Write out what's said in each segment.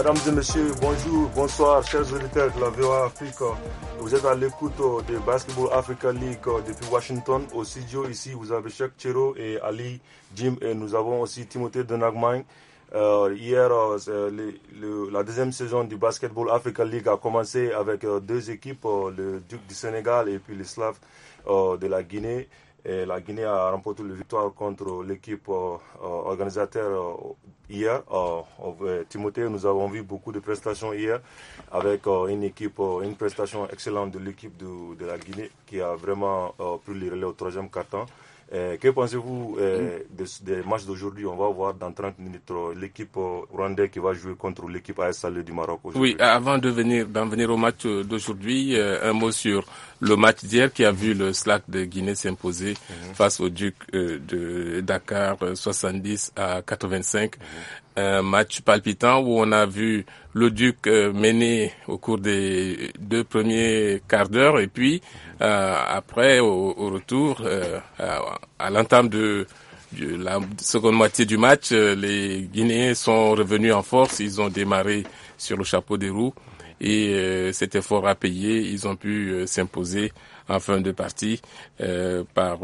Mesdames et messieurs, bonjour, bonsoir, chers auditeurs de la VOA Afrique. Vous êtes à l'écoute de Basketball Africa League depuis Washington. Au studio ici, vous avez Cheikh Chero et Ali Jim, et nous avons aussi Timothée Denagmang. Hier, la deuxième saison du Basketball Africa League a commencé avec deux équipes, le Duc du Sénégal et puis les Slaves de la Guinée. Et la Guinée a remporté la victoire contre l'équipe organisateur hier. Timothée, nous avons vu beaucoup de prestations hier avec une prestation excellente de l'équipe de la Guinée qui a vraiment pris le relais au troisième quart-temps. Que pensez-vous des matchs d'aujourd'hui? On va voir dans 30 minutes l'équipe rwandaise qui va jouer contre l'équipe AS Salé du Maroc aujourd'hui. Oui, avant d'en venir au match d'aujourd'hui, un mot sur le match d'hier qui a vu le SLAC de Guinée s'imposer face au Duc de Dakar 70-85. Un match palpitant où on a vu le Duc mener au cours des 2 premiers quarts d'heure et puis après au retour à l'entame de la seconde moitié du match, les Guinéens sont revenus en force, ils ont démarré sur le chapeau des roues et cet effort a payé, ils ont pu s'imposer en fin de partie par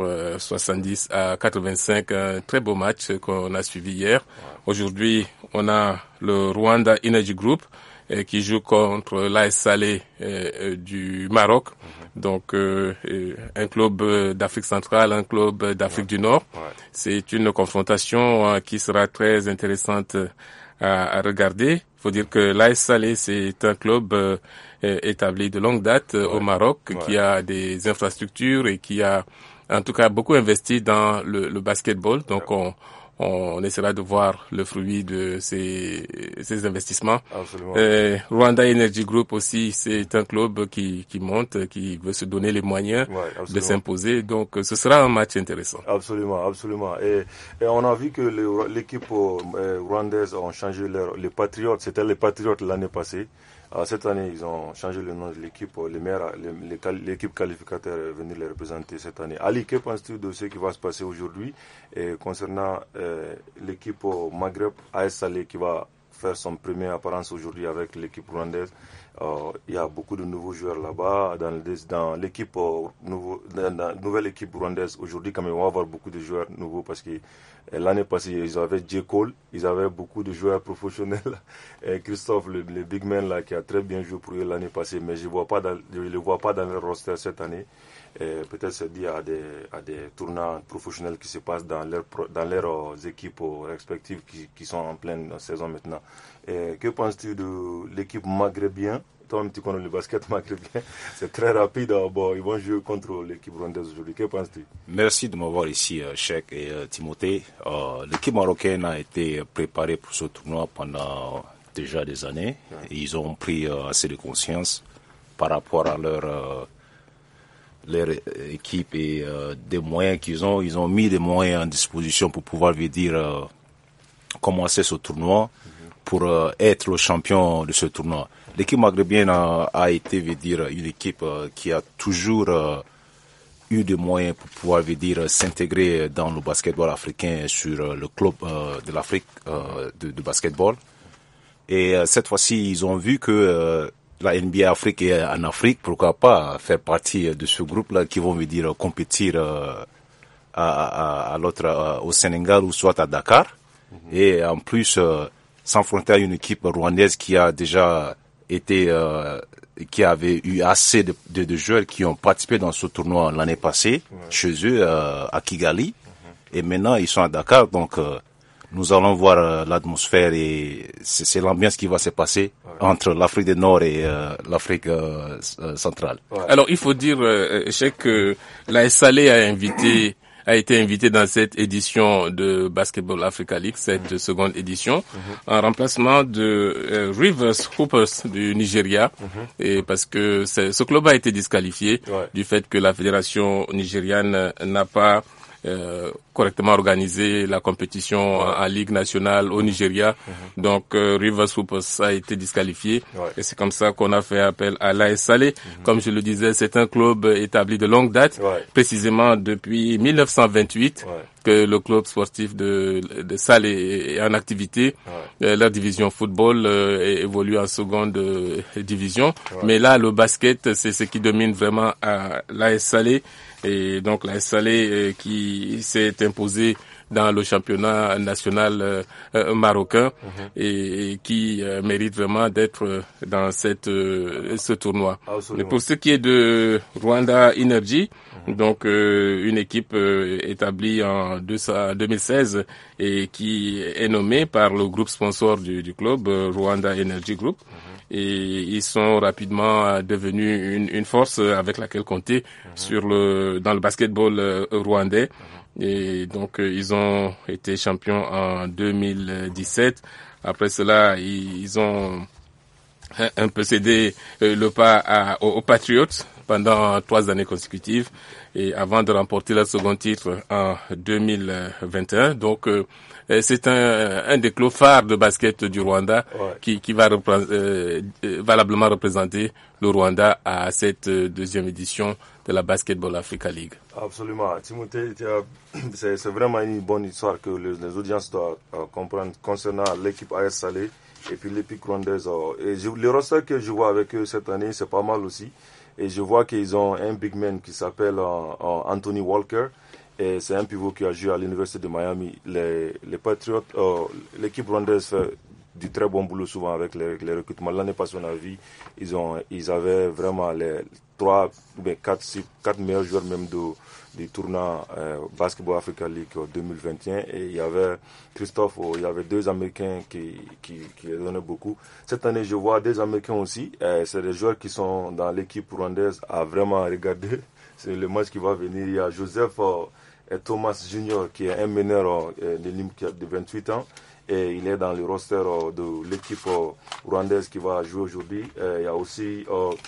70-85, un très beau match qu'on a suivi hier. Aujourd'hui, on a le Rwanda Energy Group qui joue contre l'AS Salé du Maroc. Donc un club d'Afrique centrale, un club d'Afrique du Nord. C'est une confrontation qui sera très intéressante à regarder. Il faut dire que l'AS Salé, c'est un club établi de longue date au Maroc, qui a des infrastructures et qui a en tout cas beaucoup investi dans le basketball. Donc on essaiera de voir le fruit de ces investissements. Rwanda Energy Group aussi, c'est un club qui monte, qui veut se donner les moyens de s'imposer. Donc, ce sera un match intéressant. Absolument. Et on a vu que l'équipe rwandaise ont changé les Patriotes. C'était les Patriotes l'année passée. Cette année, ils ont changé le nom de l'équipe. L'équipe qualificateur est venue les représenter cette année. Ali, que penses-tu de ce qui va se passer aujourd'hui concernant l'équipe Maghreb AS Salé qui va faire son première apparence aujourd'hui avec l'équipe rwandaise? Il y a beaucoup de nouveaux joueurs là-bas. Dans l'équipe la nouvelle équipe rwandaise aujourd'hui, quand même, on va avoir beaucoup de joueurs nouveaux parce que l'année passée, ils avaient J. Cole, ils avaient beaucoup de joueurs professionnels. Et Christophe, le big man là, qui a très bien joué pour eux l'année passée, mais je ne le vois pas dans le roster cette année. Peut-être c'est dû à des tournois professionnels qui se passent dans leurs équipes respectives qui sont en pleine saison maintenant. Que penses-tu de l'équipe maghrébienne? Toi, tu connais le basket maghrébien, c'est très rapide. Ils vont jouer contre l'équipe rwandaise aujourd'hui. Que penses-tu? Merci de m'avoir ici, Cheikh et Timothée. L'équipe marocaine a été préparée pour ce tournoi pendant déjà des années. Et ils ont pris assez de conscience par rapport à leur équipe et des moyens qu'ils ont. Ils ont mis des moyens en disposition pour pouvoir commencer ce tournoi pour être le champion de ce tournoi. L'équipe maghrébienne a été, une équipe qui a toujours eu des moyens pour pouvoir, s'intégrer dans le basketball africain sur le club de l'Afrique de basketball. Et cette fois-ci, ils ont vu que la NBA Afrique est en Afrique, pourquoi pas faire partie de ce groupe-là qui vont compétir au Sénégal ou soit à Dakar. Et en plus, s'affronter à une équipe rwandaise qui a déjà qui avait eu assez de joueurs qui ont participé dans ce tournoi l'année passée chez eux à Kigali. Et maintenant, ils sont à Dakar, donc nous allons voir l'atmosphère et c'est l'ambiance qui va se passer entre l'Afrique du Nord et l'Afrique centrale. Alors, il faut dire, Cheikh, que l'AS Salé a été invité dans cette édition de Basketball Africa League, cette seconde édition, en remplacement de Rivers Hoopers du Nigeria, et parce que ce club a été disqualifié du fait que la fédération nigériane n'a pas correctement organisé la compétition en Ligue nationale au Nigeria. Donc Rivers Hoopers a été disqualifié et c'est comme ça qu'on a fait appel à l'AS Salé. Comme je le disais, c'est un club établi de longue date, précisément depuis 1928. que le club sportif de Salé est en activité. Leur division football évolue en seconde division. Mais là, le basket, c'est ce qui domine vraiment à l'AS Salé. Et donc l'AS Salé qui s'est imposé dans le championnat national marocain et qui mérite vraiment d'être dans ce tournoi. Mais pour ce qui est de Rwanda Energy, donc une équipe établie en 2016 et qui est nommée par le groupe sponsor du club, Rwanda Energy Group. Et ils sont rapidement devenus une force avec laquelle compter dans le basketball rwandais. Et donc ils ont été champions en 2017. Après cela, ils ont un peu cédé le pas aux Patriots pendant 3 années consécutives et avant de remporter leur second titre en 2021. Donc c'est un des clubs phares de basket du Rwanda qui va valablement représenter le Rwanda à cette deuxième édition de la Basketball Africa League. Absolument. Timothée, c'est vraiment une bonne histoire que les audiences doivent comprendre concernant l'équipe AS Salé et puis l'équipe rwandaise. Et le roster que je vois avec eux cette année, c'est pas mal aussi. Et je vois qu'ils ont un big man qui s'appelle Anthony Walker. Et c'est un pivot qui a joué à l'université de Miami. Les Patriots, l'équipe rwandaise fait du très bon boulot souvent avec les recrutements. L'année passée, on a vu, ils avaient vraiment les 4 meilleurs joueurs même du tournoi Basketball Africa League 2021. Et il y avait Christophe, il y avait 2 Américains qui les donnaient beaucoup. Cette année, je vois des Américains aussi. C'est des joueurs qui sont dans l'équipe rwandaise à vraiment regarder. C'est le match qui va venir. Il y a Joseph et Thomas Junior qui est un meneur de 28 ans. Et il est dans le roster de l'équipe rwandaise qui va jouer aujourd'hui. Il y a aussi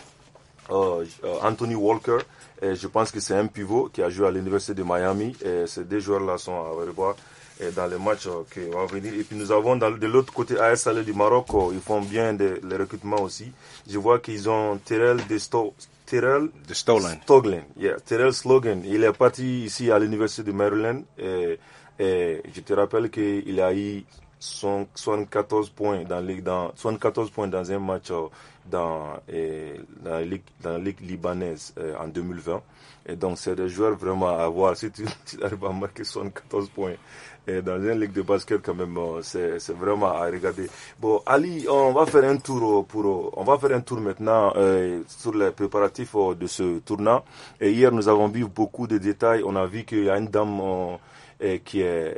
Anthony Walker. Et je pense que c'est un pivot qui a joué à l'université de Miami. Et ces 2 joueurs-là sont à revoir dans les matchs qui vont venir. Et puis nous avons de l'autre côté AS Salé du Maroc. Ils font bien les recrutements aussi. Je vois qu'ils ont Terrell Stoglen. Yeah, Terrell Slogan. Il est parti ici à l'université de Maryland. Et je te rappelle qu'il a eu 74 points dans un match dans la Ligue libanaise en 2020. Et donc, c'est des joueurs vraiment à voir. Si tu arrives à marquer 74 points dans une ligue de basket, quand même, c'est vraiment à regarder. Bon, Ali, on va faire un tour maintenant sur les préparatifs de ce tournoi. Et hier, nous avons vu beaucoup de détails. On a vu qu'il y a une dame qui est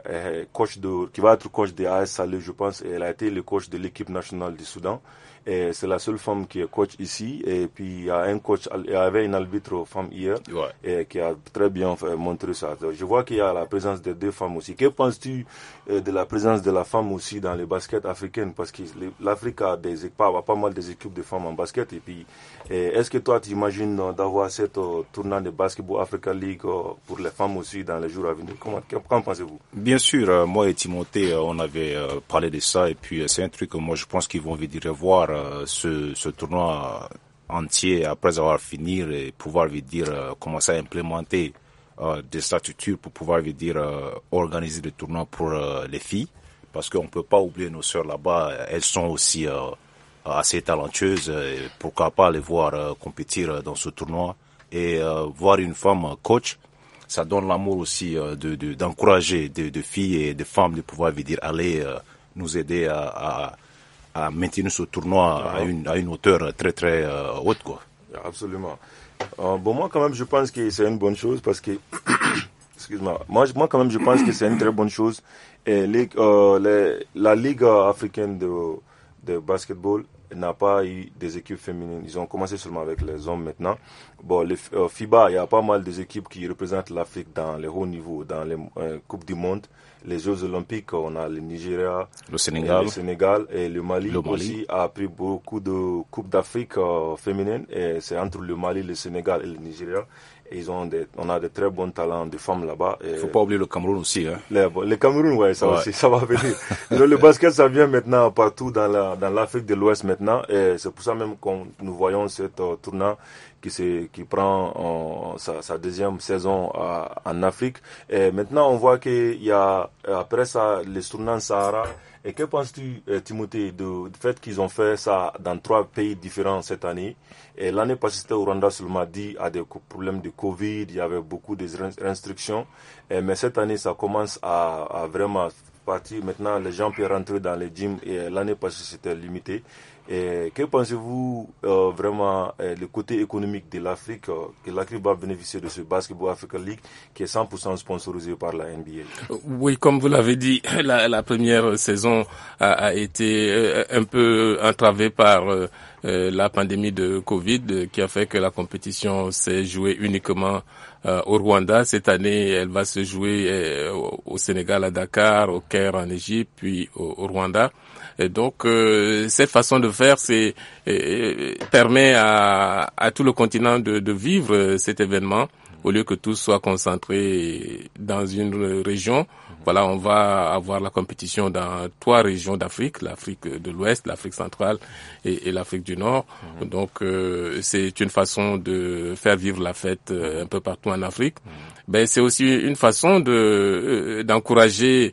qui va être coach de AS Salé, je pense. Et elle a été le coach de l'équipe nationale du Soudan. Et c'est la seule femme qui est coach ici. Et puis il y a il y avait une arbitre femme hier et qui a très bien montré ça. Je vois qu'il y a la présence de 2 femmes aussi. Que penses-tu de la présence de la femme aussi dans les baskets africaines? Parce que l'Afrique a pas mal des équipes de femmes en basket. Et puis est-ce que toi tu imagines d'avoir cette tournoi de Basketball Africa League pour les femmes aussi dans les jours à venir? Qu'en pensez-vous? Bien sûr, moi et Timothée, on avait parlé de ça. Et puis c'est un truc que moi je pense qu'ils vont venir revoir ce tournoi entier après avoir fini et pouvoir commencer à implémenter des structures pour pouvoir organiser des tournois pour les filles, parce qu'on peut pas oublier nos sœurs là-bas, elles sont aussi assez talentueuses, et pourquoi pas les voir compétir dans ce tournoi et voir une femme coach, ça donne l'amour aussi d'encourager des filles et des femmes de pouvoir aller nous aider à maintenir ce tournoi à une hauteur très très haute, quoi. Absolument. Bon, moi quand même je pense que c'est une bonne chose parce que excuse-moi. Moi quand même je pense que c'est une très bonne chose. Et la Ligue africaine de basketball n'a pas eu des équipes féminines. Ils ont commencé seulement avec les hommes maintenant. Bon, les FIBA, il y a pas mal des équipes qui représentent l'Afrique dans les hauts niveaux, dans les Coupes du Monde. les Jeux Olympiques, on a le Nigeria, le Sénégal et le Mali aussi a pris beaucoup de Coupes d'Afrique féminines, et c'est entre le Mali, le Sénégal et le Nigeria. Et on a de très bons talents de femmes là-bas. Il faut pas oublier le Cameroun aussi, hein. Le Cameroun, ouais, ça aussi, ça va venir. Le basket, ça vient maintenant partout dans l'Afrique de l'Ouest maintenant, et c'est pour ça même que nous voyons cette tournoi qui prend sa deuxième saison en Afrique. Et maintenant, on voit qu'il y a, après ça, les tournois Sahara. Et que penses-tu, Timothée, du fait qu'ils ont fait ça dans 3 pays différents cette année? Et l'année passée, c'était au Rwanda seulement dit à des problèmes de Covid, il y avait beaucoup de restrictions. Mais cette année, ça commence à vraiment partir. Maintenant, les gens peuvent rentrer dans les gyms, et l'année passée, c'était limité. Et que pensez-vous vraiment le côté économique de l'Afrique, que l'Afrique va bénéficier de ce Basketball Africa League qui est 100% sponsorisé par la NBA? Oui, comme vous l'avez dit, la première saison a été un peu entravée par la pandémie de Covid, qui a fait que la compétition s'est jouée uniquement au Rwanda. Cette année, elle va se jouer au Sénégal, à Dakar, au Caire en Égypte, puis au Rwanda. Et donc, cette façon de faire permet à tout le continent de vivre cet événement, au lieu que tout soit concentré dans une région. Voilà, on va avoir la compétition dans 3 régions d'Afrique, l'Afrique de l'Ouest, l'Afrique centrale et l'Afrique du Nord. Donc, c'est une façon de faire vivre la fête un peu partout en Afrique. Ben, c'est aussi une façon d'encourager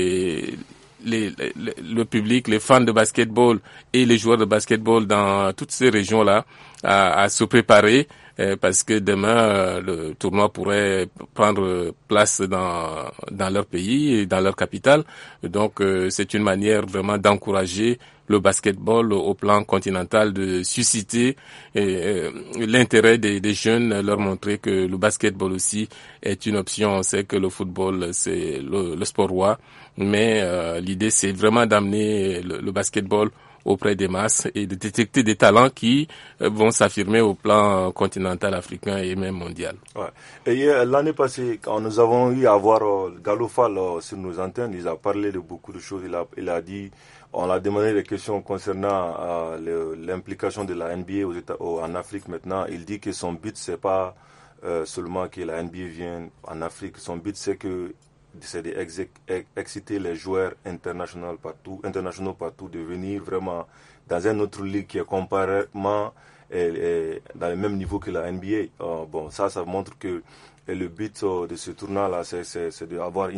le public, les fans de basketball et les joueurs de basketball dans toutes ces régions-là à se préparer, parce que demain le tournoi pourrait prendre place dans leur pays et dans leur capitale. Donc c'est une manière vraiment d'encourager le basketball au plan continental, de susciter l'intérêt des jeunes, leur montrer que le basketball aussi est une option. On sait que le football c'est le sport roi, mais l'idée c'est vraiment d'amener le basketball auprès des masses et de détecter des talents qui vont s'affirmer au plan continental africain et même mondial. Ouais. Et l'année passée, quand nous avons eu à voir Gallo Fall sur nos antennes, il a parlé de beaucoup de choses. Il a dit, on a demandé des questions concernant l'implication de la NBA en Afrique maintenant. Il dit que son but c'est pas seulement que la NBA vienne en Afrique. Son but c'est d'exciter les joueurs internationaux partout, de venir vraiment dans un autre ligue qui est comparément dans le même niveau que la NBA. Bon, ça montre que le but de ce tournoi-là, c'est d'avoir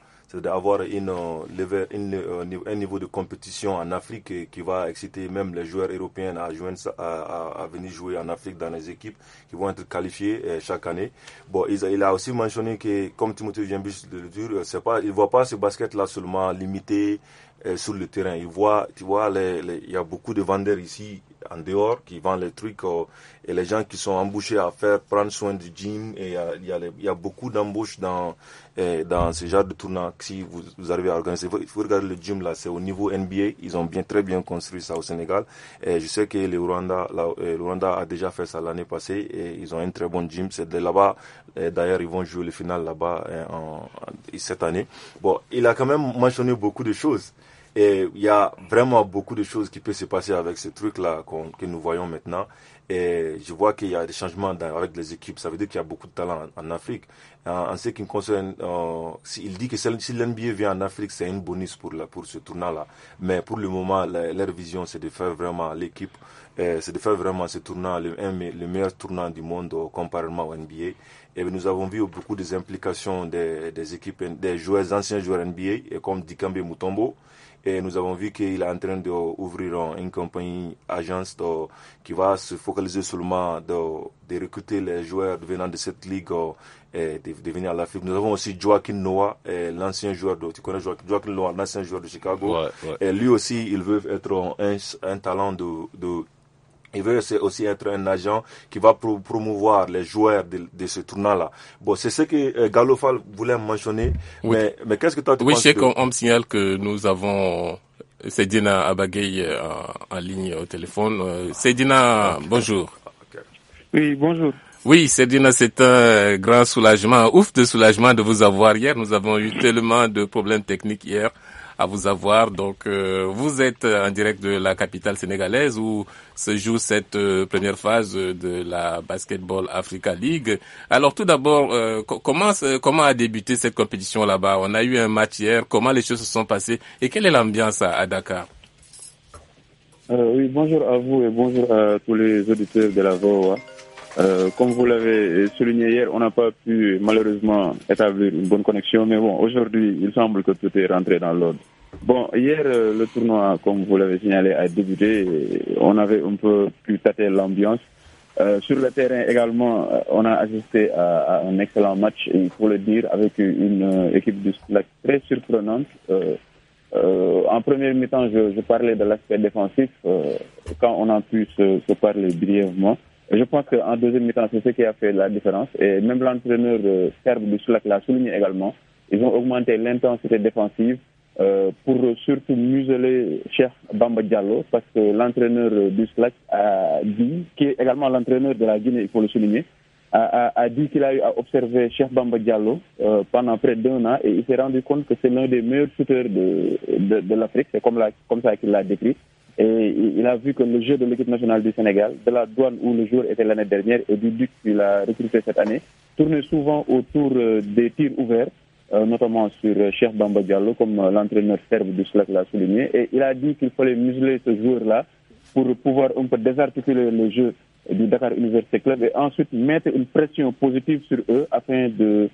un niveau de compétition en Afrique qui va exciter même les joueurs européens à venir jouer en Afrique dans les équipes qui vont être qualifiées chaque année. Bon, il a aussi mentionné que, comme Timothée vient de le dire, il voit pas ce basket-là seulement limité sur le terrain. Tu vois, il y a beaucoup de vendeurs ici en dehors qui vendent les trucs et les gens qui sont embauchés à prendre soin du gym, et il y a beaucoup d'embauches dans ce genre de tournoi. Si vous arrivez à organiser, il faut regarder le gym là, c'est au niveau NBA, ils ont très bien construit ça au Sénégal, et je sais que le Rwanda a déjà fait ça l'année passée, et ils ont un très bon gym, c'est de là-bas, d'ailleurs ils vont jouer le final là-bas cette année. Bon, il a quand même mentionné beaucoup de choses. Et il y a vraiment beaucoup de choses qui peuvent se passer avec ce truc-là que nous voyons maintenant. Et je vois qu'il y a des changements avec les équipes. Ça veut dire qu'il y a beaucoup de talent en Afrique. En ce qui me concerne, il dit que si l'NBA vient en Afrique, c'est une bonus pour ce tournoi-là. Mais pour le moment, leur vision, c'est de faire vraiment l'équipe, c'est de faire vraiment ce tournoi, le meilleur tournoi du monde comparément au NBA. Et nous avons vu beaucoup des implications des équipes, des anciens joueurs NBA, comme Dikembe Mutombo. Et nous avons vu qu'il est en train d'ouvrir une compagnie, agence qui va se focaliser seulement de recruter les joueurs venant de cette ligue et de venir à l'Afrique. Nous avons aussi Joaquin Noah, l'ancien joueur tu connais Joaquin Noah, l'ancien joueur de Chicago. Ouais. Et lui aussi, il veut être un talent il veut aussi être un agent qui va promouvoir les joueurs de ce tournoi-là. Bon, c'est ce que Gallo Fall voulait mentionner. Oui. Mais qu'est-ce que toi tu penses? Oui, je sais qu'on me signale que nous avons Seydina Abagay en ligne au téléphone. Seydina, bonjour. Oui, bonjour. Oui, Sedina, c'est un grand soulagement, un ouf de soulagement de vous avoir hier. Nous avons eu tellement de problèmes techniques hier à vous avoir. Donc, vous êtes en direct de la capitale sénégalaise où se joue cette première phase de la Basketball Africa League. Alors, tout d'abord, comment a débuté cette compétition là-bas? On a eu un match hier. Comment les choses se sont passées et quelle est l'ambiance à Dakar? Oui, bonjour à vous et bonjour à tous les auditeurs de la VOA. Comme vous l'avez souligné hier, on n'a pas pu malheureusement établir une bonne connexion, mais bon, aujourd'hui, il semble que tout est rentré dans l'ordre. Bon, hier, le tournoi, comme vous l'avez signalé, a débuté. On avait un peu pu tâter l'ambiance. Sur le terrain également, on a assisté à un excellent match, il faut le dire, avec une équipe du SLAC très surprenante. En première mi-temps, je parlais de l'aspect défensif, quand on a pu se parler brièvement. Je pense qu'en deuxième mi-temps, c'est ce qui a fait la différence. Et même l'entraîneur serbe du SLAC l'a souligné également. Ils ont augmenté l'intensité défensive pour surtout museler Cheikh Bamba Diallo, parce que l'entraîneur du SLAC a dit, qui est également l'entraîneur de la Guinée, il faut le souligner, a dit qu'il a eu à observer Cheikh Bamba Diallo pendant près d'1 an et il s'est rendu compte que c'est l'un des meilleurs shooters de l'Afrique. C'est comme ça qu'il l'a décrit. Et il a vu que le jeu de l'équipe nationale du Sénégal, de la Douane où le joueur était l'année dernière et du Duc qu'il a recruté cette année, tournait souvent autour des tirs ouverts, notamment sur Cheikh Bamba Diallo, comme l'entraîneur serbe du SLAC l'a souligné. Et il a dit qu'il fallait museler ce joueur-là pour pouvoir un peu désarticuler le jeu du Dakar Université Club et ensuite mettre une pression positive sur eux afin de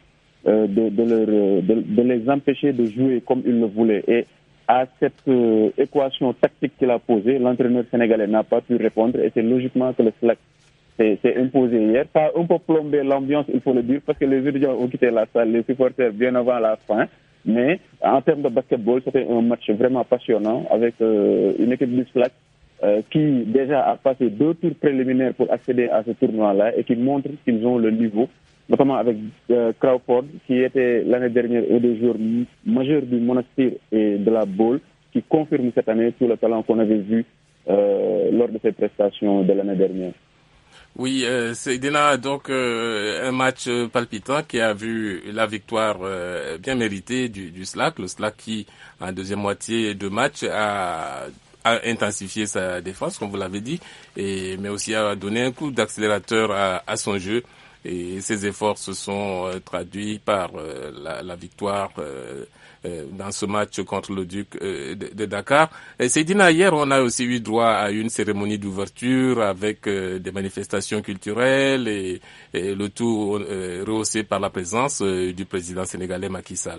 les empêcher de jouer comme ils le voulaient. Et à cette équation tactique qu'il a posée, l'entraîneur sénégalais n'a pas pu répondre et c'est logiquement que le SLAC s'est imposé hier. Ça a un peu plombé l'ambiance, il faut le dire, parce que les étudiants ont quitté la salle, les supporters bien avant la fin. Mais en termes de basketball, c'était un match vraiment passionnant avec une équipe du SLAC qui déjà a passé 2 tours préliminaires pour accéder à ce tournoi-là et qui montre qu'ils ont le niveau, notamment avec Crawford, qui était l'année dernière un des joueurs majeurs du Monastir et de la Ball, qui confirme cette année tout le talent qu'on avait vu lors de ses prestations de l'année dernière. Oui, c'est Dina, donc un match palpitant qui a vu la victoire bien méritée du SLAC, le SLAC qui en deuxième moitié de match a intensifié sa défense, comme vous l'avez dit, mais aussi a donné un coup d'accélérateur à son jeu. Et ces efforts se sont traduits par la victoire dans ce match contre le Duc de Dakar. Et Seydina, hier, on a aussi eu droit à une cérémonie d'ouverture avec des manifestations culturelles et le tout rehaussé par la présence du président sénégalais Macky Sall.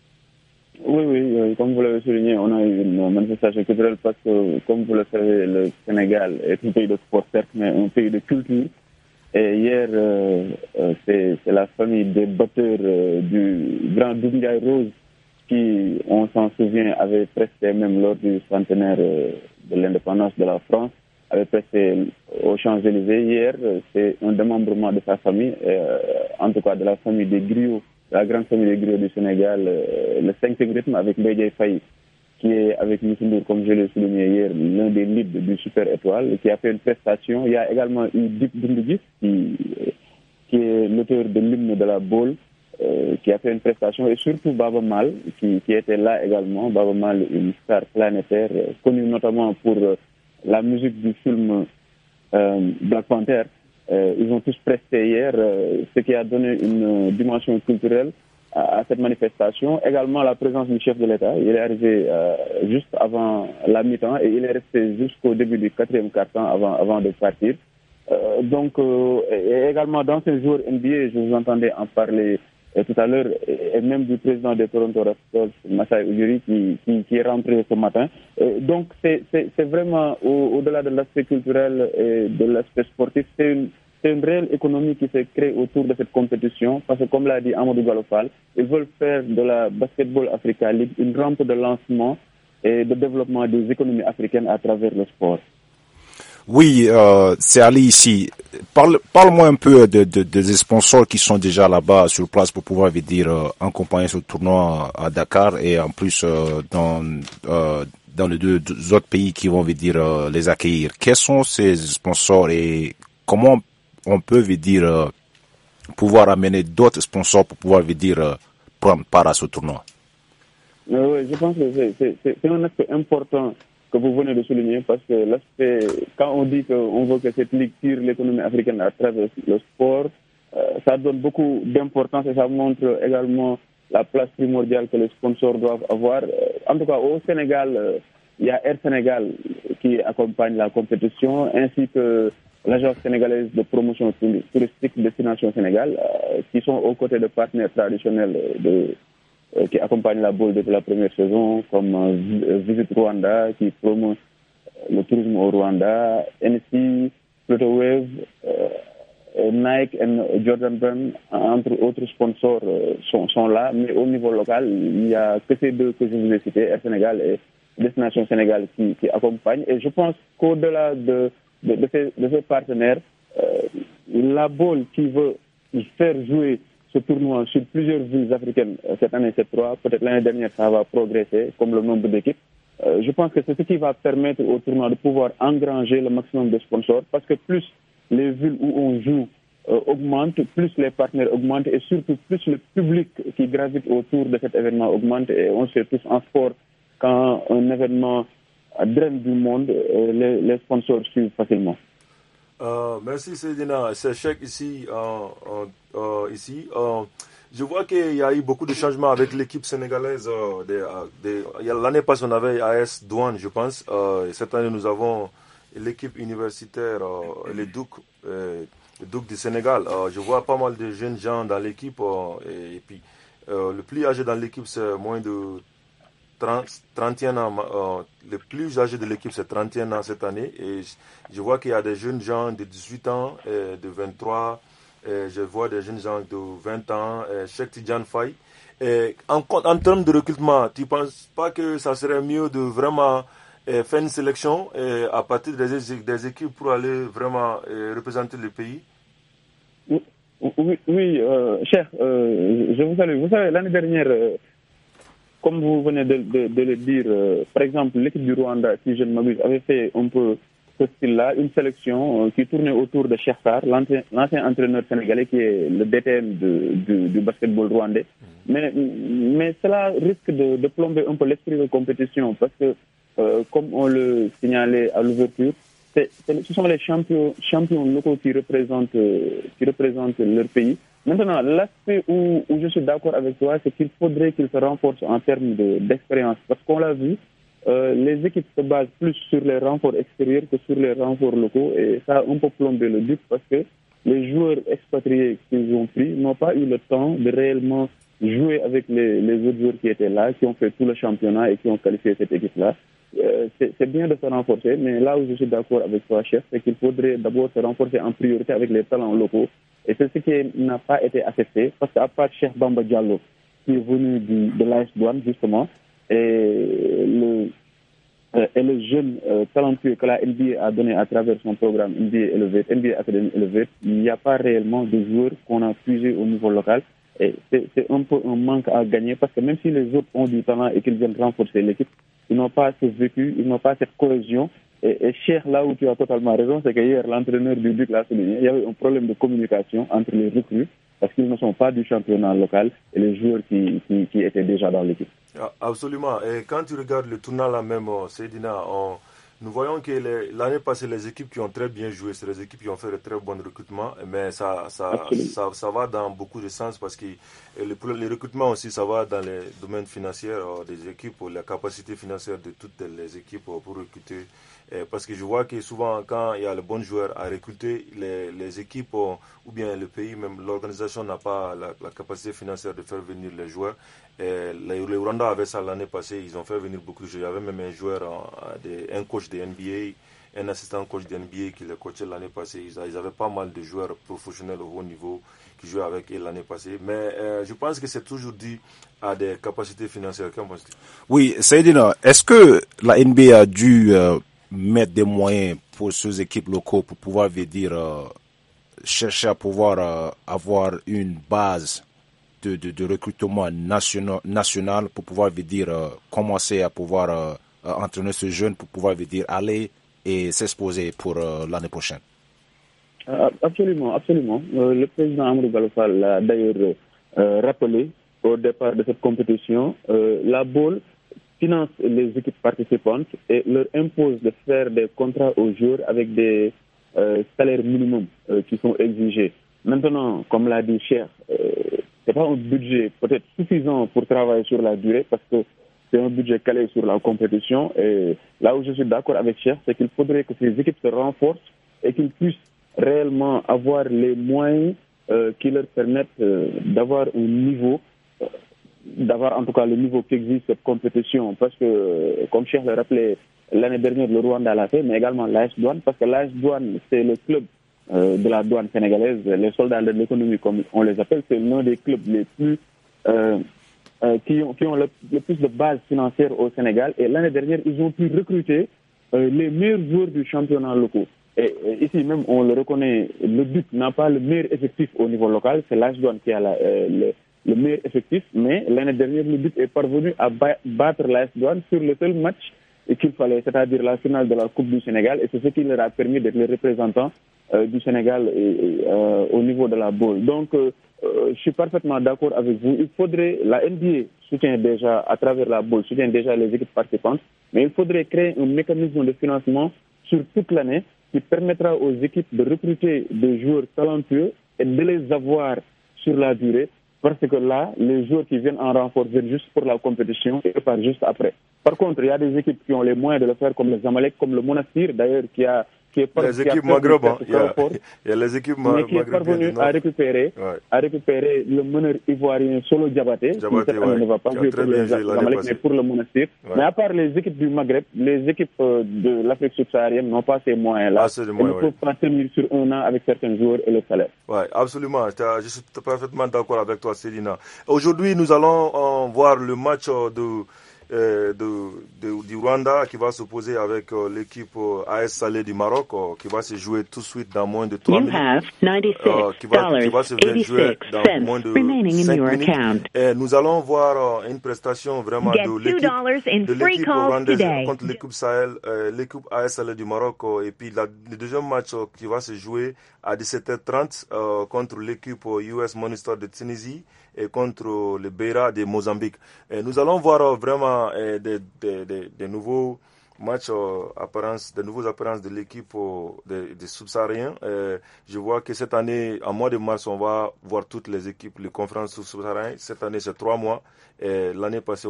Oui, comme vous l'avez souligné, on a eu une manifestation culturelle parce que, comme vous le savez, le Sénégal est un pays de sport, certes, mais un pays de culture. Et hier, c'est la famille des batteurs du grand Doudou Rose qui, on s'en souvient, avait presté même lors du centenaire de l'indépendance de la France, avait presté aux Champs-Élysées. Hier, c'est un démembrement de sa famille, en tout cas de la famille des griots, la grande famille des griots du Sénégal, le 5e rythme avec Bédiaye Faye, qui est avec Youssou Ndour, comme je l'ai souligné hier, l'un des leads du Super Étoile, qui a fait une prestation. Il y a également eu Dip Doundou qui est l'auteur de l'hymne de la Baule, qui a fait une prestation, et surtout Baba Mal, qui était là également. Baba Mal, une star planétaire, connue notamment pour la musique du film Black Panther. Ils ont tous presté hier, ce qui a donné une dimension culturelle à cette manifestation. Également la présence du chef de l'État. Il est arrivé juste avant la mi-temps et il est resté jusqu'au début du 4e quart-temps avant de partir. Et également dans ces jours NBA, je vous entendais en parler tout à l'heure, et même du président des Toronto Raptors, Masai Ujiri, qui est rentré ce matin. Donc c'est vraiment, au-delà de l'aspect culturel et de l'aspect sportif, c'est une réelle économie qui s'est créée autour de cette compétition, parce que comme l'a dit Amadou Gallo Fall, ils veulent faire de la Basketball Africa League une rampe de lancement et de développement des économies africaines à travers le sport. Oui, c'est Ali ici. Parle-moi un peu des sponsors qui sont déjà là-bas sur place pour pouvoir accompagner ce tournoi à Dakar et en plus dans les deux autres pays qui vont les accueillir. Quels sont ces sponsors et comment on peut pouvoir amener d'autres sponsors pour pouvoir prendre part à ce tournoi? Oui, je pense que c'est un aspect important que vous venez de souligner, parce que l'aspect, quand on dit qu'on veut que cette ligue tire l'économie africaine à travers le sport, ça donne beaucoup d'importance et ça montre également la place primordiale que les sponsors doivent avoir. En tout cas, au Sénégal, il y a Air Sénégal qui accompagne la compétition, ainsi que l'Agence sénégalaise de promotion touristique Destination Sénégal, qui sont aux côtés de partenaires traditionnels qui accompagnent la boule depuis la première saison, comme Visite Rwanda, qui promeut le tourisme au Rwanda, NC, Flutterwave, Nike et Jordan Brand, entre autres sponsors, sont là. Mais au niveau local, il n'y a que ces deux que je vous ai cités, Air Sénégal et Destination Sénégal, qui accompagnent. Et je pense qu'au-delà de ces partenaires, la boule qui veut faire jouer ce tournoi sur plusieurs villes africaines, cette année c'est 3, peut-être l'année dernière ça va progresser comme le nombre d'équipes. Je pense que c'est ce qui va permettre au tournoi de pouvoir engranger le maximum de sponsors, parce que plus les villes où on joue augmentent, plus les partenaires augmentent, et surtout plus le public qui gravite autour de cet événement augmente. Et on sait tous en sport, quand un événement draine du monde, les sponsors suivent facilement. Merci Seydina, c'est Cheikh ici. Je vois qu'il y a eu beaucoup de changements avec l'équipe sénégalaise. L'année passée, on avait AS Douane, je pense. Cette année, nous avons l'équipe universitaire, les Douks du Sénégal. Je vois pas mal de jeunes gens dans l'équipe. Et puis, le plus âgé dans l'équipe, c'est moins de 31 ans. Le plus âgé de l'équipe, c'est 31 ans cette année. Et je vois qu'il y a des jeunes gens de 18 ans, de 23. Je vois des jeunes gens de 20 ans, Cheikh Tidiane Faye. En termes de recrutement, tu ne penses pas que ça serait mieux de vraiment faire une sélection à partir des équipes pour aller vraiment représenter le pays? Oui, Cheikh, je vous salue. Vous savez, l'année dernière, comme vous venez de le dire, par exemple, l'équipe du Rwanda, si je ne m'abuse, avait fait un peu ce style-là, une sélection qui tournait autour de Cheikh Sarr, l'ancien entraîneur sénégalais qui est le DTN du basketball rwandais. Mais cela risque de plomber un peu l'esprit de compétition, parce que, comme on le signalait à l'ouverture, ce sont les champions locaux qui représentent leur pays. Maintenant, l'aspect où je suis d'accord avec toi, c'est qu'il faudrait qu'ils se renforcent en termes d'expérience. Parce qu'on l'a vu, les équipes se basent plus sur les renforts extérieurs que sur les renforts locaux. Et ça a un peu plombé le but, parce que les joueurs expatriés qu'ils ont pris n'ont pas eu le temps de réellement jouer avec les autres joueurs qui étaient là, qui ont fait tout le championnat et qui ont qualifié cette équipe-là. C'est bien de se renforcer, mais là où je suis d'accord avec toi, chef, c'est qu'il faudrait d'abord se renforcer en priorité avec les talents locaux. Et c'est ce qui n'a pas été assez fait, parce qu'à part Cheikh Bamba Diallo, qui est venu de l'AS Douane, justement, et le jeune talentueux que la NBA a donné à travers son programme NBA Academy Elevate, il n'y a pas réellement de joueurs qu'on a puisés au niveau local. Et c'est un peu un manque à gagner, parce que même si les autres ont du talent et qu'ils viennent renforcer l'équipe, ils n'ont pas ce vécu, ils n'ont pas cette cohésion. Et Cheikh, là où tu as totalement raison, c'est que hier, l'entraîneur du Duc l'a souligné, il y avait un problème de communication entre les recrues, parce qu'ils ne sont pas du championnat local, et les joueurs qui étaient déjà dans l'équipe. Absolument. Et quand tu regardes le tournoi là même, Seydina, nous voyons que l'année passée, les équipes qui ont très bien joué, c'est les équipes qui ont fait de très bons recrutements, mais ça va dans beaucoup de sens, parce que les recrutements aussi, ça va dans les domaines financiers des équipes, la capacité financière de toutes les équipes pour recruter. Parce que je vois que souvent, quand il y a les bons joueurs à recruter, les équipes ou bien le pays, même l'organisation n'a pas la capacité financière de faire venir les joueurs. Le Rwanda avait ça l'année passée, ils ont fait venir beaucoup de joueurs. Il y avait même un joueur, un coach de NBA, un assistant coach de NBA qui les coachait l'année passée. Ils avaient pas mal de joueurs professionnels au haut niveau qui jouaient avec eux l'année passée. Mais je pense que c'est toujours dû à des capacités financières. Qu'en penses-tu? Oui, Seydina, est-ce que la NBA a dû mettre des moyens pour ces équipes locaux pour pouvoir chercher à pouvoir avoir une base de recrutement national pour pouvoir commencer à pouvoir entraîner ce jeune pour pouvoir aller et s'exposer pour l'année prochaine? Absolument, absolument. Le président Amadou Gallo Fall l'a d'ailleurs rappelé au départ de cette compétition. La BOL finance les équipes participantes et leur impose de faire des contrats aux joueurs avec des salaires minimums qui sont exigés. Maintenant, comme l'a dit Cheikh, c'est pas un budget peut-être suffisant pour travailler sur la durée parce que c'est un budget calé sur la compétition. Et là où je suis d'accord avec Cheikh, c'est qu'il faudrait que ces équipes se renforcent et qu'ils puissent réellement avoir les moyens qui leur permettent d'avoir un niveau, d'avoir en tout cas le niveau qu'exige cette compétition. Parce que, comme Cheikh le rappelait, l'année dernière, le Rwanda l'a fait, mais également l'AS Douane, parce que l'AS Douane, c'est le club de la douane sénégalaise, les soldats de l'économie, comme on les appelle, c'est l'un des clubs les plus qui ont le plus de bases financières au Sénégal. Et l'année dernière, ils ont pu recruter les meilleurs joueurs du championnat local. Et ici même, on le reconnaît, le but n'a pas le meilleur effectif au niveau local, c'est l'AS Douane qui a le meilleur effectif, mais l'année dernière, le but est parvenu à battre l'AS Douane sur le seul match qu'il fallait, c'est-à-dire la finale de la Coupe du Sénégal, et c'est ce qui leur a permis d'être les représentants du Sénégal au niveau de la BOL. Donc, je suis parfaitement d'accord avec vous. Il faudrait, la NBA soutient déjà, à travers la BOL, soutient déjà les équipes participantes, mais il faudrait créer un mécanisme de financement sur toute l'année qui permettra aux équipes de recruter des joueurs talentueux et de les avoir sur la durée, parce que là, les joueurs qui viennent en renfort viennent juste pour la compétition et partent juste après. Par contre, il y a des équipes qui ont les moyens de le faire, comme les Zamalek, comme le Monastir, d'ailleurs, qui est les équipes Maghreb, il y a les équipes Maghreb, mais qui est parvenu à récupérer le meneur ivoirien Solo Diabaté, qui cette année ne va pas jouer pour les Zamalek, mais pour le Monastir. Ouais. Mais à part les équipes du Maghreb, les équipes de l'Afrique subsaharienne n'ont pas ces moyens-là. Ils ne peuvent pas tenir sur un an avec certains joueurs et le salaire. Oui, absolument. Je suis parfaitement d'accord avec toi, Célina. Aujourd'hui, nous allons voir le match du Rwanda qui va s'opposer avec l'équipe AS Salé du Maroc qui va se jouer tout de suite dans moins de 3 minutes. Qui va se jouer dans moins de 5 minutes. Et nous allons voir une prestation vraiment de l'équipe rwandaise contre l'équipe Sahel, l'équipe AS Salé du Maroc. Et puis le deuxième match qui va se jouer à 17h30 contre l'équipe US Money Star de Tunisie et contre le Beira de Mozambique. Et nous allons voir vraiment des nouveaux matchs, des nouvelles apparences de l'équipe des subsahariens. Je vois que cette année, en mois de mars, on va voir toutes les équipes, les conférences subsahariennes. Cette année, c'est 3 mois. Et l'année passée,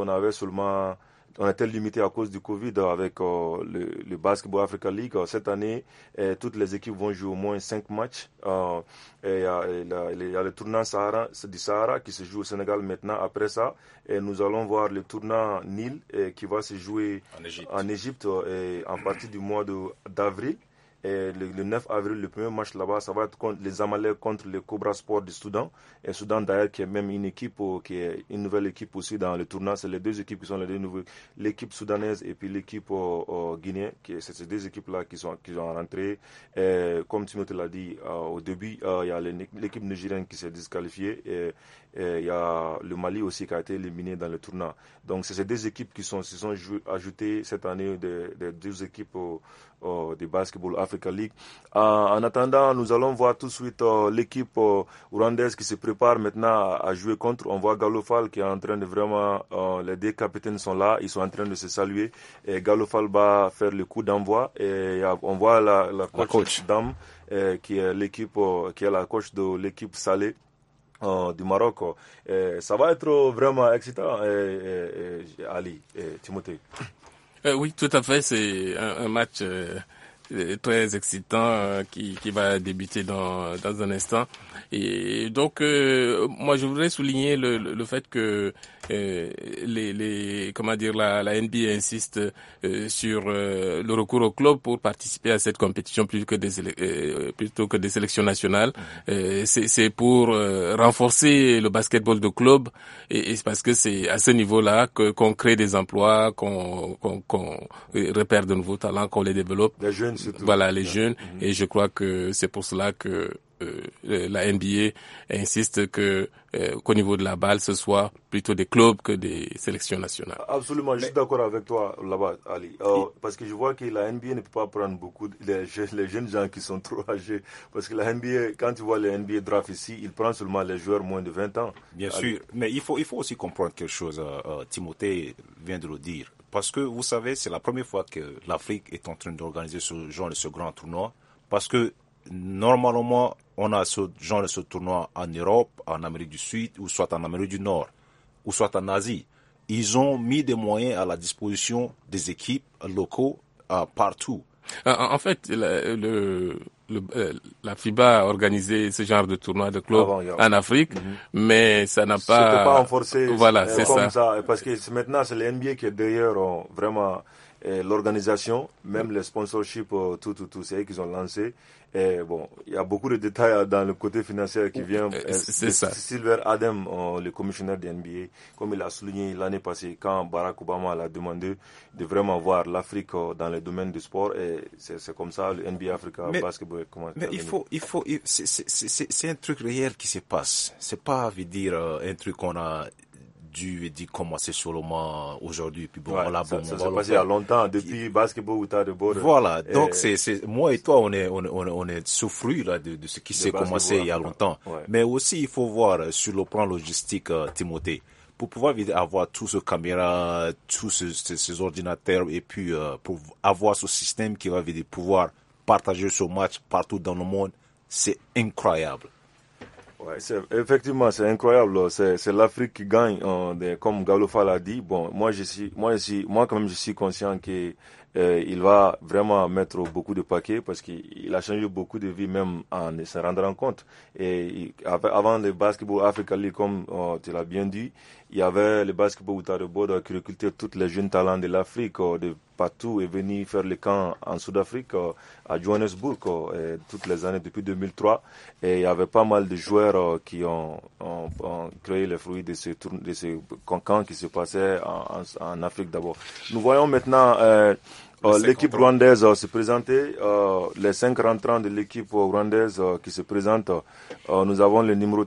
on était limité à cause du Covid avec le Basketball Africa League. Cette année, toutes les équipes vont jouer au moins 5 matchs. Il y a le tournant du Sahara qui se joue au Sénégal maintenant. Après ça, nous allons voir le tournant Nil qui va se jouer en Égypte en partie du mois d'avril. Et le 9 avril, le premier match là-bas, ça va être contre les Amalek contre le Cobra Sport du Soudan. Et Soudan d'ailleurs qui est même une équipe, qui est une nouvelle équipe aussi dans le tournoi. C'est les deux équipes qui sont les deux nouvelles, l'équipe soudanaise et puis l'équipe guinéenne. C'est ces deux équipes-là qui sont rentrées. Comme tu te l'as dit au début, il y a l'équipe nigérienne qui s'est disqualifiée. Et il y a le Mali aussi qui a été éliminé dans le tournoi. Donc c'est ces deux équipes qui se sont ajoutées cette année des deux équipes de Basketball Africa League. En attendant, nous allons voir tout de suite l'équipe rwandaise qui se prépare maintenant à jouer contre. On voit Gallo Fall qui est en train de vraiment... les deux capitaines sont là, ils sont en train de se saluer. Et Gallo Fall va faire le coup d'envoi. Et on voit la coach Dame qui est qui est la coach de l'équipe Salé du Maroc. Ça va être vraiment excitant, Ali et Timothée. Oui, tout à fait. C'est un match très excitant qui va débuter dans un instant. Et donc, moi, je voudrais souligner le fait que la NBA insiste sur le recours au club pour participer à cette compétition plutôt que des sélections nationales. C'est pour renforcer le basketball de club et c'est parce que c'est à ce niveau-là qu'on crée des emplois, qu'on repère de nouveaux talents, qu'on les développe. Les jeunes surtout. Voilà, les jeunes. Et je crois que c'est pour cela que la NBA insiste qu'au niveau de la balle, ce soit plutôt des clubs que des sélections nationales. Absolument, je suis d'accord avec toi là-bas, Ali. Parce que je vois que la NBA ne peut pas prendre beaucoup les jeunes gens qui sont trop âgés. Parce que la NBA, quand tu vois les NBA draft ici, ils prennent seulement les joueurs moins de 20 ans. Bien sûr, mais il faut aussi comprendre quelque chose. Timothée vient de le dire. Parce que vous savez, c'est la première fois que l'Afrique est en train d'organiser ce grand tournoi. Parce que normalement, on a ce genre de tournoi en Europe, en Amérique du Sud, ou soit en Amérique du Nord, ou soit en Asie. Ils ont mis des moyens à la disposition des équipes locaux partout. En fait, la FIBA a organisé ce genre de tournoi de club en Afrique, mais ça n'a pas... C'était pas renforcé. Voilà, c'est ça. Parce que maintenant, c'est le NBA qui est derrière vraiment l'organisation, même les sponsorships, tout, c'est eux qui ont lancé. Et bon, il y a beaucoup de détails dans le côté financier qui vient. C'est ça. Silver Adam, le commissionnaire de NBA, comme il a souligné l'année passée, quand Barack Obama l'a demandé de vraiment voir l'Afrique dans le domaine du sport, et c'est comme ça le NBA Africa Basketball commence. Mais c'est un truc réel qui se passe. C'est pas, veut dire, un truc qu'on a dû commencer seulement aujourd'hui, puis bon, ça s'est passé il y a longtemps, depuis Basketball Without the Border. Voilà, donc c'est moi et toi, on est souffrus là de ce qui s'est commencé il y a longtemps. Ouais. Mais aussi, il faut voir sur le plan logistique, Timothée, pour pouvoir avoir tout ce caméra, tous ces ordinateurs, et puis pour avoir ce système qui va pouvoir partager ce match partout dans le monde, c'est incroyable. Ouais, effectivement, c'est incroyable. C'est l'Afrique qui gagne, comme Galofa l'a dit. Bon, moi quand même, je suis conscient que il va vraiment mettre beaucoup de paquets parce qu'il a changé beaucoup de vies, même en se rendant compte. Et avant le Basketball Africa League, comme tu l'as bien dit, il y avait le Basketball Without the Border qui recrutait tous les jeunes talents de l'Afrique, de partout, et venu faire le camp en Sud-Afrique, à Johannesburg, toutes les années depuis 2003. Et il y avait pas mal de joueurs qui ont créé les fruits de ces camps qui se passaient en Afrique d'abord. Nous voyons maintenant l'équipe rwandaise se présenter, les 5 rentrants de l'équipe rwandaise qui se présentent. Nous avons le numéro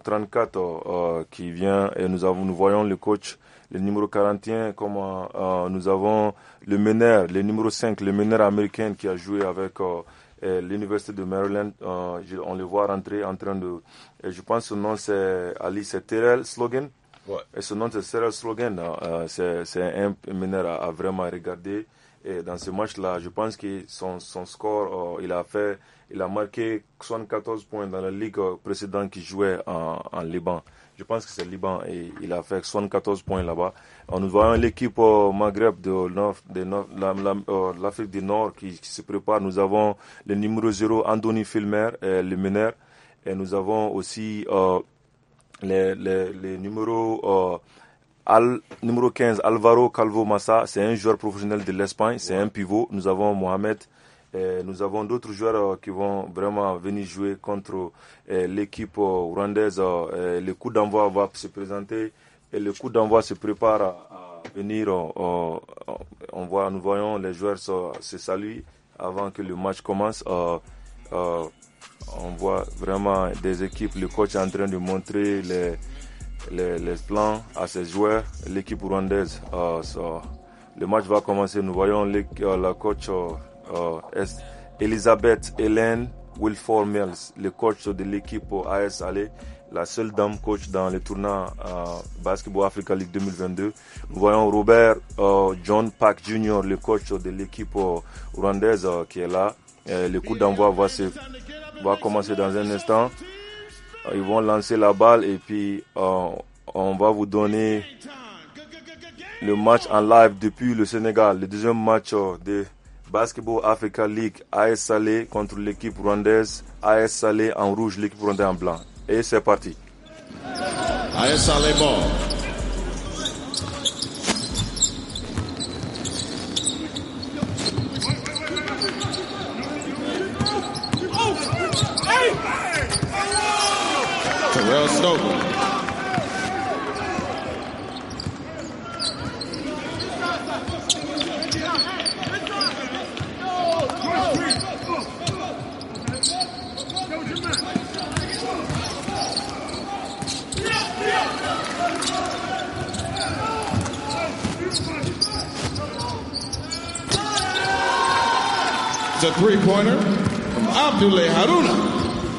34 qui vient, et nous voyons le coach, le numéro 41, comme nous avons le meneur, le numéro 5, le meneur américain qui a joué avec l'université de Maryland. On le voit rentrer en train de... je pense que son nom c'est Ali, c'est Terrell Slogan. Ouais. Et son nom c'est Terrell Slogan. C'est un meneur à vraiment regarder. Et dans ce match-là, je pense que son score, il a marqué 74 points dans la ligue précédente qui jouait en Liban. Je pense que c'est le Liban, et il a fait 74 points là-bas. Nous voyons l'équipe Maghreb de l'Afrique du Nord qui se prépare. Nous avons le numéro 0, Anthony Filmer, le meneur. Et nous avons aussi les numéros... numéro 15, Alvaro Calvo Massa, c'est un joueur professionnel de l'Espagne, c'est un pivot. Nous avons Mohamed, nous avons d'autres joueurs qui vont vraiment venir jouer contre l'équipe rwandaise. Le coup d'envoi va se présenter, et le coup d'envoi se prépare à venir. Nous voyons les joueurs se saluer avant que le match commence. On voit vraiment des équipes, le coach est en train de montrer les plans à ses joueurs, l'équipe rwandaise. Le match va commencer. Nous voyons la coach Elisabeth Hélène Wilford Mills, le coach de l'équipe AS Allé, la seule dame coach dans le tournoi Basketball Africa League 2022. Nous voyons Robert John Park Jr., le coach de l'équipe rwandaise qui est là. Le coup d'envoi va commencer dans un instant. Ils vont lancer la balle, et puis on va vous donner le match en live depuis le Sénégal. Le deuxième match de Basketball Africa League, AS Salé contre l'équipe rwandaise. AS Salé en rouge, l'équipe rwandaise en blanc. Et c'est parti. AS Salé ball. Terrell Slogan. It's a three-pointer from Abdoulaye Haruna.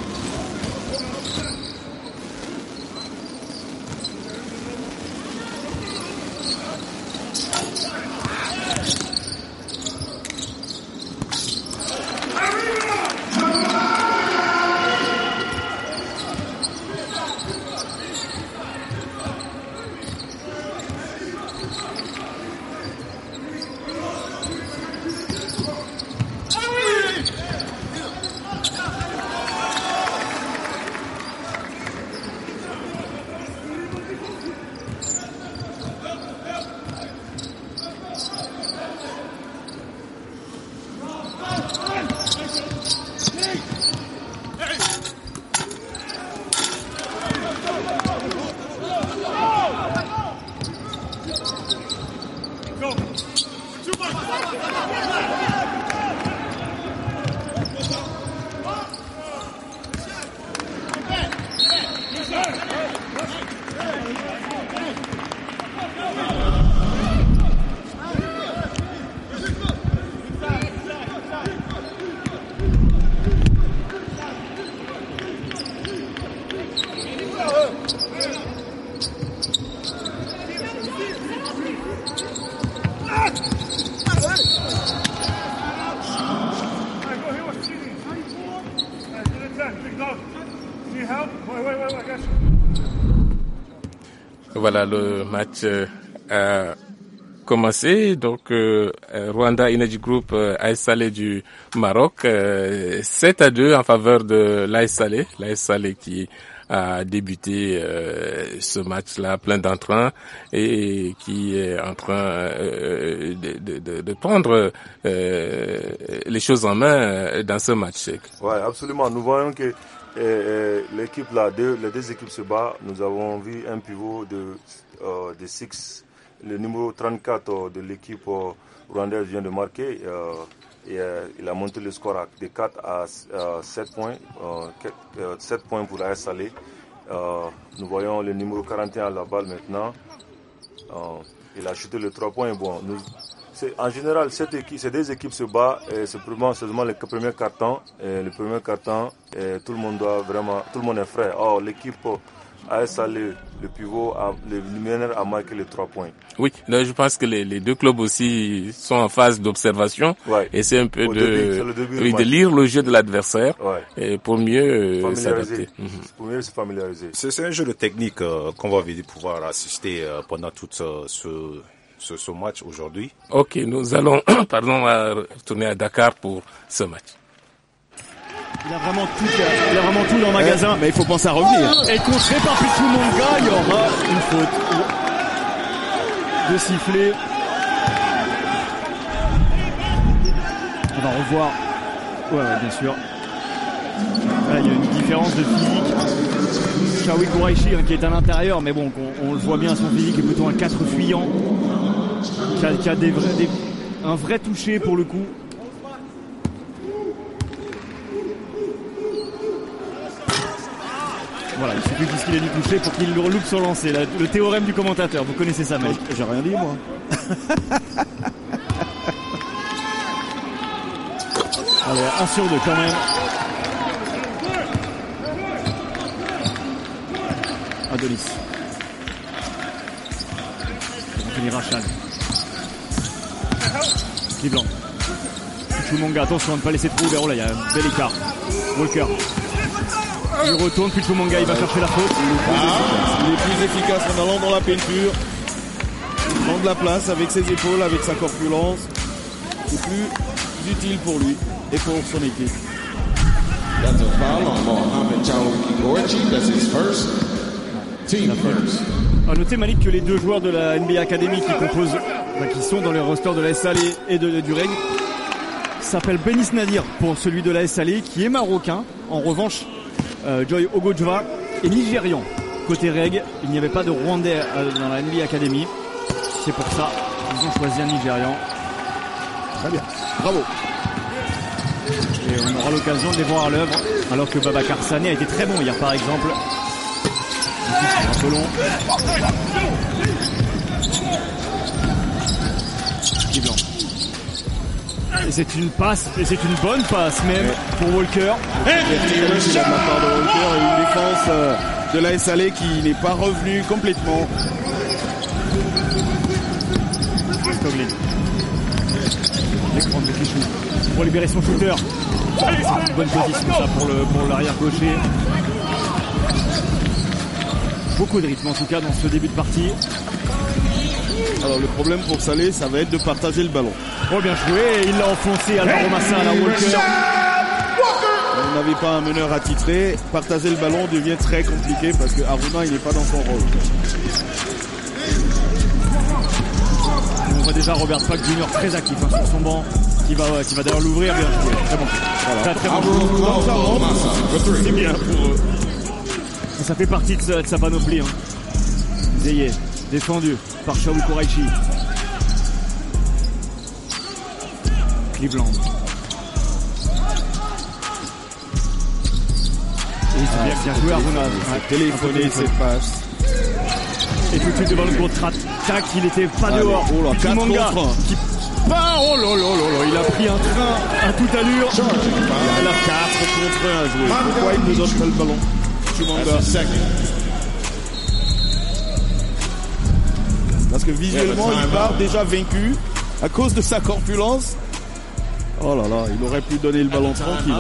Voilà, le match a commencé. Donc, Rwanda Energy Group AS Salé du Maroc, 7-2 en faveur de l'AS Salé. L'AS Salé qui a débuté ce match-là plein d'entrain et qui est en train de prendre les choses en main dans ce match. Ouais, absolument. Nous voyons que l'équipe là, les deux équipes se battent. Nous avons vu un pivot de Six, le numéro 34 de l'équipe rwandaise vient de marquer. Il a monté le score de 4 à 7 points, 7 points pour AS Salé. Nous voyons le numéro 41 à la balle maintenant. Il a chuté le 3 points. Bon, en général, ces deux équipes se battent. C'est seulement le premier quart-temps. Le premier quart-temps, tout le monde est frais. Or, l'équipe AS Salé, le pivot, le numéro a marqué les 3 points. Oui, là, je pense que les deux clubs aussi sont en phase d'observation. Ouais. Et c'est un peu de lire le jeu de l'adversaire, ouais, et pour mieux s'adapter. Pour mieux se familiariser. C'est un jeu de technique qu'on va pouvoir assister pendant tout ce match aujourd'hui. Ok, nous allons retourner à Dakar pour ce match. Il a vraiment tout dans le magasin, mais il faut penser à revenir. Et contré par Pichou Monga, il y aura une faute de sifflet. On va revoir. Ouais, bien sûr. Là, il y a une différence de physique. Shawi Kouraichi, qui est à l'intérieur, mais bon, on le voit bien, son physique est plutôt un 4 fuyant. Qui a un vrai toucher pour le coup. Voilà, il suffit qu'il ait du toucher pour qu'il le loupe sur lancer. Le théorème du commentateur, vous connaissez ça, mec. J'ai rien dit, moi. Allez, 1 sur 2 quand même. Adonis. Anthony Rachad. Cleveland. Pichou-Monga, attention à ne pas laisser trop ouvert. Oh là, il y a un bel écart. Walker. Il retourne, Pichou-Monga, il va chercher la faute. Il est plus efficace en allant dans la peinture. Il prend de la place avec ses épaules, avec sa corpulence. C'est plus utile pour lui et pour son équipe. That's a foul on Mohamed Shawi Kouraichi. That's his first. Team first. A noter, Malik, que les deux joueurs de la NBA Academy qui sont dans les rosters de l'AS Salé et du REG s'appellent Benis Nadir pour celui de l'AS Salé qui est marocain. En revanche, Joy Ogojva est nigérian. Côté REG, il n'y avait pas de Rwandais dans la NBA Academy. C'est pour ça qu'ils ont choisi un Nigérian. Très bien, bravo. Et on aura l'occasion de les voir à l'œuvre, alors que Babacar Sané a été très bon hier par exemple. Un peu long. Yves Blanc. Et c'est une passe, et c'est une bonne passe même pour Walker. De la part de Walker et une défense de l'AS Salé qui n'est pas revenue complètement. Coglin. L'écran de Kichou pour libérer son shooter. C'est une bonne position ça pour l'arrière gaucher. Beaucoup de rythme en tout cas dans ce début de partie. Alors le problème pour Salé, ça va être de partager le ballon. Oh bien joué, il l'a enfoncé Alvaro Massa à la Walker. On n'avait pas un meneur attitré. Partager le ballon devient très compliqué parce que Aruna il n'est pas dans son rôle. On voit déjà Robert Pack Jr. très actif sur son banc qui va d'ailleurs l'ouvrir bien joué. Très bon. Voilà. Très bon. C'est bien pour eux. Et ça fait partie de sa panoplie. Zeye, défendu par Shaul Kouraichi. Cleveland. Et c'est bien joué Aruna. Téléphoner cette passe. Et tout de suite devant le contre-attaque, il était pas dehors. Oh là, 4 Manga contre 1. qui part, oh là là là là, il a pris un train à toute allure. Il a 4 contre 1 à jouer. Pourquoi il ne donne pas le ballon? Chumanga. Parce que visuellement, il part déjà vaincu à cause de sa corpulence. Oh là là, il aurait pu donner le ballon tranquille.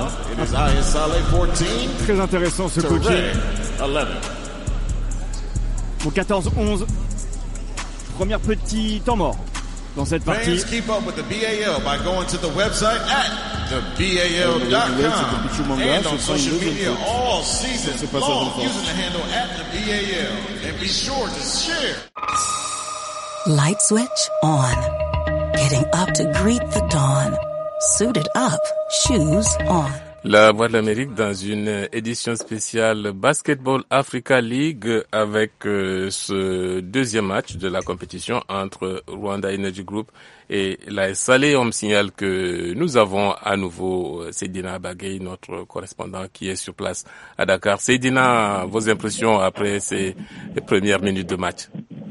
Très intéressant ce coaching. Bon, 14-11. Premier petit temps mort dans cette partie. Fans keep up with the BAL by going to the website at thebal.com and on social media all season long using the handle at the BAL. And be sure to share. Light switch on. Getting up to greet the dawn. Suited up, shoes on. La Voix de l'Amérique dans une édition spéciale Basketball Africa League avec ce deuxième match de la compétition entre Rwanda Energy Group et l'AS Salé. On me signale que nous avons à nouveau Seydina Bagay, notre correspondant qui est sur place à Dakar. Seydina, vos impressions après ces premières minutes de match?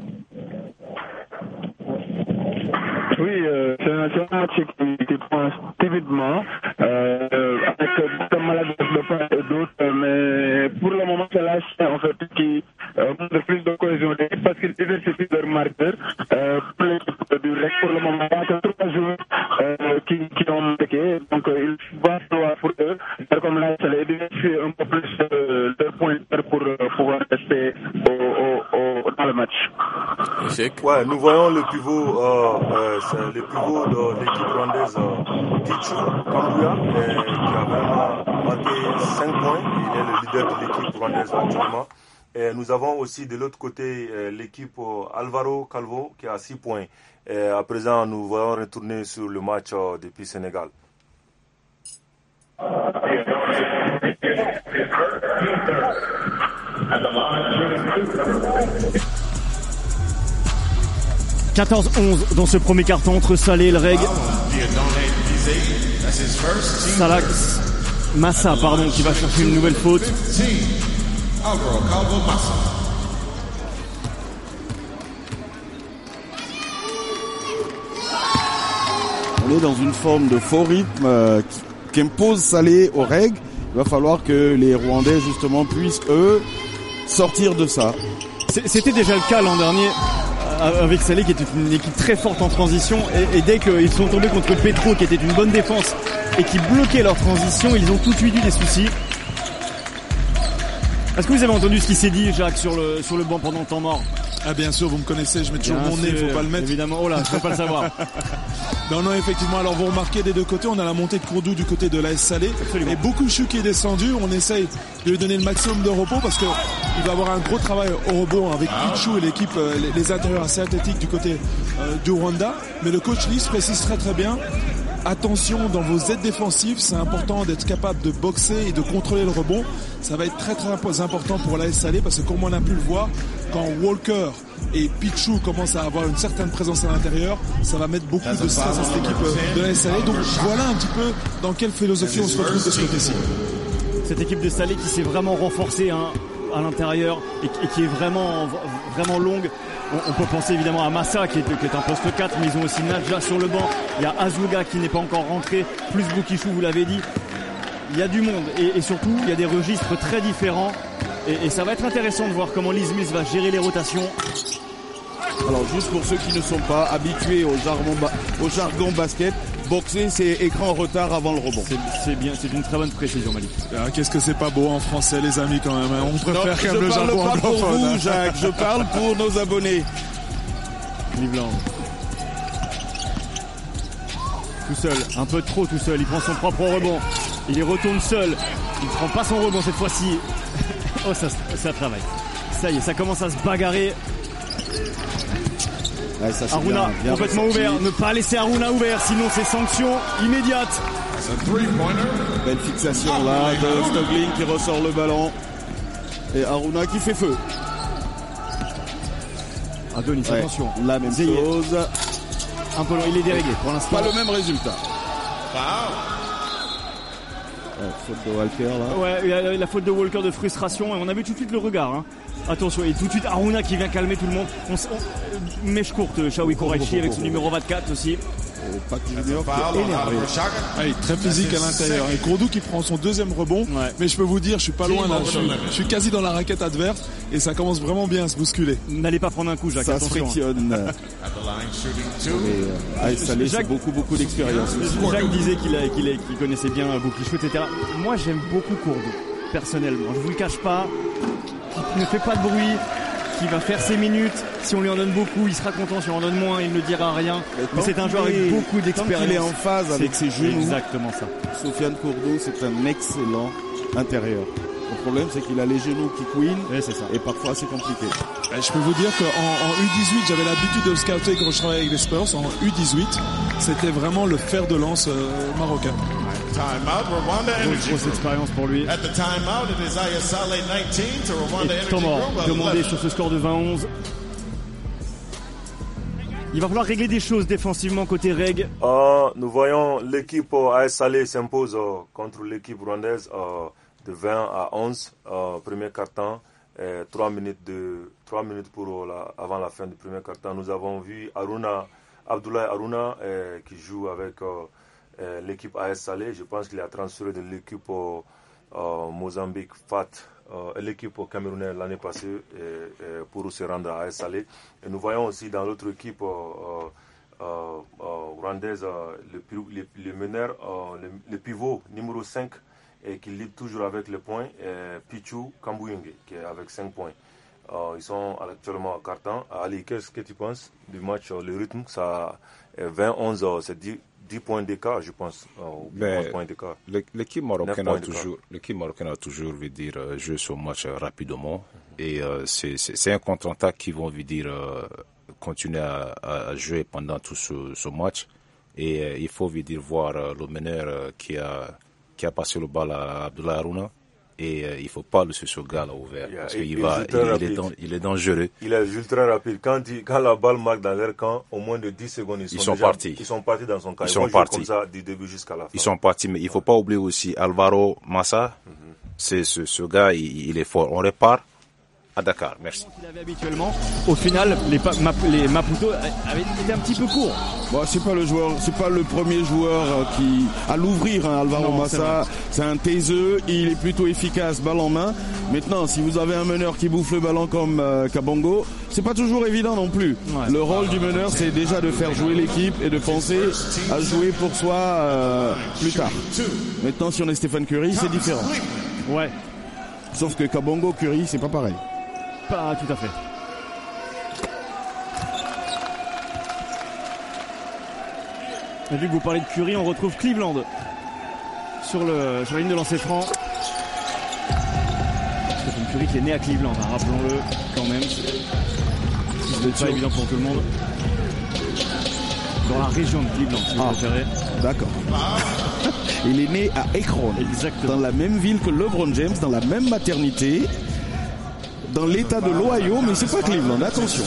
Oui, c'est un match qui prend timidement, avec beaucoup de maladresses de part et d'autre, mais pour le moment, c'est l'AS en fait qui montre plus de cohésion d'équipe parce qu'ils diversifient leurs marqueurs. Pour l'équipe du REC, pour le moment, il y a 3 joueurs qui ont marqué, donc il va falloir pour eux, comme l'AS, diversifier un peu plus leurs points pour pouvoir rester dans le match. Ouais, nous voyons le pivot, c'est le pivot de l'équipe rwandaise, Pichu Kambuya, qui a vraiment marqué 5 points. Il est le leader de l'équipe rwandaise actuellement. Et nous avons aussi de l'autre côté l'équipe Alvaro Calvo qui a 6 points. Et à présent, nous voyons retourner sur le match depuis Sénégal. 14-11 dans ce premier carton entre Salé et le REG. Salax Massa, qui va chercher une nouvelle faute. On est dans une forme de faux rythme qu'impose Salé au REG. Il va falloir que les Rwandais justement puissent eux sortir de ça. C'était déjà le cas l'an dernier avec Salé qui était une équipe très forte en transition et dès qu'ils sont tombés contre Petro qui était une bonne défense et qui bloquait leur transition, ils ont tout de suite eu des soucis. Est-ce que vous avez entendu ce qui s'est dit, Jacques, sur le banc pendant le temps mort? Ah bien sûr, vous me connaissez, je mets toujours mon nez, faut pas le mettre. Évidemment, oh là, je peux pas le savoir. Non, effectivement, alors vous remarquez des deux côtés, on a la montée de Kourdou du côté de l'AS Salé. Et beaucoup de Chou qui est descendu, on essaye de lui donner le maximum de repos parce que il va avoir un gros travail au rebond avec Pichou et l'équipe, les intérieurs assez athlétiques du côté du Rwanda. Mais le coach Lys précise très très bien, attention dans vos aides défensives, c'est important d'être capable de boxer et de contrôler le rebond. Ça va être très très important pour l'AS Salé parce que comme on a pu le voir, quand Walker et Pichou commencent à avoir une certaine présence à l'intérieur, ça va mettre beaucoup de stress à cette équipe de l'AS Salé. Donc voilà un petit peu dans quelle philosophie on se retrouve de ce côté-ci. Cette équipe de Salé qui s'est vraiment renforcée à l'intérieur et qui est vraiment longue. On peut penser évidemment à Massa qui est un poste 4, mais ils ont aussi Nadja sur le banc. Il y a Azuga qui n'est pas encore rentré, plus Boukishou, vous l'avez dit. Il y a du monde et surtout il y a des registres très différents et ça va être intéressant de voir comment Liz Mills va gérer les rotations. Alors juste pour ceux qui ne sont pas habitués au jargon basket, boxer c'est écran en retard avant le rebond. C'est bien, c'est une très bonne précision, Malik. Ah, qu'est-ce que c'est pas beau en français, les amis, quand même. On préfère quand même le jargon anglophone. Je parle pas pour vous, Jacques, je parle pour nos abonnés. Cleveland. Tout seul, un peu trop tout seul, il prend son propre rebond. Il y retourne seul. Il ne prend pas son rebond cette fois-ci. Oh, ça travaille. Ça y est, ça commence à se bagarrer. Ouais, ça, Aruna bien complètement ouvert. Ne pas laisser Aruna ouvert, sinon c'est sanction immédiate. Belle fixation là de Stogling qui ressort le ballon. Et Aruna qui fait feu. Adonis, attention. La même chose. Un peu long, il est déréglé pour l'instant. Pas le même résultat. Faute de Walker là. Ouais, il y a la faute de Walker de frustration et on a vu tout de suite le regard. Hein. Attention, et tout de suite Aruna qui vient calmer tout le monde. Mèche courte, Shawi Koraichi avec son numéro 24 aussi. Très physique à l'intérieur. Et Kourdou qui prend son deuxième rebond. Ouais. Mais je peux vous dire, je suis pas loin là. Je suis quasi dans la raquette adverse et ça commence vraiment bien à se bousculer. N'allez pas prendre un coup, Jacques. Ça attention. se frictionne. Salé, c'est beaucoup d'expérience. Jacques disait qu'il connaissait bien Boukishou, etc. Moi, j'aime beaucoup Kourdou, personnellement. Je vous le cache pas. Qui ne fait pas de bruit. Qui va faire ses minutes. Si on lui en donne beaucoup, il sera content. Si on en donne moins, il ne dira rien. Mais c'est un joueur avec beaucoup d'expérience. Il est en phase avec ses genoux. Exactement ça. Sofiane Kourdou, c'est un excellent intérieur. Le problème, c'est qu'il a les genoux qui couinent. Oui, c'est ça. Et parfois, c'est compliqué. Je peux vous dire qu'en U18, j'avais l'habitude de le scouter quand je travaillais avec les Spurs. En U18, c'était vraiment le fer de lance marocain. Grosse expérience pour lui. Et temps mort demandé sur ce score de 20-11. Il va falloir régler des choses défensivement côté Reg. Nous voyons l'équipe AS Salé s'impose contre l'équipe rwandaise de 20 à 11. Premier quart-temps, 3 minutes avant la fin du premier quart-temps. Nous avons vu Abdoulaye Aruna qui joue avec l'équipe AS Salé. Je pense qu'il a transféré de l'équipe Mozambique FAT, l'équipe camerounaise l'année passée pour se rendre à AS Salé. Et nous voyons aussi dans l'autre équipe rwandaise le meneur, le pivot numéro 5 et qui lead toujours avec les points, Pichu Kambuyenge qui est avec 5 points. Ils sont actuellement à quart-temps. Ali, qu'est-ce que tu penses du match? Le rythme, ça 20-11, c'est 10 points d'écart, je pense. 11 points d'écart. L'équipe marocaine a toujours veut dire jouer ce match rapidement. Et c'est un contre-attaque qui vont veut dire continuer à jouer pendant tout ce match. Et il faut veut dire voir le meneur qui a passé le bal à Abdoulaye Aruna. Et il ne faut pas laisser ce gars-là ouvert. Parce qu'il il est dangereux. Il est ultra rapide. Quand la balle marque dans leur camp, au moins de 10 secondes, ils sont partis. Ils sont partis dans son camp. Ils sont partis comme ça du début jusqu'à la fin. Ils sont partis, mais il ne faut pas oublier aussi Alvaro Massa. C'est ce gars, il est fort. On repart à Dakar. Merci. Il avait habituellement. Au final, les Maputo avaient été un petit peu courts. Bon, c'est pas le premier joueur qui à l'ouvrir, hein, Alvaro Massa. C'est un taiseux, il est plutôt efficace, balle en main. Maintenant, si vous avez un meneur qui bouffe le ballon comme Kabongo, c'est pas toujours évident non plus. Ouais, le rôle du meneur, c'est déjà de faire jouer l'équipe et de penser à jouer pour soi plus tard. Maintenant, si on est Stephen Curry, c'est différent. Ouais. Sauf que Kabongo, Curry, c'est pas pareil. Pas tout à fait. Et vu que vous parlez de Curry, on retrouve Cleveland sur la ligne de lancer franc. Stephen Curry qui est né à Cleveland, hein, rappelons-le quand même. C'est pas évident pour tout le monde. Dans la région de Cleveland, si vous préférez. D'accord. Il est né à Akron. Exactement. Dans la même ville que LeBron James, dans la même maternité. Dans l'état de l'Ohio, mais c'est pas Cleveland, attention.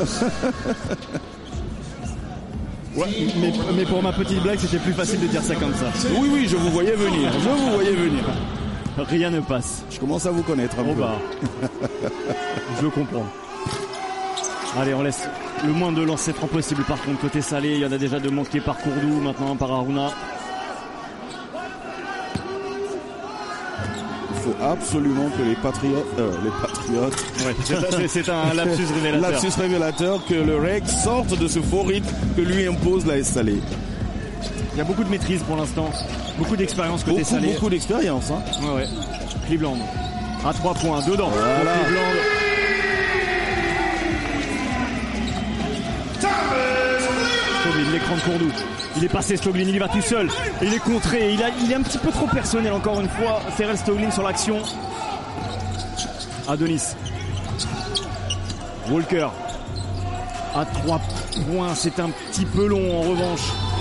Ouais, mais pour ma petite blague, c'était plus facile de dire ça comme ça. Oui, je vous voyais venir. Rien ne passe. Je commence à vous connaître un peu. Je comprends. Allez, on laisse le moins de lancers francs possible par contre côté salé. Il y en a déjà de manqués par Kourdou, maintenant par Harouna. Il faut absolument que les patriotes, ouais, c'est un lapsus révélateur. Lapsus révélateur, que le REG sorte de ce faux rythme que lui impose la Salé. Il y a beaucoup de maîtrise pour l'instant, beaucoup d'expérience côté salé. Beaucoup d'expérience. Hein. Ouais. Cleveland à 3 points, dedans. Voilà. Cleveland. Stoglin, l'écran de Kourdou. Il est passé Stoglin, il y va tout seul. Il est contré, il est un petit peu trop personnel encore une fois. Terrell Stoglin sur l'action. Adonis. Walker. À 3 points, c'est un petit peu long en revanche.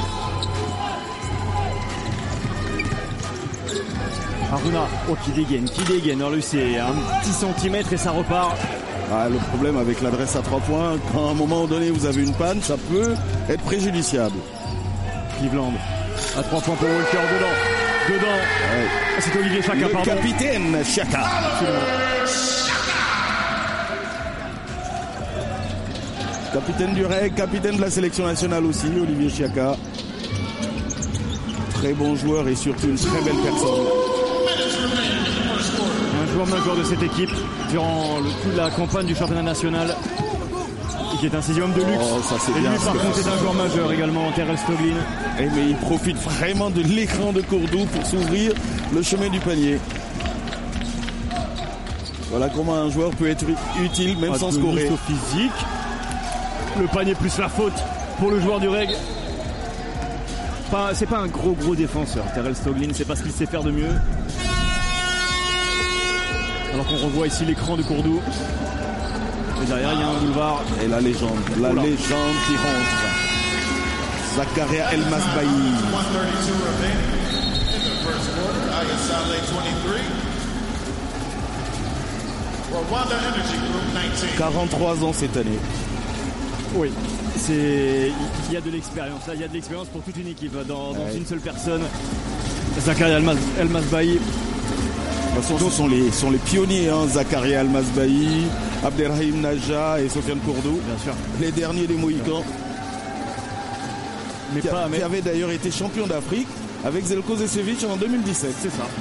Harouna, oh qui dégaine. Alors lui c'est un petit centimètre et ça repart. Ah, le problème avec l'adresse à 3 points, quand à un moment donné vous avez une panne, ça peut être préjudiciable. Cleveland à 3 points pour Walker, dedans. Ouais. C'est Olivier Chaka, le pardon. Capitaine Chaka. Capitaine du REG, capitaine de la sélection nationale aussi, Olivier Chaka. Très bon joueur et surtout une très belle personne. Un joueur majeur de cette équipe durant toute la campagne du championnat national et qui est un 6e homme de luxe. Oh, ça, c'est et bien, lui par contre est un joueur majeur également, Terrell Stoglin. Mais il profite vraiment de l'écran de Kourdou pour s'ouvrir le chemin du panier. Voilà comment un joueur peut être utile même sans scorer. Au physique. Le panier plus la faute pour le joueur du REG. C'est pas un gros défenseur, Terrell Stoglin, c'est pas ce qu'il sait faire de mieux. Alors qu'on revoit ici l'écran de Kourdou. Et derrière, il y a un boulevard. Et la légende qui rentre. Zakaria El Masbahi. 43 ans cette année. Oui, il y a de l'expérience. Là, il y a de l'expérience pour toute une équipe dans une seule personne. Zakaria El Masbahi. De toute façon, ce sont les pionniers, hein. Zakaria El Masbahi, Abderrahim Naja et Sofiane Kourdou. Bien sûr. Les derniers des Mohicans. Qui avait d'ailleurs été champion d'Afrique avec Zelko Zesevic en 2017. C'est ça.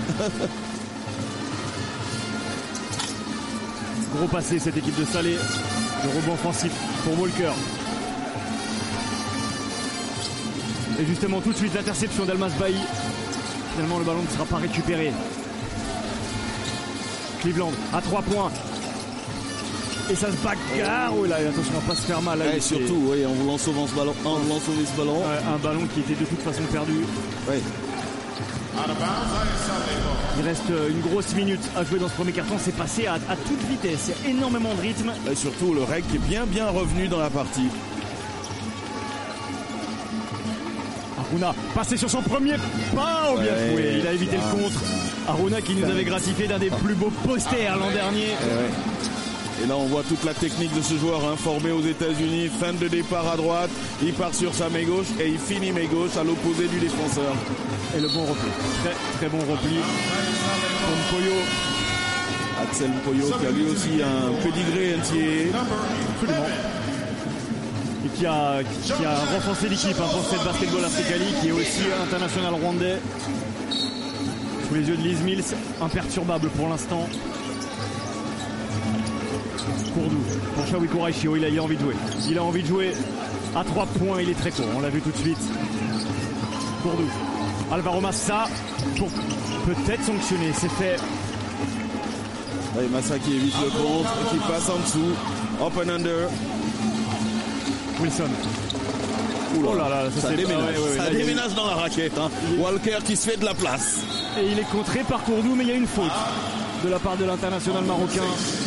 Gros passé cette équipe de Salé. Le rebond offensif pour Walker. Et justement tout de suite l'interception d'El Masbahi. Finalement le ballon ne sera pas récupéré. Cleveland à 3 points. Et ça se bagarre. Oh là, attention à pas se faire mal. Là, surtout, oui, en voulant sauver ce ballon. Un ballon qui était de toute façon perdu. Ouais. Il reste une grosse minute à jouer dans ce premier carton. C'est passé à toute vitesse. Il y a énormément de rythme. Et surtout le REG qui est bien revenu dans la partie. Harouna passé sur son premier pas. Oh, bien joué. Il a évité le contre. Harouna qui nous avait gratifié d'un des plus beaux posters l'an dernier. Et là on voit toute la technique de ce joueur formé aux États-Unis. Fin de départ à droite, il part sur sa main gauche et il finit main gauche à l'opposé du défenseur. Et le bon repli, très bon repli pour Mpoyo. Axel Mpoyo qui a lui aussi un pédigré entier. Absolument. Et qui a renforcé l'équipe pour cette Basketball Africa League, qui est aussi international rwandais. Sous les yeux de Liz Mills, imperturbable pour l'instant. Kourdou pour Shawiko Raishio, il a envie de jouer. Il a envie de jouer à 3 points, il est très court, on l'a vu tout de suite. Kourdou, Alvaro Massa pour peut-être sanctionner, c'est fait. Oui, Massa qui évite le contre et qui passe en dessous. Open under. Wilson. Oula, oh là là, ça déménage. Ça déménage dans la raquette. Hein. Walker qui se fait de la place. Et il est contré par Kourdou, mais il y a une faute de la part de l'international marocain.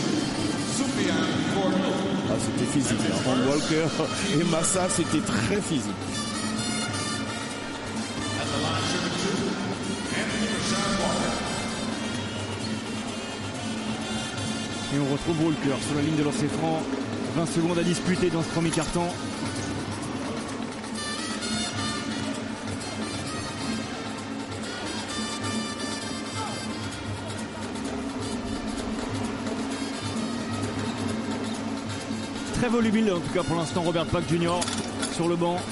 Ah, c'était physique. Entre Walker et Massa, c'était très physique. Et on retrouve Walker sur la ligne de lancer franc. 20 secondes à disputer dans ce premier quart-temps. très volubile en tout cas pour l'instant Robert Pack Jr. sur le banc.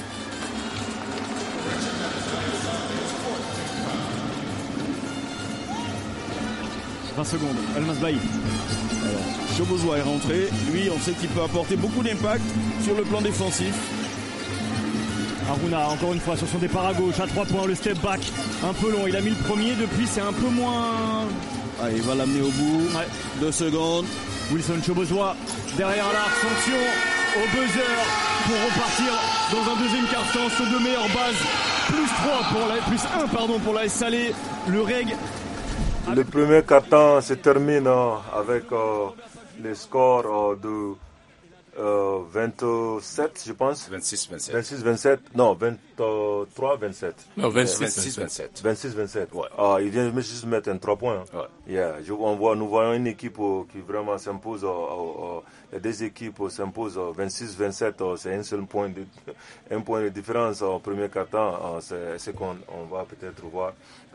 « 20 secondes, El Masbahi. Chobozoa est rentré. Lui, on sait qu'il peut apporter beaucoup d'impact sur le plan défensif. Aruna, encore une fois, sur son départ à gauche, à 3 points, le step back. Un peu long, il a mis le premier, depuis c'est un peu moins... Ah, il va l'amener au bout. Ouais. 2 secondes. Wilson Chobozoa, derrière l'arc, sanction au buzzer pour repartir dans un deuxième quart-temps sur de meilleures bases. Plus 1 pour la Salé. Le reg. Le premier quart-temps se termine avec les scores de 27, je pense. 26-27. 26-27. Non, 23-27. Non, 26-27. 26-27. Ouais. Il vient juste mettre un 3 points. Ouais. Yeah. Nous voyons une équipe qui vraiment s'impose. Les deux équipes s'imposent 26-27. C'est un point de différence au premier quart-temps. C'est ce qu'on va peut-être voir.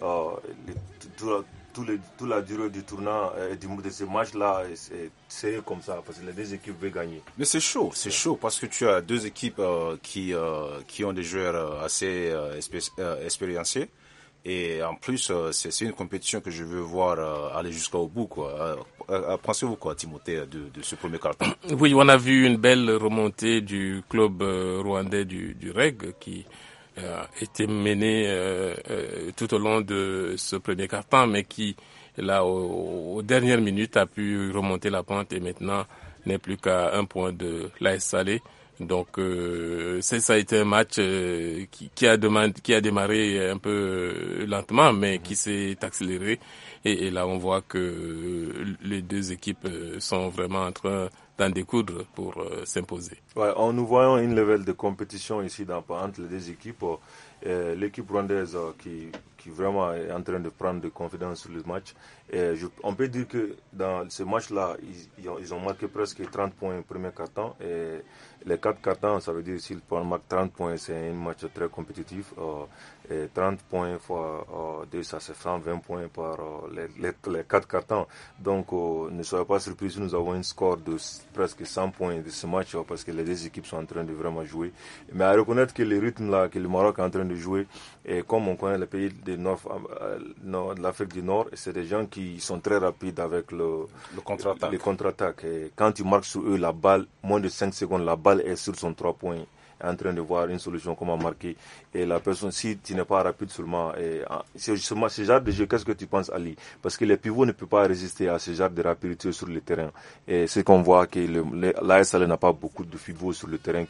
Toute la durée du tournant de ce match-là, c'est comme ça, parce que les deux équipes veulent gagner. Mais c'est chaud parce que tu as deux équipes qui ont des joueurs assez expérimentés. Et en plus, c'est une compétition que je veux voir aller jusqu'au bout, quoi. Pensez-vous quoi, Timothée, de ce premier quart-temps? Oui, on a vu une belle remontée du club rwandais du REG qui était mené tout au long de ce premier quart-temps, mais qui, là, aux dernières minutes, a pu remonter la pente et maintenant n'est plus qu'à 1 point de l'AS Salé. Donc, ça a été un match qui a démarré un peu lentement, mais qui s'est accéléré. Et là, on voit que les deux équipes sont vraiment en train d'en découdre pour s'imposer. Ouais, nous voyons une level de compétition ici entre les deux équipes. L'équipe rwandaise qui vraiment est en train de prendre de confiance sur le match. On peut dire que dans ce match-là, ils ont marqué presque 30 points au premier quart-temps. Et les 4 quart-temps, ça veut dire s'ils marquent 30 points, c'est un match très compétitif. Et 30 points fois 2, ça c'est 120 points par les 4 quart-temps. Donc, ne soyez pas surpris si nous avons un score de presque 100 points de ce match, parce que les deux équipes sont en train de vraiment jouer. Mais à reconnaître que le rythme là, que le Maroc est en train de jouer, et comme on connaît les pays de l'Afrique du Nord, c'est des gens qui sont très rapides avec le contre-attaque. Et quand tu marques sur eux, la balle, moins de 5 secondes, la balle est sur son 3 points, en train de voir une solution, comment marquer. Et la personne, si tu n'es pas rapide seulement, ce genre de jeu, qu'est-ce que tu penses, Ali? Parce que les pivots ne peuvent pas résister à ce genre de rapidité sur le terrain. Et c'est qu'on voit que l'AS Salé n'a pas beaucoup de pivots sur le terrain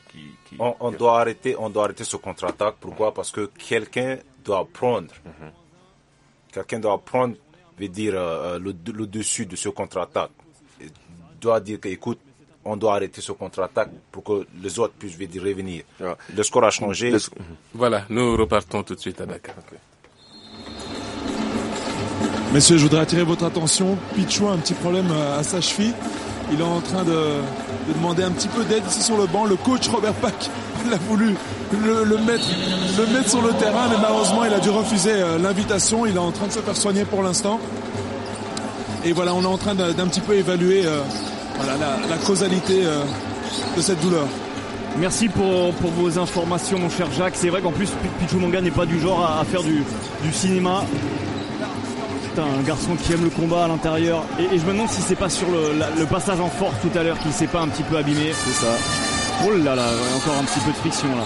On doit arrêter ce contre-attaque. Pourquoi? Parce que quelqu'un doit prendre. Quelqu'un doit prendre, veut dire, le dessus de ce contre-attaque. Il doit dire que, écoute, on doit arrêter ce contre-attaque pour que les autres puissent revenir. Yeah. Le score a changé. Voilà, nous repartons tout de suite à Dakar. Okay. Messieurs, je voudrais attirer votre attention. Pichou a un petit problème à sa cheville. Il est en train de demander un petit peu d'aide ici sur le banc. Le coach Robert Pack, il a voulu le mettre sur le terrain, mais malheureusement, il a dû refuser l'invitation. Il est en train de se faire soigner pour l'instant. Et voilà, on est en train d'un petit peu évaluer la causalité de cette douleur. Merci pour vos informations, mon cher Jacques. C'est vrai qu'en plus, Pichou Manga n'est pas du genre à faire du cinéma. C'est un garçon qui aime le combat à l'intérieur. Et je me demande si c'est pas sur le passage en force tout à l'heure qu'il s'est pas un petit peu abîmé. C'est ça. Oh là là, encore un petit peu de friction là.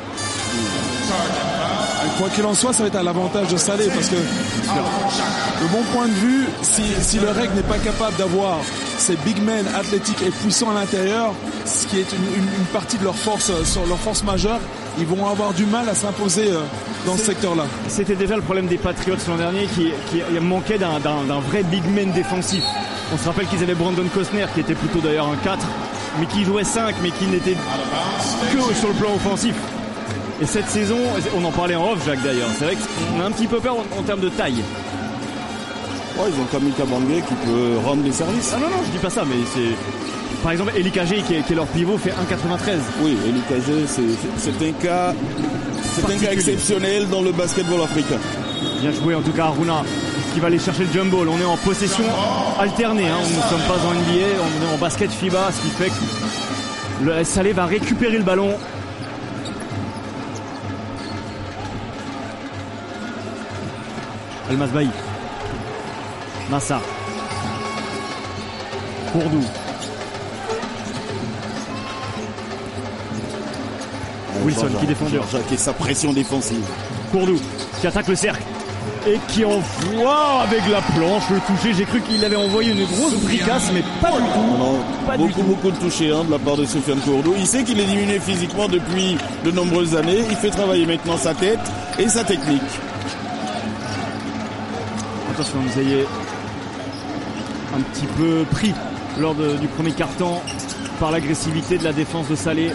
Quoi qu'il en soit, ça va être à l'avantage de Salé parce que de mon point de vue, si le REG n'est pas capable d'avoir ces big men athlétiques et puissants à l'intérieur, ce qui est une partie de leur force majeure, ils vont avoir du mal à s'imposer dans ce secteur-là. C'était déjà le problème des Patriots l'an dernier qui manquait d'un vrai big man défensif. On se rappelle qu'ils avaient Brandon Costner qui était plutôt d'ailleurs un 4, mais qui jouait 5, mais qui n'était que sur le plan offensif. Et cette saison, on en parlait en off, Jacques d'ailleurs, c'est vrai qu'on a un petit peu peur en termes de taille. Ouais, ils ont Camille Kabangé qui peut rendre les services. Ah non, je dis pas ça, mais c'est... Par exemple, Eli Kagé, qui est leur pivot, fait 1,93. Oui, Eli Kagé, c'est un cas exceptionnel dans le basketball africain. Bien joué en tout cas Aruna, qui va aller chercher le jump ball. On est en possession alternée, on ne sommes pas en NBA, on est en basket FIBA, ce qui fait Le Salé va récupérer le ballon. El Masbahi. Massa. Kourdou. Wilson qui défend dur. Jacques et sa pression défensive. Kourdou qui attaque le cercle et qui envoie avec la planche le toucher. J'ai cru qu'il avait envoyé une grosse bricasse, mais pas du tout. Non, Pas beaucoup de touchés de la part de Sofiane Kourdou. Il sait qu'il est diminué physiquement depuis de nombreuses années. Il fait travailler maintenant sa tête et sa technique. Attention, Nzeye, un petit peu pris lors du premier quart-temps par l'agressivité de la défense de Salé.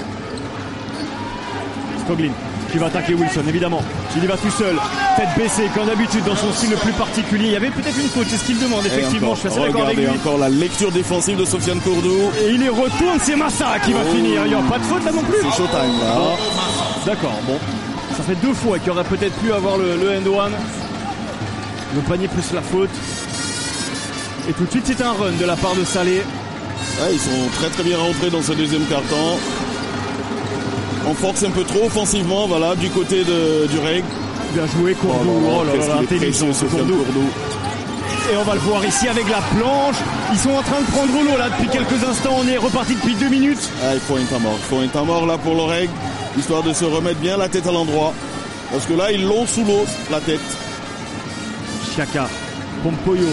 Stoglin qui va attaquer Wilson, évidemment. Il y va tout seul, tête baissée, comme d'habitude, dans son style le plus particulier. Il y avait peut-être une faute, c'est ce qu'il demande, effectivement. Je suis assez d'accord avec lui. Encore la lecture défensive de Sofiane Kourdou. Et il y retourne, c'est Massa qui va finir. Il n'y aura pas de faute là non plus. C'est showtime là. Bon. D'accord, bon. Ça fait 2 fois qu'il aurait peut-être pu avoir le end-one. Le panier plus la faute. Et tout de suite, c'est un run de la part de Salé. Ouais, ils sont très bien rentrés dans ce deuxième quart-temps. On force un peu trop offensivement, voilà, du côté du REG. Bien joué, Kourdou. Oh là là, intelligent ce Kourdou. Et on va le voir ici avec la planche. Ils sont en train de prendre l'eau là depuis quelques instants. On est reparti depuis 2 minutes. Ah, il faut un temps mort. Il faut un temps mort là pour le REG, histoire de se remettre bien la tête à l'endroit. Parce que là, ils l'ont sous l'eau, la tête. Chaka, Pompoyo.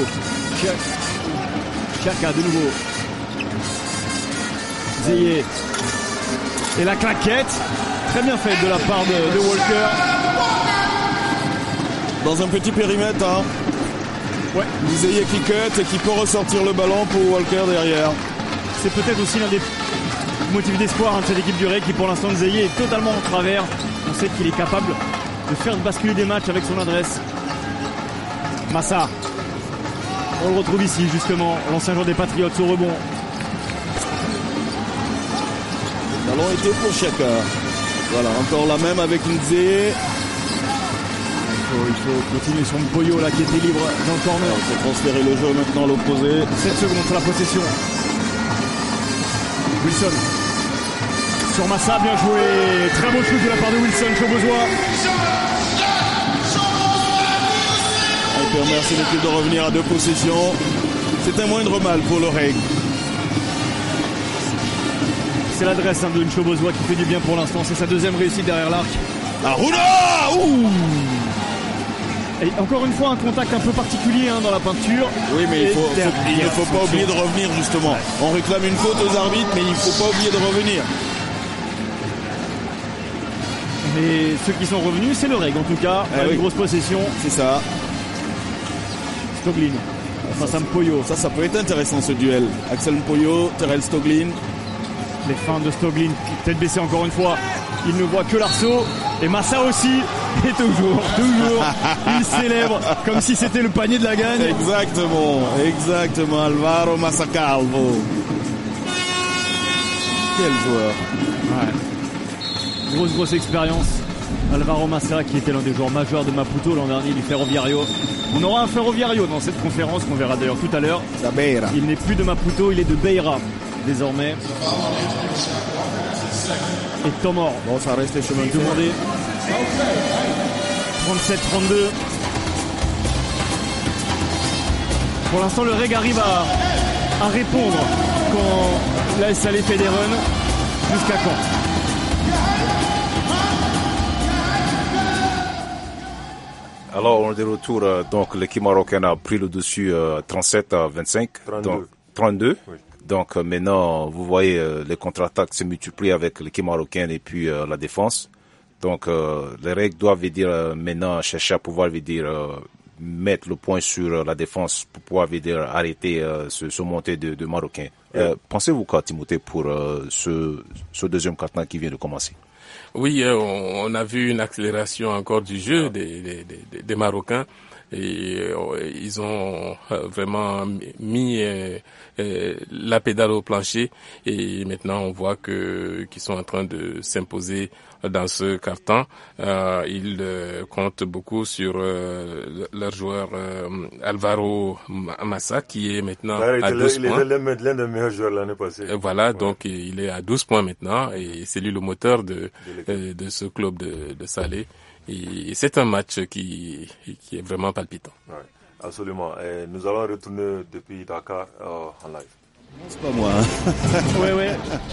Chaka de nouveau. Zeye. Et la claquette, très bien faite de la part de Walker. Dans un petit périmètre, hein. Ouais. Zeye qui cut et qui peut ressortir le ballon pour Walker derrière. C'est peut-être aussi l'un des motifs d'espoir de cette équipe du REG qui pour l'instant Zeye est totalement en travers. On sait qu'il est capable de faire basculer des matchs avec son adresse. Massa. On le retrouve ici justement, l'ancien joueur des Patriots au rebond. Le ballon était pour Chaka. Voilà, encore la même avec Nzeye. Il faut continuer son Poyo là qui était libre dans le corner. Il faut transférer le jeu maintenant à l'opposé. 7 secondes sur la possession. Wilson. Sur Massa, bien joué. Très beau shoot de la part de Wilson, Chaubezois. Il permet à cette équipe de revenir à 2 possessions. C'est un moindre mal pour le REG. C'est l'adresse de Chaubezois qui fait du bien pour l'instant. C'est sa deuxième réussite derrière l'arc. Aruna! Ouh! Et encore une fois un contact un peu particulier dans la peinture. Oui, mais il ne faut pas oublier de revenir justement. Ouais. On réclame une faute aux arbitres, mais il ne faut pas oublier de revenir. Et ceux qui sont revenus, c'est le REG en tout cas. Une grosse possession. C'est ça. Stoglin face à Mpoyo. Ça peut être intéressant ce duel. Axel Mpoyo, Terrell Stoglin. Les fins de Stoglin, tête baissée encore une fois. Il ne voit que l'arceau. Et Massa aussi. Et toujours, il célèbre comme si c'était le panier de la gagne. Exactement. Alvaro Massa Calvo. Quel joueur. Ouais. Grosse expérience. Alvaro Massa qui était l'un des joueurs majeurs de Maputo l'an dernier du Ferroviario. On aura un Ferroviario dans cette conférence qu'on verra d'ailleurs tout à l'heure. Il n'est plus de Maputo, il est de Beira désormais. Et Tomor. Bon, ça reste les chemins demandés. 37-32. Pour l'instant, le REG arrive à répondre quand la Salé fait des runs. Jusqu'à quand? Alors, on est de retour. Donc, l'équipe marocaine a pris le dessus 37-25. 32. Oui. Donc, maintenant, vous voyez, les contre-attaques se multiplient avec l'équipe marocaine et puis la défense. Donc, les règles doivent maintenant chercher à pouvoir mettre le point sur la défense pour pouvoir arrêter ce montée de Marocains. Pensez-vous quoi, Timothée, pour ce deuxième quart-temps qui vient de commencer? Oui, on a vu une accélération encore du jeu des Marocains. et ils ont vraiment mis la pédale au plancher, et maintenant on voit qu'ils sont en train de s'imposer dans ce quart-temps. Ils comptent beaucoup sur leur joueur Alvaro Massa, qui est maintenant à 12 points. Il est l'un des meilleurs joueurs l'année passée. Voilà, donc il est à 12 points maintenant, et c'est lui le moteur de ce club de Salé. Et c'est un match qui est vraiment palpitant. Ouais, absolument. Et nous allons retourner depuis Dakar en live. C'est pas moi. Ouais.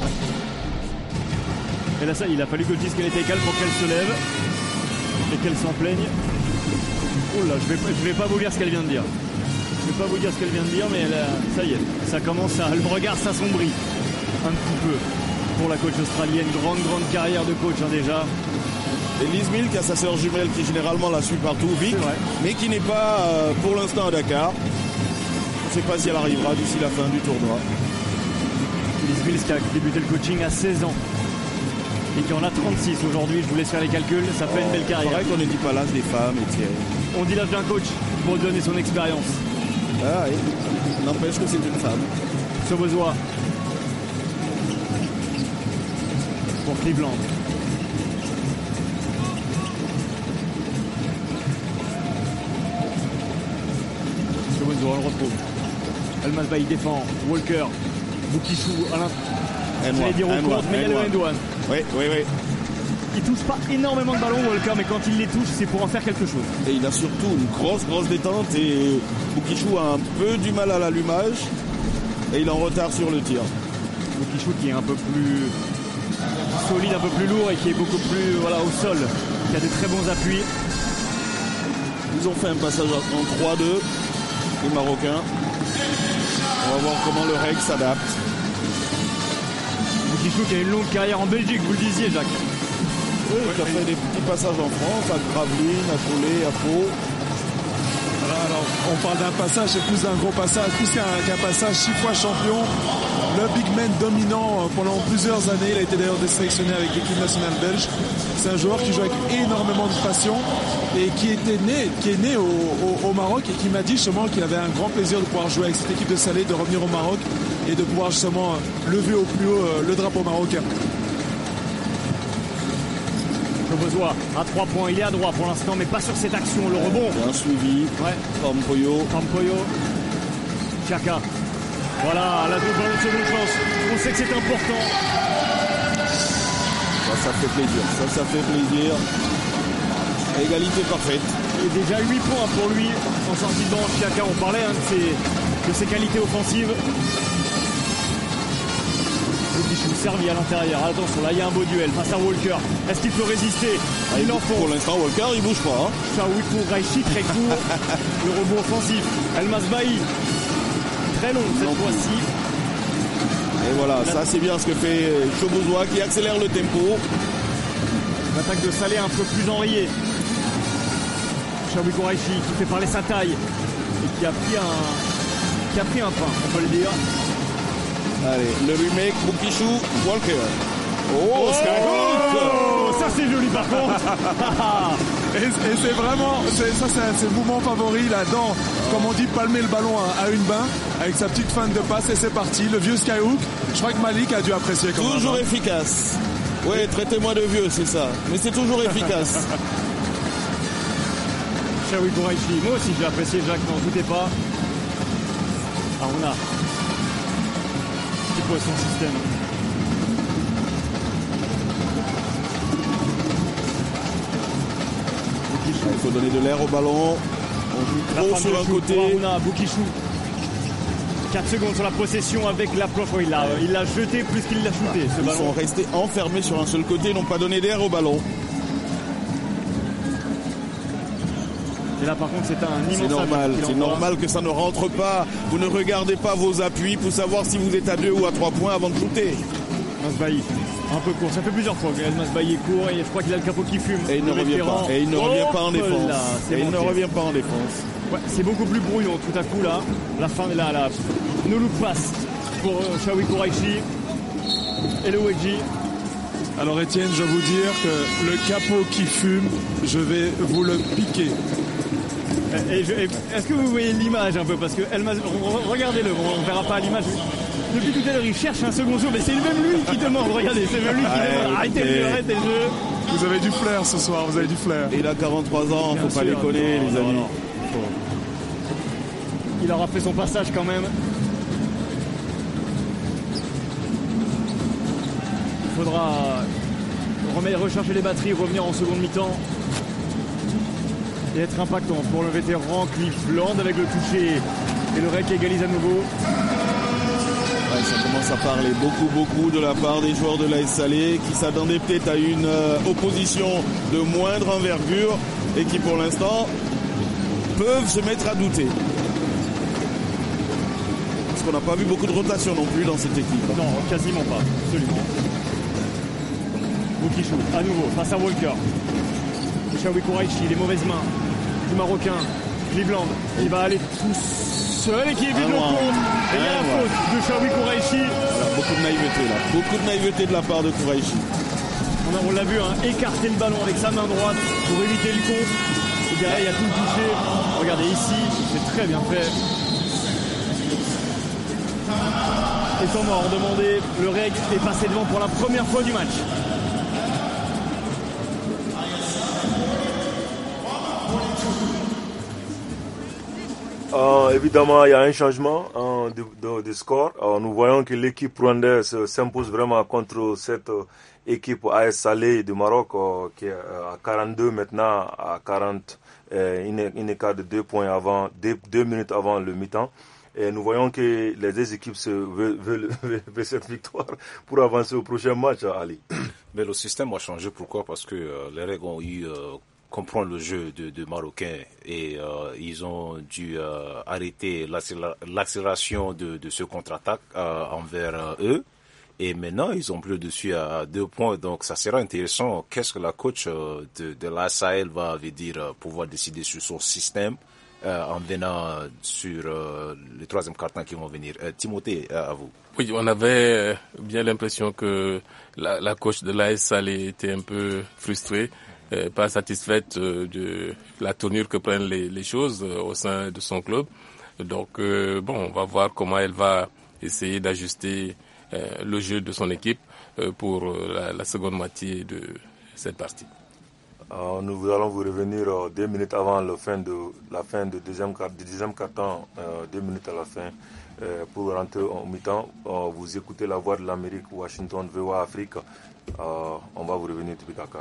Et là, ça, il a fallu que je dise qu'elle était calme pour qu'elle se lève et qu'elle s'en plaigne. Oh là, je vais pas vous dire ce qu'elle vient de dire. Mais ça y est, ça commence le regard s'assombrit un petit peu pour la coach australienne. Grande carrière de coach déjà. Et Liz Mill qui a sa sœur jumelle qui généralement la suit partout, Vic, mais qui n'est pas pour l'instant à Dakar. On ne sait pas si elle arrivera d'ici la fin du tournoi. Liz Mill qui a débuté le coaching à 16 ans et qui en a 36 aujourd'hui. Je vous laisse faire les calculs, ça fait une belle carrière. C'est vrai qu'on ne dit pas l'âge des femmes, Étienne. On dit l'âge d'un coach pour donner son expérience. Ah oui, n'empêche que c'est une femme. Sobozoa pour Cleveland. Sobozoa, on le retrouve. El Masbahi défend. Walker. Boukissou à l'intérieur. J'allais dire au compte, mais il y a le Ndouane. Oui. Il touche pas énormément de ballons, Walker, mais quand il les touche, c'est pour en faire quelque chose. Et il a surtout une grosse détente, et Boukissou a un peu du mal à l'allumage et il est en retard sur le tir. Boukissou qui est un peu plus solide, un peu plus lourd et qui est beaucoup plus au sol, qui a de très bons appuis. Ils ont fait un passage en 3-2, les Marocains. On va voir comment le règle s'adapte. Boukissou qui a une longue carrière en Belgique, vous le disiez, Jacques. Oui, qui a fait des petits passages en France, à Gravelines, à Cholet, à Pau. Alors, on parle d'un passage, c'est plus un gros passage, plus qu'un passage 6 fois champion. Le big man dominant pendant plusieurs années. Il a été d'ailleurs désélectionné avec l'équipe nationale belge. C'est un joueur qui joue avec énormément de passion et qui est né au Maroc, et qui m'a dit justement qu'il avait un grand plaisir de pouvoir jouer avec cette équipe de Salé, de revenir au Maroc et de pouvoir justement lever au plus haut le drapeau marocain. Chobozoa à 3 points, il est à droit pour l'instant, mais pas sur cette action. Le rebond. Bien suivi. Pampoyo. Chaka. Voilà, la seconde chance. On sait que c'est important. Ça fait plaisir. Égalité parfaite. Et déjà 8 points pour lui en sortie de banc. Chaka, on parlait de ses qualités offensives. Boukissou servi à l'intérieur. Attention, là il y a un beau duel face à Walker. Est-ce qu'il peut résister? Il l'enfonce. Pour l'instant, Walker il bouge pas. Chaouikou Raichi très court. Le rebond offensif. El Masbahi très long cette fois-ci. Et voilà, ça c'est bien ce que fait Chobozoa qui accélère le tempo. L'attaque de Salé un peu plus enrayée. Chaouikou Raichi qui fait parler sa taille et qui a pris un pain, on peut le dire. Allez, le remake Boukissou Walker. Oh, ça c'est joli par contre. et c'est vraiment, c'est le mouvement favori là-dedans. Comme on dit, palmer le ballon à une bain avec sa petite feinte de passe, et c'est parti. Le vieux Skyhook. Je crois que Malik a dû apprécier. Toujours efficace. Oui, traitez-moi de vieux, c'est ça. Mais c'est toujours efficace. Chaouikou Raichi, moi aussi j'ai apprécié, Jacques, n'en doutez pas. Aruna. C'est quoi son système? Il faut donner de l'air au ballon. On joue trop sur un côté. Aruna, Boukissou. 4 secondes sur la possession avec la planche. Il l'a jeté plus qu'il l'a shooté. Ils sont restés enfermés sur un seul côté, n'ont pas donné d'air au ballon. Et là par contre c'est un immense. C'est normal que ça ne rentre pas. Vous ne regardez pas vos appuis pour savoir si vous êtes à 2 ou à 3 points avant de shooter. Masbahi, un peu court. Ça fait plusieurs fois que El Masbahi est court et je crois qu'il a le capot qui fume. Et il ne revient pas. Et il ne revient pas en défense. Il ne revient pas en défense. Ouais, c'est beaucoup plus brouillon tout à coup là. La fin de la no look pass pour Chaouikou Raichi et le wedgie. Alors Étienne, je vais vous dire que le capot qui fume, je vais vous le piquer. Est-ce que vous voyez l'image un peu? Parce que regardez-le, on ne verra pas l'image. Depuis tout à l'heure, il cherche un second jour, mais c'est même lui qui demande. Regardez, c'est même lui qui demande. Arrêtez le jeu. Vous avez du flair ce soir, vous avez du flair. Il a 43 ans, faut pas déconner, les amis. Il aura fait son passage quand même. Il faudra recharger les batteries, revenir en seconde mi-temps et être impactant pour le vétéran Cleveland avec le toucher et le REC égalise à nouveau. Ouais, ça commence à parler beaucoup de la part des joueurs de l'AS Salé qui s'attendaient peut-être à une opposition de moindre envergure et qui pour l'instant peuvent se mettre à douter. Parce qu'on n'a pas vu beaucoup de rotation non plus dans cette équipe. Non, quasiment pas, absolument. Boukishou, à nouveau, face à Walker. Chaoui Kouraichi, les mauvaises mains du Marocain. Cleveland, il va aller tout seul et qui évite le compte. Et il y a la faute de Chaoui Kouraichi. Beaucoup de naïveté là, beaucoup de naïveté de la part de Kouraichi. On l'a vu écarter le ballon avec sa main droite pour éviter le compte. Et derrière, il y a tout le touché. Regardez ici, c'est très bien fait. Et temps mort demandé, le REG est passé devant pour la première fois du match. Évidemment, il y a un changement de score. Nous voyons que l'équipe rwandaise s'impose vraiment contre cette équipe AS Salé du Maroc qui est à 42 maintenant, à 40, une écart de 2 points avant, 2 minutes avant le mi-temps. Et nous voyons que les deux équipes veulent cette victoire pour avancer au prochain match, Ali. Mais le système a changé. Pourquoi? Parce que les règles ont eu comprendre le jeu de Marocains et ils ont dû arrêter l'accélération de ce contre-attaque envers eux. Et maintenant, ils ont plus dessus à 2 points. Donc, ça sera intéressant. Qu'est-ce que la coach de la Sahel va dire pouvoir décider sur son système en venant sur les troisième quart-temps qui vont venir. Timothée, à vous. Oui, on avait bien l'impression que la coach de l'AS Salé était un peu frustrée, pas satisfaite de la tournure que prennent les choses au sein de son club. Donc, on va voir comment elle va essayer d'ajuster le jeu de son équipe pour la seconde moitié de cette partie. Nous allons vous revenir 2 minutes avant la fin du deuxième quart-temps, 2 minutes à la fin, pour rentrer en mi-temps. Vous écoutez la voix de l'Amérique, Washington, VOA Afrique. On va vous revenir depuis Dakar.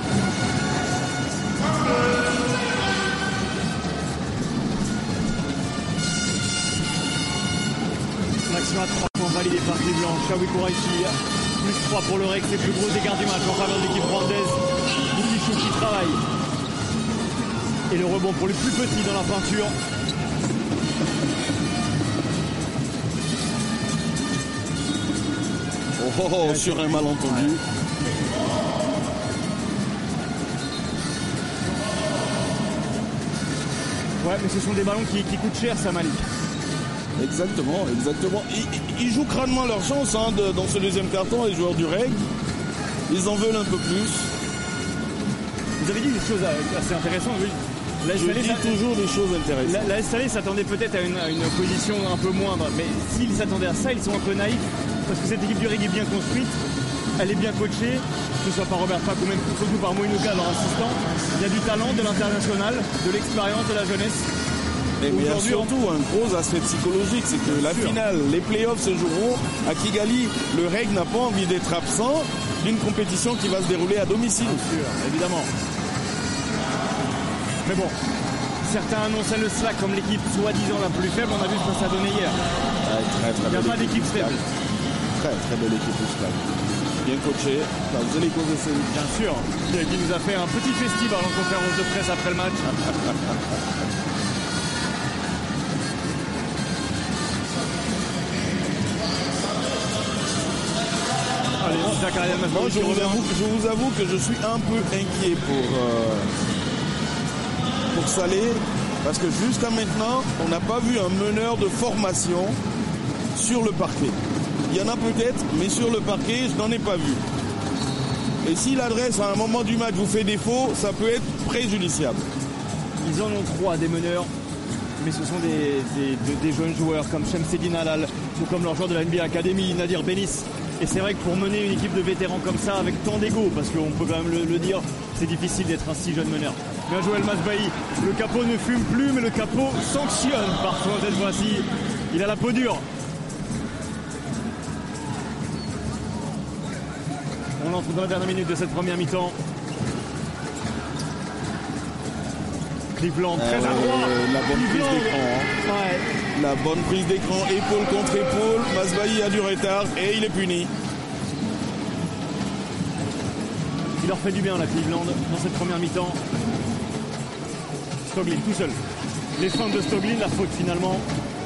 L'action à 3 points validée par Cleveland. Chaoui Kouraichi, plus 3 pour le REC, c'est le plus gros écart du match en faveur de l'équipe rwandaise. Boukishou qui travaille. Et le rebond pour le plus petit dans la peinture. Sur un malentendu. Ouais, mais ce sont des ballons qui coûtent cher, ça, Malik. Exactement. Ils jouent crânement leur chance dans ce deuxième carton, les joueurs du REG. Ils en veulent un peu plus. Vous avez dit des choses assez intéressantes, oui. Je dis toujours des choses intéressantes. La SAL s'attendait peut-être à une opposition un peu moindre, mais s'ils s'attendaient à ça, ils sont un peu naïfs, parce que cette équipe du REG est bien construite, elle est bien coachée, que ce soit par Robert Pack ou même surtout par Moïnouka, leur assistant. Il y a du talent, de l'international, de l'expérience, de la jeunesse. Et il y a surtout un gros aspect psychologique, c'est que la finale, les playoffs se joueront à Kigali. Le REG n'a pas envie d'être absent d'une compétition qui va se dérouler à domicile. Bien sûr, évidemment. Mais bon, certains annonçaient le SLAC comme l'équipe soi-disant la plus faible. On a vu ce que ça a donné hier. Il n'y a pas d'équipe faible. Très belle équipe du SLAC. Bien coaché. Bien sûr. Qui nous a fait un petit festival en conférence de presse après le match. Moi, je vous avoue que je suis un peu inquiet pour Salé, parce que jusqu'à maintenant, on n'a pas vu un meneur de formation sur le parquet. Il y en a peut-être, mais sur le parquet, je n'en ai pas vu. Et si l'adresse à un moment du match vous fait défaut, ça peut être préjudiciable. Ils en ont 3 des meneurs, mais ce sont des jeunes joueurs comme Shamseddine Halal ou comme leur joueur de la NBA Academy, Nadir Benis. Et c'est vrai que pour mener une équipe de vétérans comme ça, avec tant d'ego, parce qu'on peut quand même le dire, c'est difficile d'être un si jeune meneur. Bien joué El Masbahi, le capot ne fume plus, mais le capot sanctionne parfois cette fois-ci. Il a la peau dure. On entre dans la dernière minute de cette première mi-temps. Cleveland, très à droite. La bonne prise d'écran. Ouais. La bonne prise d'écran, épaule contre épaule. Masbahi a du retard et il est puni. Il leur fait du bien, la Cleveland, dans cette première mi-temps. Stoglin tout seul. Les feintes de Stoglin, la faute finalement.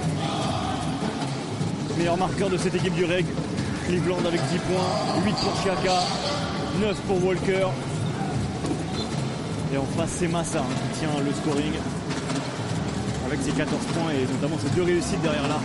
Meilleur marqueur de cette équipe du REG. Cleveland avec 10 points, 8 pour Chiaka, 9 pour Walker. Et en face, c'est Massa qui tient le scoring avec ses 14 points et notamment ses 2 réussites derrière l'arc.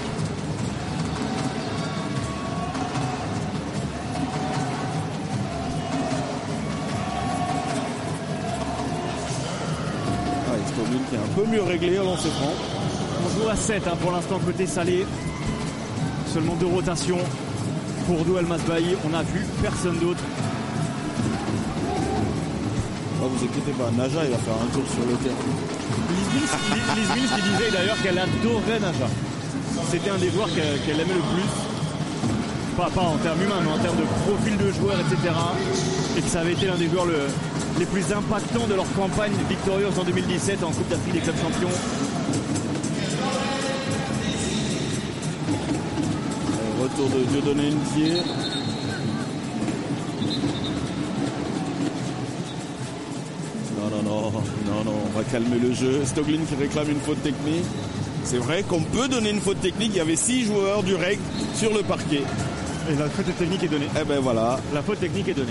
Stoglin qui est un peu mieux réglé au lancer franc. On joue à 7 pour l'instant côté Salé. Seulement 2 rotations pour Dou El Masbahi. On n'a vu personne d'autre. Oh, vous inquiétez pas, Naja il va faire un tour sur le terrain. Liz Mills qui disait d'ailleurs qu'elle adorait Naja. C'était un des joueurs qu'elle aimait le plus. Pas en termes humains, mais en termes de profil de joueur, etc. Et que ça avait été l'un des joueurs les plus impactants de leur campagne victorieuse en 2017 en Coupe d'Afrique des clubs champions. Retour de Dieudonné Ndiaye. Non, on va calmer le jeu. Stoglin qui réclame une faute technique. C'est vrai qu'on peut donner une faute technique. Il y avait 6 joueurs du REG sur le parquet. Et la faute technique est donnée. Eh ben voilà. La faute technique est donnée.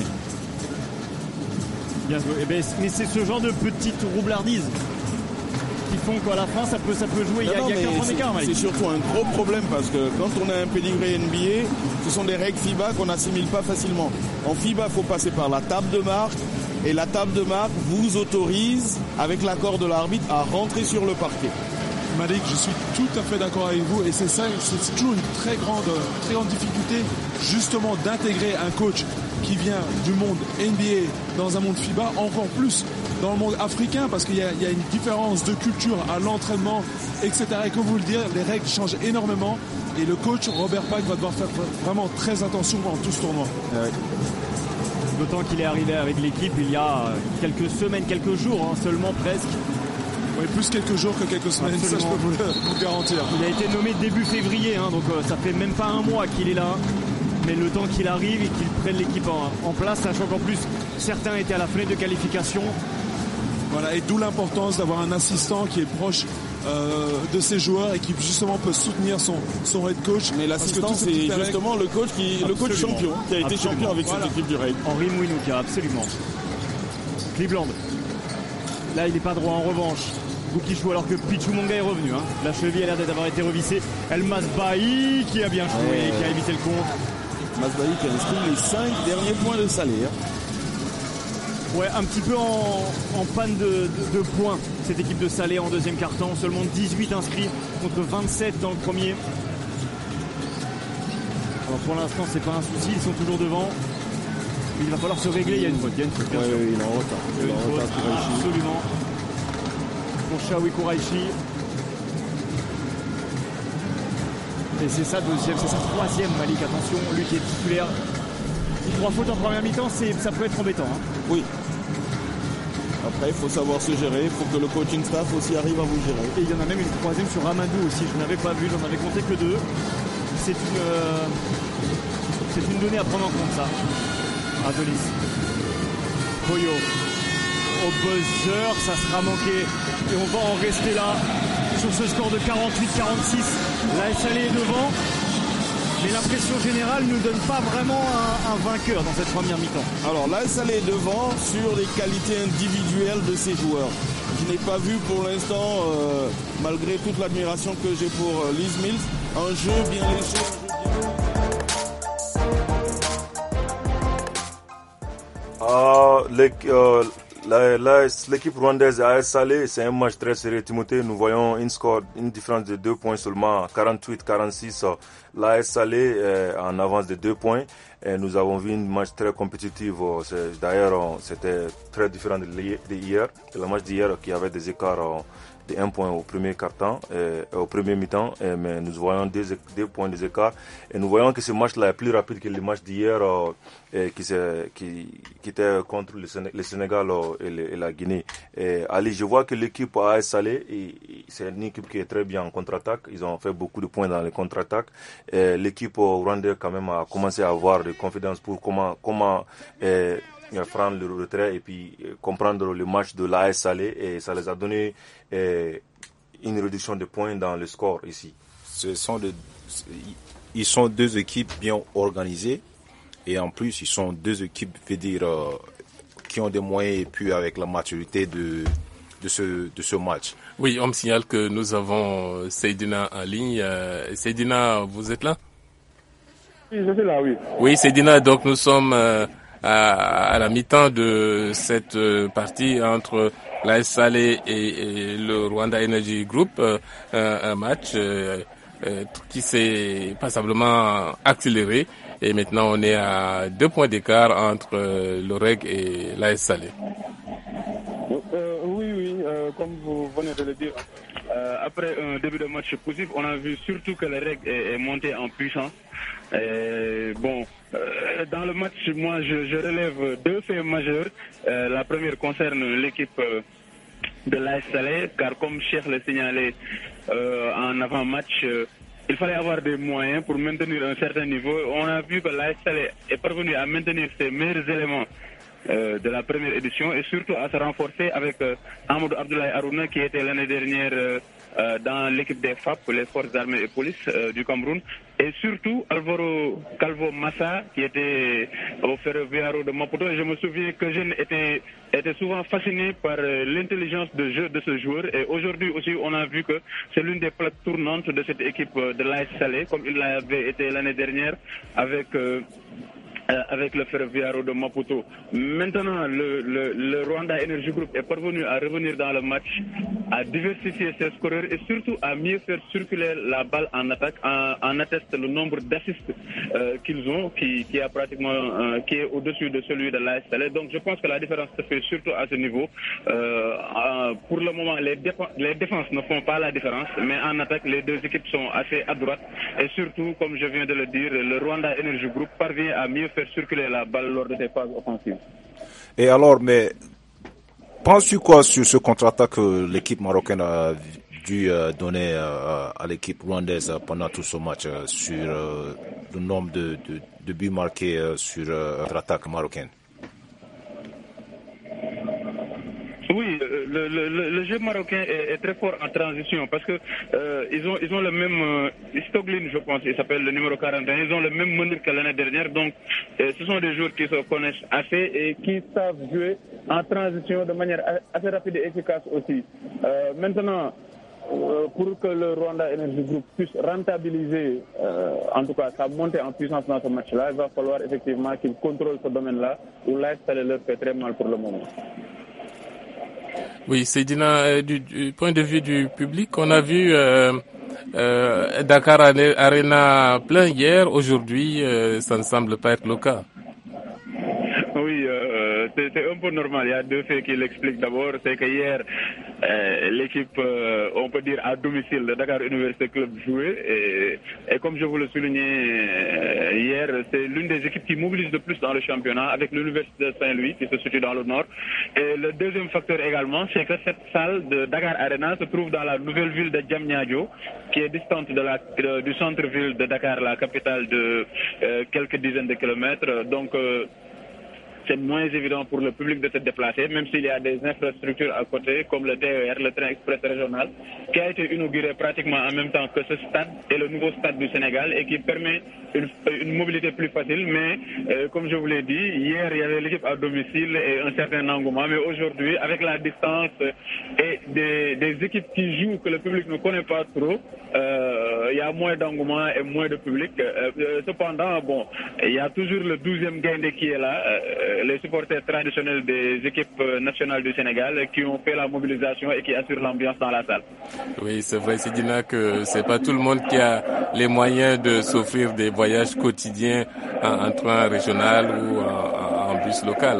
Bien joué. Mais c'est ce genre de petites roublardises qui font qu'à la fin ça peut jouer. Il y a 4 points d'écart. C'est surtout un gros problème parce que quand on a un pédigré NBA, ce sont des règles FIBA qu'on n'assimile pas facilement. En FIBA, il faut passer par la table de marque. Et la table de marque vous autorise, avec l'accord de l'arbitre, à rentrer sur le parquet. Malik, je suis tout à fait d'accord avec vous et c'est ça, c'est toujours une très grande difficulté justement d'intégrer un coach qui vient du monde NBA dans un monde FIBA, encore plus dans le monde africain parce qu'il y a une différence de culture à l'entraînement, etc. Et comme vous le dites, les règles changent énormément et le coach Robert Pack va devoir faire vraiment très attention pendant tout ce tournoi. Ouais. D'autant qu'il est arrivé avec l'équipe il y a quelques semaines, quelques jours seulement presque. Oui, plus quelques jours que quelques semaines, absolument. Ça je peux vous le garantir. Il a été nommé début février, donc ça fait même pas un mois qu'il est là. Mais le temps qu'il arrive et qu'il prenne l'équipe en place, sachant qu'en plus certains étaient à la fenêtre de qualification. Voilà, et d'où l'importance d'avoir un assistant qui est proche de ses joueurs et qui justement peut soutenir son head coach. Mais l'assistant c'est justement le coach champion qui a été champion avec cette équipe du REG. Henri Mouinouka, absolument. Cleveland. Là il n'est pas droit en revanche. Boukishou alors que Pichou Monga est revenu. La cheville a l'air d'avoir été revissée. El Masbahi qui a bien joué, qui a évité le contre. Masbahi qui a inscrit les 5 derniers points de Salé. Ouais, un petit peu en panne de points, cette équipe de Salé en deuxième quart-temps. Seulement 18 inscrits contre 27 dans le premier. Alors pour l'instant, c'est pas un souci, ils sont toujours devant. Il va falloir se régler, il y a une faute, bien sûr. Oui, il est en retard. Il y a une faute, absolument. Pour Shawi Kouraichi. Et c'est sa deuxième, c'est sa troisième, Malik, attention, lui qui est titulaire. 3 fautes en première mi-temps, ça peut être embêtant. Oui. Après, il faut savoir se gérer, il faut que le coaching staff aussi arrive à vous gérer. Et il y en a même une troisième sur Ramadou aussi, je n'avais pas vu, j'en avais compté que 2. C'est une donnée à prendre en compte, ça. Adolis. Boyo. Au buzzer, ça sera manqué. Et on va en rester là, sur ce score de 48-46. La SAL est devant. Mais l'impression générale ne donne pas vraiment un vainqueur dans cette première mi-temps. Alors là, ça est devant sur les qualités individuelles de ces joueurs. Je n'ai pas vu pour l'instant, malgré toute l'admiration que j'ai pour Liz Mills, un jeu bien léché. l'équipe rwandaise AS Salé, c'est un match très serré. Timothée, nous voyons une différence de 2 points seulement, 48-46. L'AS Salé en avance de 2 points. Et nous avons vu un match très compétitif. D'ailleurs, c'était très différent de hier. Le match d'hier qui avait des écarts de 1 point au premier quart-temps, au premier mi-temps, mais nous voyons 2 points d'écart. Et nous voyons que ce match-là est plus rapide que le match d'hier qui était contre le Sénégal et la Guinée. Et Ali, je vois que l'équipe AS Salé, c'est une équipe qui est très bien en contre-attaque. Ils ont fait beaucoup de points dans les contre-attaques. L'équipe rwandaise quand même a commencé à avoir de confiance pour comment prendre le retrait et puis comprendre le match de l'AS Salé, et ça les a donné une réduction de points dans le score ici. Ils sont 2 équipes bien organisées, et en plus ils sont 2 équipes, qui ont des moyens, et puis avec la maturité de ce match. Oui, on me signale que nous avons Seydina en ligne. Seydina, vous êtes là? Oui, je suis là, oui. Oui, Seydina, donc nous sommes à la mi-temps de cette partie entre l'AS Salé et le Rwanda Energy Group, un match qui s'est passablement accéléré, et maintenant on est à 2 points d'écart entre le REG et l'AS Salé. Oui, comme vous venez de le dire, après un début de match positif, on a vu surtout que le REG est monté en puissance. Dans le match, moi je relève 2 faits majeurs. La première concerne l'équipe de l'AS Salé, car comme Cheikh l'a signalé en avant-match, il fallait avoir des moyens pour maintenir un certain niveau. On a vu que l'AS Salé est parvenu à maintenir ses meilleurs éléments de la première édition, et surtout à se renforcer avec Amadou Abdoulaye Harouna, qui était l'année dernière dans l'équipe des FAP, les forces armées et police du Cameroun, et surtout Alvaro Calvo Massa, qui était au Ferroviario de Maputo. Et je me souviens que je était souvent fasciné par l'intelligence de jeu de ce joueur, et aujourd'hui aussi on a vu que c'est l'une des plaques tournantes de cette équipe de l'AS Salé, comme il l'avait été l'année dernière avec le Ferroviario de Maputo. Maintenant, le Rwanda Energy Group est parvenu à revenir dans le match, à diversifier ses scoreurs et surtout à mieux faire circuler la balle en attaque. En atteste le nombre d'assists qu'ils ont, qui est pratiquement qui est au-dessus de celui de l'AS Salé. Donc je pense que la différence se fait surtout à ce niveau. Pour le moment, les défenses ne font pas la différence, mais en attaque, les 2 équipes sont assez adroites, et surtout, comme je viens de le dire, le Rwanda Energy Group parvient à mieux faire circuler la balle lors de des phases offensives. Et alors, mais penses-tu quoi sur ce contre-attaque que l'équipe marocaine a dû donner à l'équipe rwandaise pendant tout ce match, sur le nombre de buts marqués sur l'attaque marocaine? Oui, le jeu marocain est très fort en transition, parce que ils ont le même Stoglin, je pense, il s'appelle le numéro 41, ils ont le même meneur que l'année dernière, donc ce sont des joueurs qui se connaissent assez et qui savent jouer en transition de manière assez rapide et efficace aussi. Maintenant, pour que le Rwanda Energy Group puisse rentabiliser en tout cas sa montée en puissance dans ce match-là, il va falloir effectivement qu'il contrôle ce domaine-là, où l'AS Salé leur fait très mal pour le moment. Oui, Seydina, du point de vue du public, on a vu Dakar Arena plein hier. Aujourd'hui, ça ne semble pas être le cas. Oui, c'est un peu normal. Il y a 2 faits qui l'expliquent. D'abord, c'est que hier, l'équipe, on peut dire à domicile, de Dakar Université Club jouait. Et comme je vous le soulignais hier, c'est l'une des équipes qui mobilise le plus dans le championnat, avec l'Université de Saint-Louis qui se situe dans le nord. Et le deuxième facteur également, c'est que cette salle de Dakar Arena se trouve dans la nouvelle ville de Diamniadio, qui est distante du centre-ville de Dakar, la capitale, de quelques dizaines de kilomètres. Donc, c'est moins évident pour le public de se déplacer, même s'il y a des infrastructures à côté, comme le TER, le train express régional, qui a été inauguré pratiquement en même temps que ce stade et le nouveau stade du Sénégal, et qui permet une mobilité plus facile. Mais comme je vous l'ai dit, hier il y avait l'équipe à domicile et un certain engouement, mais aujourd'hui, avec la distance et des équipes qui jouent que le public ne connaît pas trop, il y a moins d'engouement et moins de public. Cependant, bon, il y a toujours le 12e Gaindé qui est là, les supporters traditionnels des équipes nationales du Sénégal qui ont fait la mobilisation et qui assurent l'ambiance dans la salle. Oui, c'est vrai, Sidina, que c'est pas tout le monde qui a les moyens de s'offrir des voyages quotidiens en train régional ou en bus local.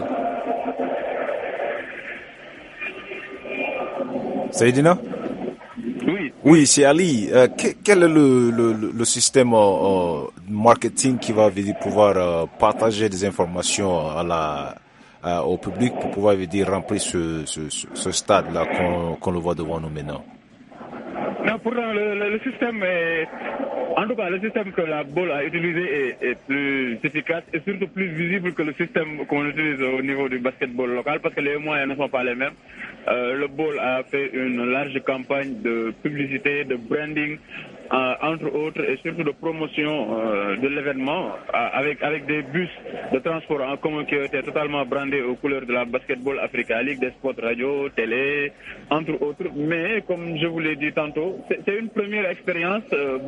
Saïdina? Oui, c'est Ali. Quel est le système marketing qui va pouvoir partager des informations au public pour pouvoir remplir ce stade-là qu'on le voit devant nous maintenant? Non, pourtant, le système est... En tout cas, le système que la BOL a utilisé est plus efficace et surtout plus visible que le système qu'on utilise au niveau du basketball local parce que les moyens ne sont pas les mêmes. Le BOL a fait une large campagne de publicité, de branding, entre autres, et surtout de promotion de l'événement avec des bus de transport en commun qui ont été totalement brandés aux couleurs de la Basketball Africa League, des spots radio, télé, entre autres. Mais comme je vous l'ai dit tantôt, c'est une première expérience.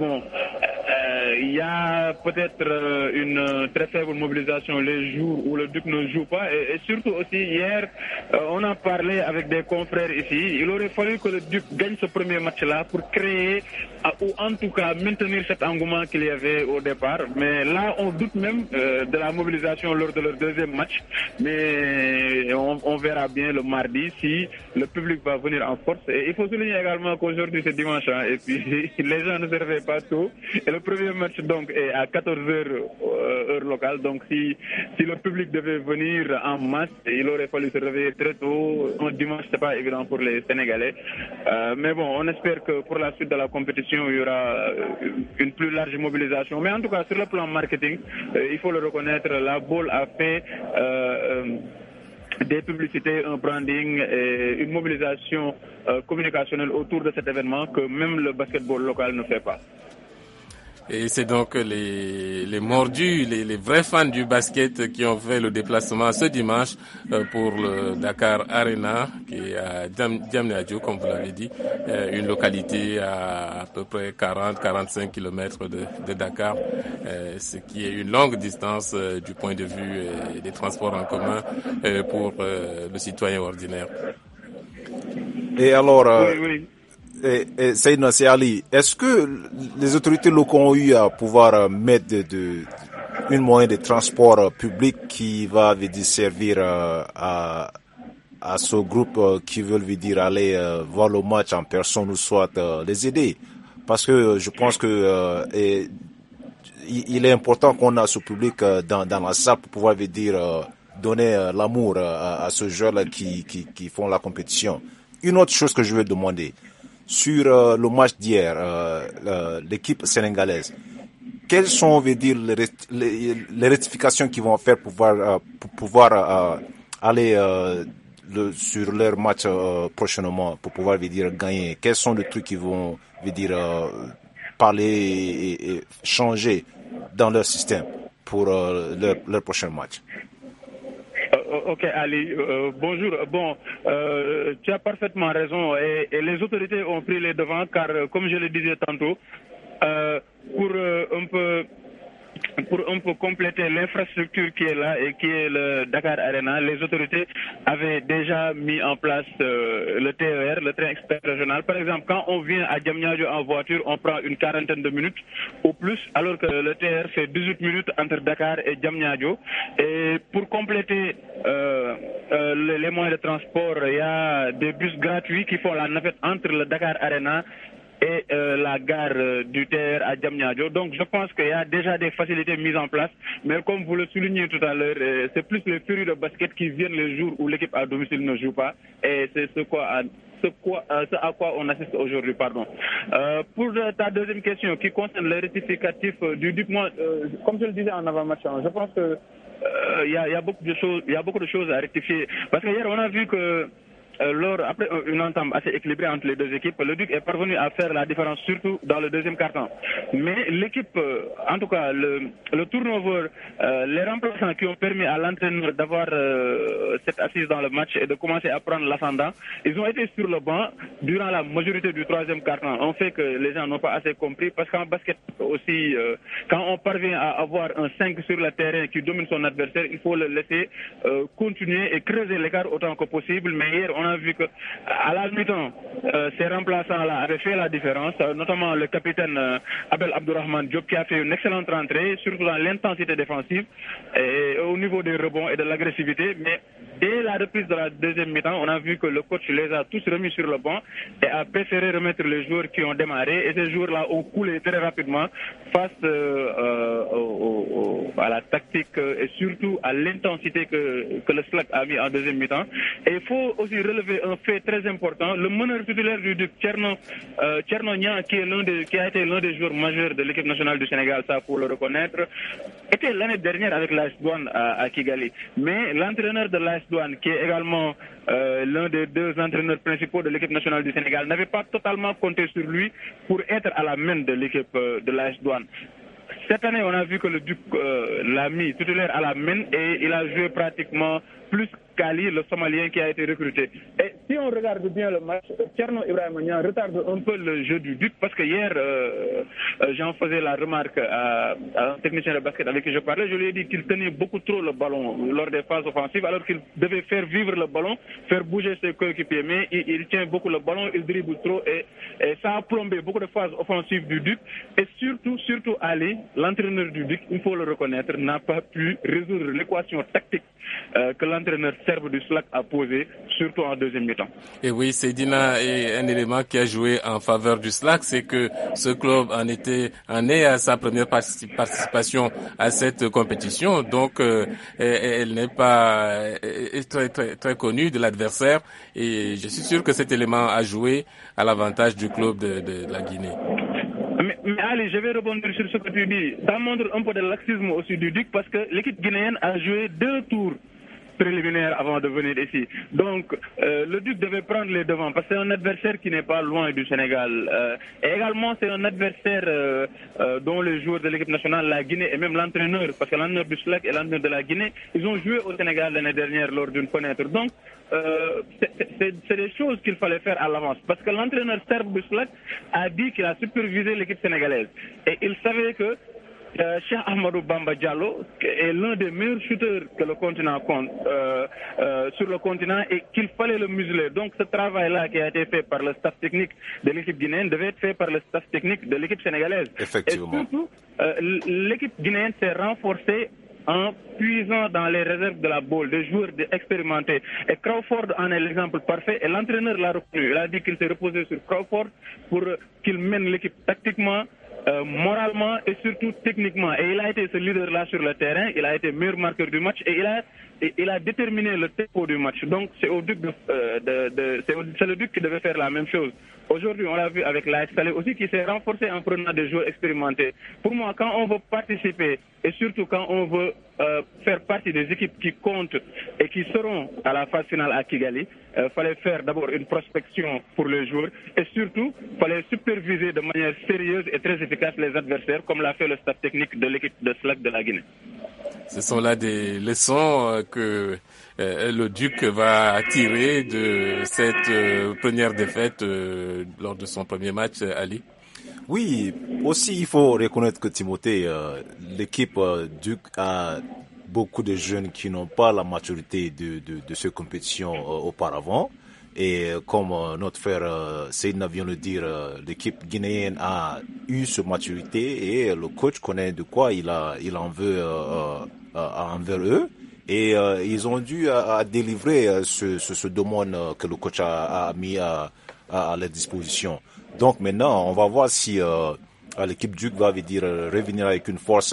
Il y a peut-être une très faible mobilisation les jours où le Duc ne joue pas et surtout aussi hier, on a parlé avec des confrères ici. Il aurait fallu que le Duc gagne ce premier match-là pour créer ou en tout cas maintenir cet engouement qu'il y avait au départ. Mais là, on doute même de la mobilisation lors de leur deuxième match. Mais on verra bien le mardi si le public va venir en force. Et il faut souligner également qu'aujourd'hui c'est dimanche et puis les gens ne se réveillent pas tôt. Et le premier match donc est à 14h heure locale. Donc si le public devait venir en masse, il aurait fallu se réveiller très tôt. Un dimanche, c'est pas évident pour les Sénégalais. Mais bon, on espère que pour la suite de la compétition, il y aura une plus large mobilisation. Mais en tout cas, sur le plan marketing, il faut le reconnaître, la BOL a fait des publicités, un branding et une mobilisation communicationnelle autour de cet événement que même le basketball local ne fait pas. Et c'est donc les mordus, les vrais fans du basket qui ont fait le déplacement ce dimanche pour le Dakar Arena, qui est à Diamniadio, comme vous l'avez dit, une localité à peu près 40-45 km de Dakar, ce qui est une longue distance du point de vue des transports en commun pour le citoyen ordinaire. Et alors... Oui. Et Saïdna, c'est Ali. Est-ce que les autorités locales ont eu à pouvoir mettre une moyen de transport public qui va servir à ce groupe qui veulent aller voir le match en personne ou soit les aider? Parce que je pense que il est important qu'on a ce public dans la salle pour pouvoir donner l'amour à ce joueurs-là qui font la compétition. Une autre chose que je veux demander. Sur le match d'hier, l'équipe sénégalaise, quelles sont, les rectifications qu'ils vont faire pour pouvoir aller sur leur match prochainement, pour pouvoir gagner? Quels sont les trucs qu'ils vont parler et changer dans leur système pour leur prochain match? Ok Ali, bonjour. Bon, tu as parfaitement raison et les autorités ont pris les devants car, comme je le disais tantôt, pour un peu compléter l'infrastructure qui est là et qui est le Dakar Arena, les autorités avaient déjà mis en place le TER, le train express régional. Par exemple, quand on vient à Diamniadio en voiture, on prend une quarantaine de minutes au plus, alors que le TER fait 18 minutes entre Dakar et Diamniadio. Et pour compléter les moyens de transport, il y a des bus gratuits qui font la navette entre le Dakar Arena et la gare du TER à Diamniadio. Donc je pense qu'il y a déjà des facilités mises en place, mais comme vous le soulignez tout à l'heure, c'est plus les férus de basket qui viennent les jours où l'équipe à domicile ne joue pas, et c'est ce à quoi on assiste aujourd'hui. Pour ta deuxième question qui concerne les rectificatifs du DUC, comme je le disais en avant-match, je pense que il y a beaucoup de choses à rectifier, parce que hier on a vu que après une entame assez équilibrée entre les deux équipes, le Duc est parvenu à faire la différence, surtout dans le deuxième quart-temps. Mais l'équipe, en tout cas, le turnover, les remplaçants qui ont permis à l'entraîneur d'avoir cette assise dans le match et de commencer à prendre l'ascendant, ils ont été sur le banc durant la majorité du troisième quart-temps. On fait que les gens n'ont pas assez compris, parce qu'en basket aussi, quand on parvient à avoir un 5 sur le terrain qui domine son adversaire, il faut le laisser continuer et creuser l'écart autant que possible. Mais hier, on a vu que à la mi-temps, ces remplaçants-là avaient fait la différence, notamment le capitaine Abel Abdourahmane Diop qui a fait une excellente rentrée, surtout dans l'intensité défensive et au niveau des rebonds et de l'agressivité. Mais dès la reprise de la deuxième mi-temps, on a vu que le coach les a tous remis sur le banc et a préféré remettre les joueurs qui ont démarré. Et ces joueurs-là ont coulé très rapidement face à la tactique et surtout à l'intensité que le SLAC a mis en deuxième mi-temps. Et il faut aussi relever un fait très important. Le meneur titulaire du Duc, Tcherno Niang, qui a été l'un des joueurs majeurs de l'équipe nationale du Sénégal, ça faut le reconnaître, était l'année dernière avec l'AS Douanes à Kigali. Mais l'entraîneur de l'AS Douanes, qui est également l'un des deux entraîneurs principaux de l'équipe nationale du Sénégal, n'avait pas totalement compté sur lui pour être à la main de l'équipe de l'AS Douanes. Cette année, on a vu que le Duc l'a mis titulaire à la main et il a joué pratiquement plus qu'Ali, le Somalien qui a été recruté. Et si on regarde bien le match, Tcherno Ibrahima Niang retarde un peu le jeu du Duc parce que hier, j'en faisais la remarque à un technicien de basket avec qui je parlais. Je lui ai dit qu'il tenait beaucoup trop le ballon lors des phases offensives alors qu'il devait faire vivre le ballon, faire bouger ses coéquipiers. Mais il tient beaucoup le ballon, il dribble trop et ça a plombé beaucoup de phases offensives du Duc. Et surtout Ali, l'entraîneur du Duc, il faut le reconnaître, n'a pas pu résoudre l'équation tactique que l'entraîneur serbe du SLAC a posé, surtout en deuxième mi-temps. Et oui, Seydina, et un élément qui a joué en faveur du SLAC, c'est que ce club en est à sa première participation à cette compétition, donc elle n'est pas très connue de l'adversaire, et je suis sûr que cet élément a joué à l'avantage du club de la Guinée. Mais Ali, je vais rebondir sur ce que tu dis. Ça montre un peu de laxisme aussi du Duc parce que l'équipe guinéenne a joué 2 tours préliminaires avant de venir ici. Donc, le Duc devait prendre les devants parce que c'est un adversaire qui n'est pas loin du Sénégal. Et également, c'est un adversaire dont les joueurs de l'équipe nationale, la Guinée et même l'entraîneur, parce que l'entraîneur du SLAC et l'entraîneur de la Guinée, ils ont joué au Sénégal l'année dernière lors d'une fenêtre. Donc, c'est des choses qu'il fallait faire à l'avance. Parce que l'entraîneur serbe du SLAC a dit qu'il a supervisé l'équipe sénégalaise. Et il savait que Cheikh Ahmadou Bamba Diallo est l'un des meilleurs shooters que le continent compte sur le continent et qu'il fallait le museler. Donc ce travail-là qui a été fait par le staff technique de l'équipe guinéenne devait être fait par le staff technique de l'équipe sénégalaise. Effectivement. Et surtout, l'équipe guinéenne s'est renforcée en puisant dans les réserves de la boule, des joueurs expérimentés. Et Crawford en est l'exemple parfait et l'entraîneur l'a reconnu. Il a dit qu'il s'est reposé sur Crawford pour qu'il mène l'équipe tactiquement, moralement et surtout techniquement. Et il a été ce leader-là sur le terrain, il a été meilleur marqueur du match et il a déterminé le tempo du match. Donc c'est au Duc c'est le Duc qui devait faire la même chose. Aujourd'hui, on l'a vu avec l'AS Salé aussi qui s'est renforcé en prenant des joueurs expérimentés. Pour moi, quand on veut participer et surtout quand on veut faire partie des équipes qui comptent et qui seront à la phase finale à Kigali, fallait faire d'abord une prospection pour les joueurs et surtout, fallait superviser de manière sérieuse et très efficace les adversaires comme l'a fait le staff technique de l'équipe de SLAC de la Guinée. Ce sont là des leçons que le Duc va tirer de cette première défaite lors de son premier match, Ali. Oui, aussi il faut reconnaître que Timothée, l'équipe Duc a beaucoup de jeunes qui n'ont pas la maturité de ces compétitions auparavant. Et comme notre frère Seydina vient de le dire, l'équipe guinéenne a eu cette maturité et le coach connaît de quoi il en veut envers eux. Et ils ont dû à délivrer ce domaine que le coach a mis à leur disposition. Donc maintenant, on va voir si l'équipe Duc va revenir avec une force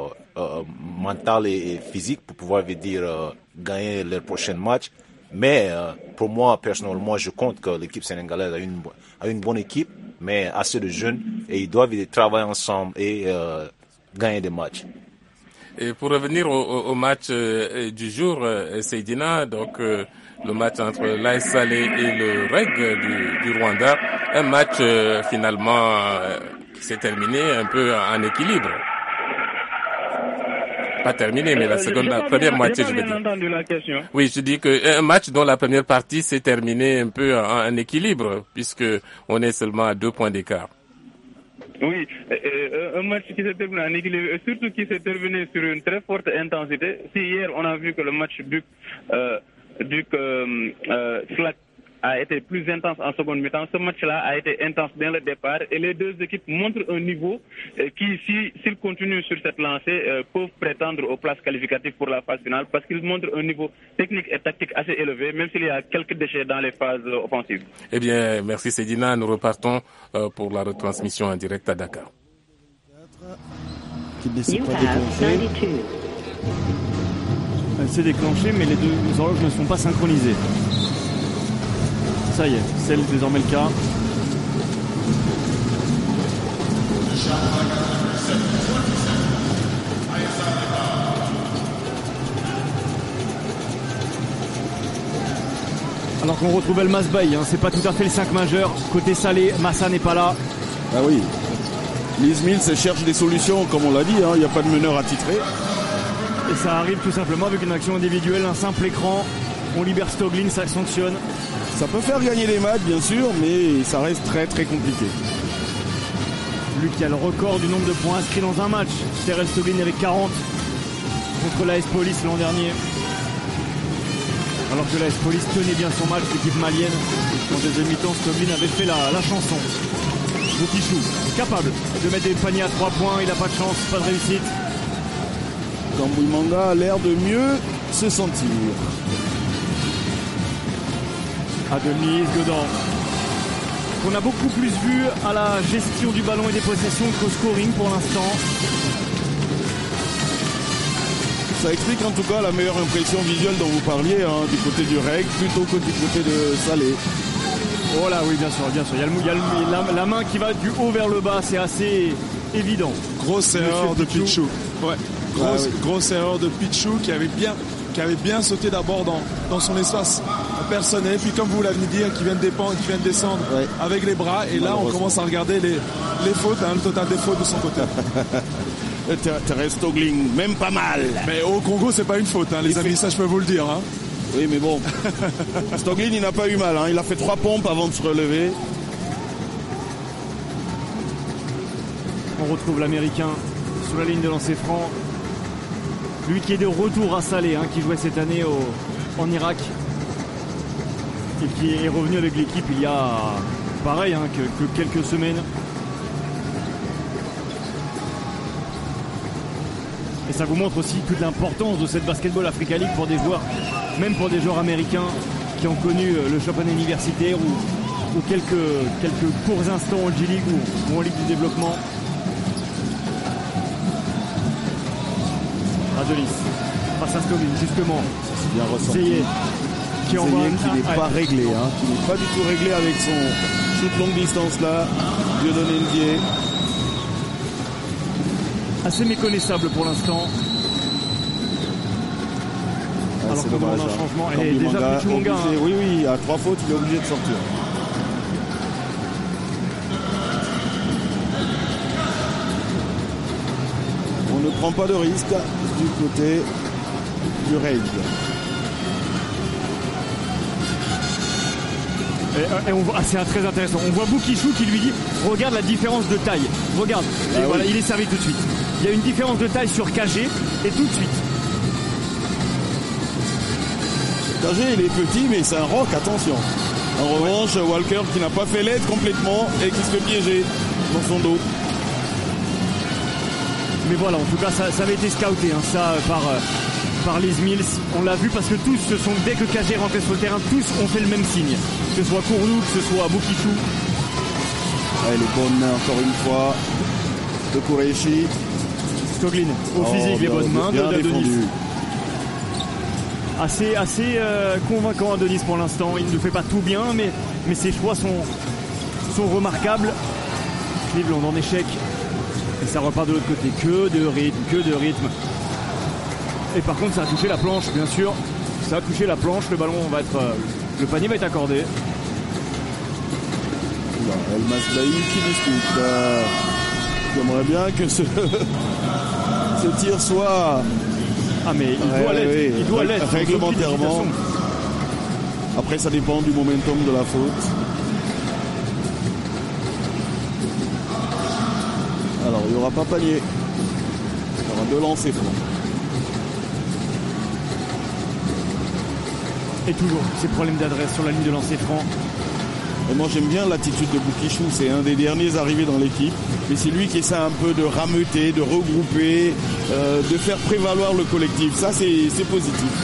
mentale et physique pour pouvoir gagner leur prochain match. Mais pour moi, personnellement, je compte que l'équipe sénégalaise a une bonne équipe, mais assez de jeunes, et ils doivent travailler ensemble et gagner des matchs. Et pour revenir au match du jour, Seydina, donc le match entre l'AS Salé et le REG du Rwanda, un match finalement qui s'est terminé un peu en équilibre. Pas terminé, mais la première moitié, je veux dire. Entendu la question. Oui, je dis que un match dont la première partie s'est terminée un peu en équilibre, puisque on est seulement à 2 points d'écart. Oui, un match qui s'est terminé en équilibre, et surtout qui s'est terminé sur une très forte intensité. Si hier on a vu que le match Slack a été plus intense en seconde mi-temps, ce match-là a été intense dès le départ et les deux équipes montrent un niveau qui, s'ils continuent sur cette lancée, peuvent prétendre aux places qualificatives pour la phase finale parce qu'ils montrent un niveau technique et tactique assez élevé, même s'il y a quelques déchets dans les phases offensives. Eh bien, merci Seydina. Nous repartons pour la retransmission en direct à Dakar. C'est déclenché, mais les deux horloges ne sont pas synchronisées. Ça y est, c'est désormais le cas. Alors qu'on retrouve El Masbaï, c'est pas tout à fait le 5 majeur. Côté Salé, Massa n'est pas là. Ah oui. Liz Mills cherche des solutions, comme on l'a dit, il n'y a pas de meneur attitré. Et ça arrive tout simplement avec une action individuelle, un simple écran. On libère Stoglin, ça sanctionne. Ça peut faire gagner des matchs, bien sûr, mais ça reste très très compliqué. Lui qui a le record du nombre de points inscrits dans un match. Terrell Stoglin avec 40 contre l'AS Police l'an dernier. Alors que l'AS Police tenait bien son match, l'équipe malienne. En deuxième mi-temps, Stoglin avait fait la chanson. Bokichou, capable de mettre des paniers à 3 points, il n'a pas de chance, pas de réussite. Kambouimanga a l'air de mieux se sentir. Adenis Godin, qu'on a beaucoup plus vu à la gestion du ballon et des possessions qu'au scoring pour l'instant. Ça explique en tout cas la meilleure impression visuelle dont vous parliez, du côté du REG plutôt que du côté de Salé. Oh là oui, bien sûr. Il y a la main qui va du haut vers le bas, c'est assez évident. Grosse erreur de Pichou. Ouais. Grosse erreur de Pichou qui avait bien sauté d'abord dans son espace personnel, puis comme vous l'avez dit, qui vient de descendre avec les bras, et là on commence à regarder les fautes, le total des fautes de son côté. Terrell Stoglin, même pas mal. Mais au Congo c'est pas une faute, les amis, ça je peux vous le dire. Oui mais bon, Stoglin il n'a pas eu mal, il a fait 3 pompes avant de se relever. On retrouve l'Américain sous la ligne de lancer franc. Lui qui est de retour à Salé, qui jouait cette année en Irak. Et qui est revenu avec l'équipe il y a pareil que quelques semaines. Et ça vous montre aussi toute l'importance de cette Basketball Africa League pour des joueurs, même pour des joueurs américains qui ont connu le championnat universitaire ou quelques courts instants en G-League ou en Ligue du développement. Adelis, face à Stoglin, justement. C'est bien ressenti. Qui n'est pas réglé, qui n'est pas du tout réglé avec son shoot longue distance là. Dieudonné Ndiaye. Assez méconnaissable pour l'instant. Alors qu'on demande un changement. Et déjà Pichou-Manga. Oui, à 3 fautes, il est obligé de sortir. On ne prend pas de risque du côté du REG. Et on voit, c'est très intéressant. On voit Bokichou qui lui dit regarde la différence de taille. Regarde. Et voilà, il est servi tout de suite. Il y a une différence de taille sur KG et tout de suite. KG il est petit mais c'est un rock, attention. En revanche, Walker qui n'a pas fait l'aide complètement et qui se fait piéger dans son dos. Mais voilà, en tout cas ça avait été scouté par Liz Mills. On l'a vu parce que tous dès que KG rentrait sur le terrain, tous ont fait le même signe. Que ce soit Kourlou, que ce soit Bokichou. Elle est bonne main encore une fois de Koureichi. Stoglin au physique, les bonnes mains d'Adenis. Assez convaincant Adenis pour l'instant. Il ne fait pas tout bien, mais ses choix sont remarquables. Cleveland en échec. Et ça repart de l'autre côté. Que de rythme. Et par contre, ça a touché la planche, bien sûr. Ça a touché la planche, le ballon va être... le panier va être accordé. El Masbahi qui discute. J'aimerais bien que ce tir soit... Ah mais il doit l'être. Réglementairement. Après, ça dépend du momentum de la faute. Alors, il n'y aura pas panier. Il y aura 2 lancers francs. Et toujours ces problèmes d'adresse sur la ligne de lancer franc. Et moi, j'aime bien l'attitude de Boukishou. C'est un des derniers arrivés dans l'équipe. Mais c'est lui qui essaie un peu de rameuter, de regrouper, de faire prévaloir le collectif. Ça, c'est positif.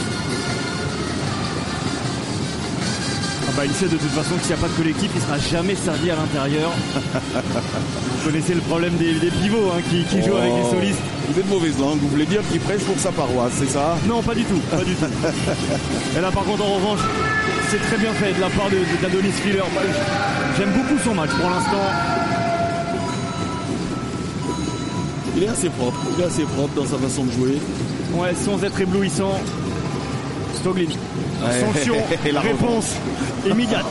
Il sait de toute façon que s'il n'y a pas de collectif, il ne sera jamais servi à l'intérieur. Vous connaissez le problème des pivots qui jouent avec les solistes. Vous êtes mauvaise langue, vous voulez dire qu'il prêche pour sa paroisse, c'est ça? Non, pas du tout. Et là par contre, en revanche, c'est très bien fait de la part d'Adonis Filler. J'aime beaucoup son match pour l'instant. Il est assez propre dans sa façon de jouer. Ouais, sans être éblouissant. Stoglin. Sanction, réponse immédiate.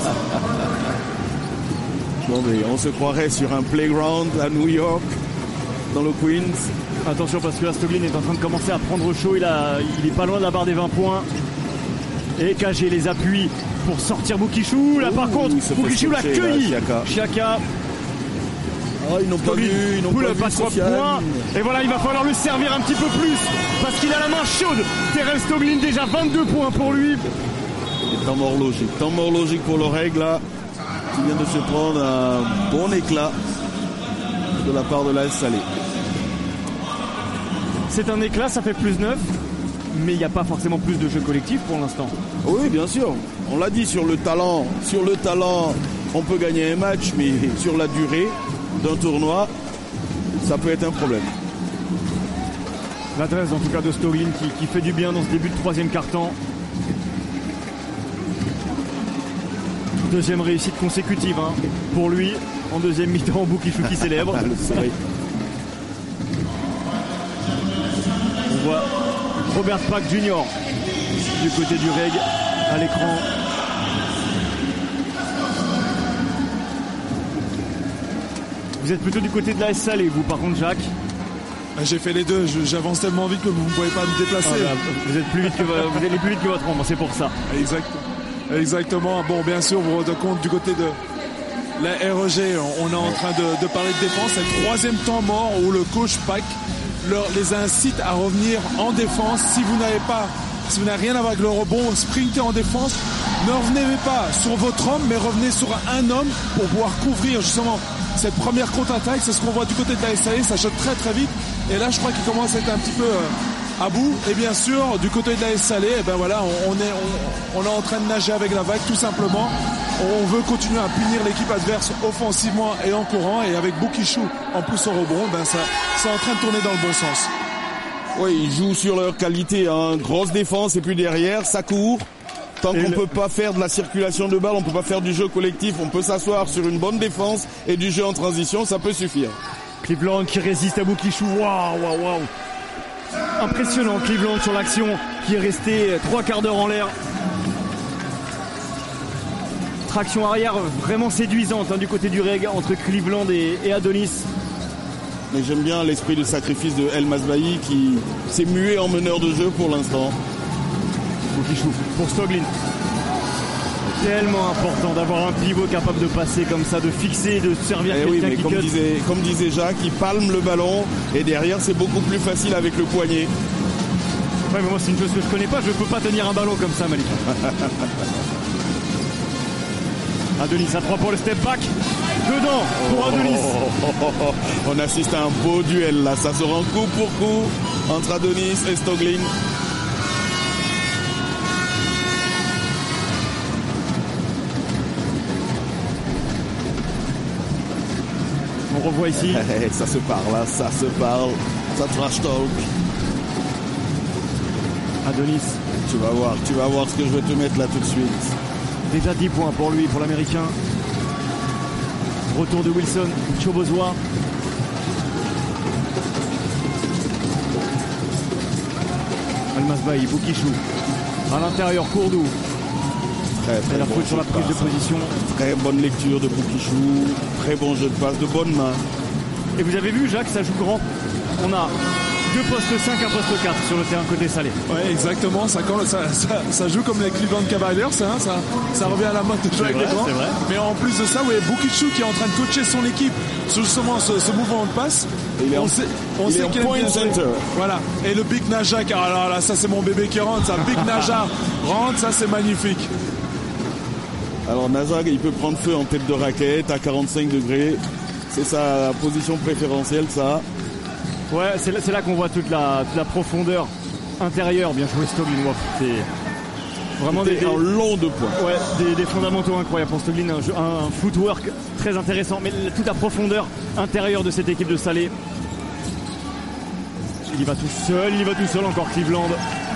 Bon, mais on se croirait sur un playground à New York, dans le Queens. Attention parce que là, Stoglin est en train de commencer à prendre chaud. Il est pas loin de la barre des 20 points. Et KG les appuis pour sortir Boukishou. Là par contre, Boukishou l'a cueilli. Chaka. Ils n'ont pas vu, pas trop de points. Et voilà, il va falloir le servir un petit peu plus parce qu'il a la main chaude. Terrell Stoglin, déjà 22 points pour lui. Et temps mort logique pour le règle là, qui vient de se prendre un bon éclat de la part de l'AS Salé. C'est un éclat, ça fait plus 9, mais il n'y a pas forcément plus de jeu collectif pour l'instant. Oui, bien sûr. On l'a dit, sur le talent, on peut gagner un match, mais sur la durée d'un tournoi, ça peut être un problème. L'adresse en tout cas de Stoglin qui fait du bien dans ce début de 3e quart-temps. Deuxième réussite consécutive pour lui. En deuxième mi-temps, Boukishou qui célèbre. On voit Robert Pack Jr. du côté du reg à l'écran. Vous êtes plutôt du côté de la S Salé, vous par contre, Jacques? J'ai fait les deux, j'avance tellement vite que vous ne pouvez pas me déplacer. Vous allez plus vite que votre ombre, c'est pour ça. Exactement. Bon, bien sûr, vous vous rendez compte du côté de la REG, on est en train de parler de défense. C'est le 3e temps mort où le coach Pack les incite à revenir en défense. Si vous n'avez rien à voir avec le rebond, sprintez en défense. Ne revenez pas sur votre homme, mais revenez sur un homme pour pouvoir couvrir justement cette première contre-attaque. C'est ce qu'on voit du côté de la SAE, ça chute très très vite. Et là, je crois qu'il commence à être un petit peu à bout. Et bien sûr, du côté de la Salé, on est en train de nager avec la vague, tout simplement. On veut continuer à punir l'équipe adverse offensivement et en courant. Et avec Boukishou en plus au rebond, c'est en train de tourner dans le bon sens. Oui, ils jouent sur leur qualité, grosse défense et puis derrière, ça court. Tant qu'on ne peut pas faire de la circulation de balles, on ne peut pas faire du jeu collectif, on peut s'asseoir sur une bonne défense et du jeu en transition, ça peut suffire. Cleveland qui résiste à Boukishou, waouh. Impressionnant Cleveland sur l'action qui est resté 3 quarts d'heure en l'air. Traction arrière vraiment séduisante du côté du reg entre Cleveland et Adonis. Mais j'aime bien l'esprit de sacrifice de El Masbahi qui s'est mué en meneur de jeu pour l'instant. Boukishou pour Stoglin. Tellement important d'avoir un pivot capable de passer comme ça, de fixer, de servir quelqu'un qui cut. Comme disait Jacques, il palme le ballon et derrière c'est beaucoup plus facile avec le poignet. Ouais, mais moi c'est une chose que je connais pas, je peux pas tenir un ballon comme ça, Malik. Adonis à 3 pour le step back. Dedans pour Adonis. On assiste à un beau duel là, ça se rend coup pour coup entre Adonis et Stoglin. On revoit ici. Ça se parle, ça trash talk. Adonis. Tu vas voir ce que je vais te mettre là tout de suite. Déjà 10 points pour lui, pour l'Américain. Retour de Wilson, Chobozois. Almasbahi, Boukishou. À l'intérieur, Kourdou. Très la bon faute sur la jeu de prise de passe. position. Très bonne lecture de Boukishou. Très bon jeu de passe, de bonne main. Et vous avez vu, Jacques, ça joue grand. On a 2 postes 5, un poste 4 sur le terrain côté salé. Ouais, exactement. Ça joue comme les Cleveland Cavaliers. Hein, ça revient à la mode de jouer avec les grands. C'est vrai. Mais en plus de ça, ouais, Boukishou qui est en train de coacher son équipe sur justement ce mouvement de passe. Il est on en- sait il est en qu'il aime point bien jouer. center. Voilà. Et le Big Naja, alors là, ça c'est mon bébé qui rentre. Ça, Big Naja rentre, ça c'est magnifique. Alors Naja, il peut prendre feu en tête de raquette à 45 degrés. C'est sa position préférentielle, ça. Ouais, c'est là qu'on voit toute la profondeur intérieure. Bien joué, Stoglin. C'est vraiment C'était un long de points. ouais, des fondamentaux incroyables pour Stoglin. Un footwork très intéressant. Mais toute la profondeur intérieure de cette équipe de Salé. Il y va tout seul encore Cleveland.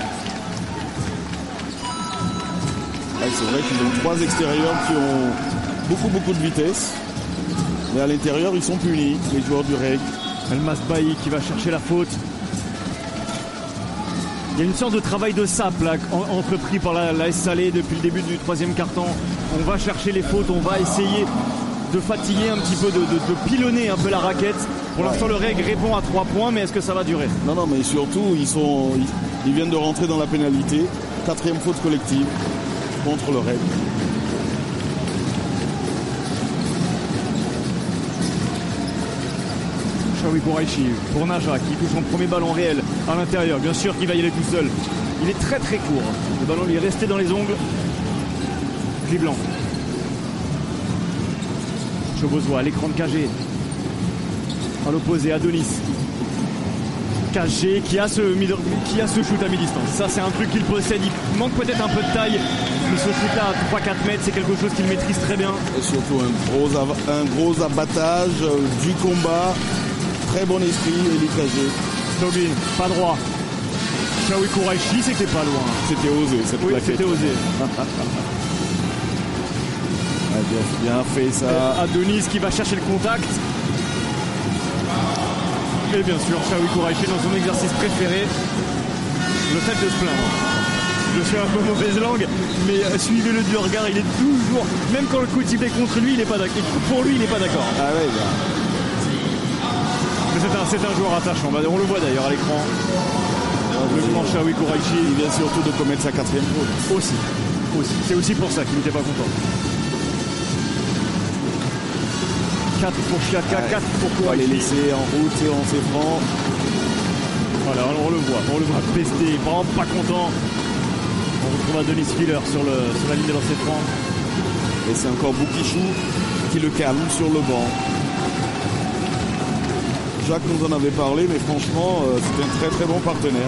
Ouais, c'est vrai qu'ils ont 3 extérieurs qui ont beaucoup de vitesse. Mais à l'intérieur, ils sont punis, les joueurs du REG. Almasbahi qui va chercher la faute. Il y a une sorte de travail de sape là, entrepris par la S Salé depuis le début du 3e quart-temps. On va chercher les fautes, on va essayer de fatiguer un petit peu, de pilonner un peu la raquette. Pour l'instant, le REG répond à 3 points, mais est-ce que ça va durer? Non, mais surtout, ils viennent de rentrer dans la pénalité. 4e faute collective contre le REG. Shawi Kouraichi pour Naja qui touche son premier ballon réel à l'intérieur. Bien sûr qu'il va y aller tout seul. Il est très très court. Le ballon lui est resté dans les ongles. Cleveland. Chebozois à l'écran de KG. À l'opposé, Adonis. KG qui a ce shoot à mi-distance. Ça, c'est un truc qu'il possède. Il manque peut-être un peu de taille. Mais ce shoot-là à 3-4 mètres, c'est quelque chose qu'il maîtrise très bien. Et surtout un gros abattage du combat. Très bon esprit, Eli KG. Stoglin, pas droit. Shawi Kouraichi, c'était pas loin. C'était osé, cette Oui, plaquette. c'était osé. Bien fait ça. Adonis qui va chercher le contact. Et bien sûr, Shawi Kouraichi dans son exercice préféré, le fait de se plaindre. Je suis un peu mauvaise langue, mais suivez-le du regard, il est toujours, même quand le coach est contre lui, il est pas d'accord. Pour lui, il n'est pas d'accord. Ah ouais, bah. Mais c'est un joueur attachant. On le voit d'ailleurs à l'écran. Le grand Shawi Kouraichi. Il vient surtout de commettre sa 4e faute. Aussi. C'est aussi pour ça qu'il n'était pas content. 4 pour Chiaka, 4 pour On va les Kouraichi. laisser en route et en ses francs. Voilà, on le voit pester, vraiment pas content. On retrouve Adonis Filler sur la ligne de lancer franc. Et c'est encore Boukishou qui le calme sur le banc. Jacques nous en avait parlé, mais franchement, c'est un très très bon partenaire.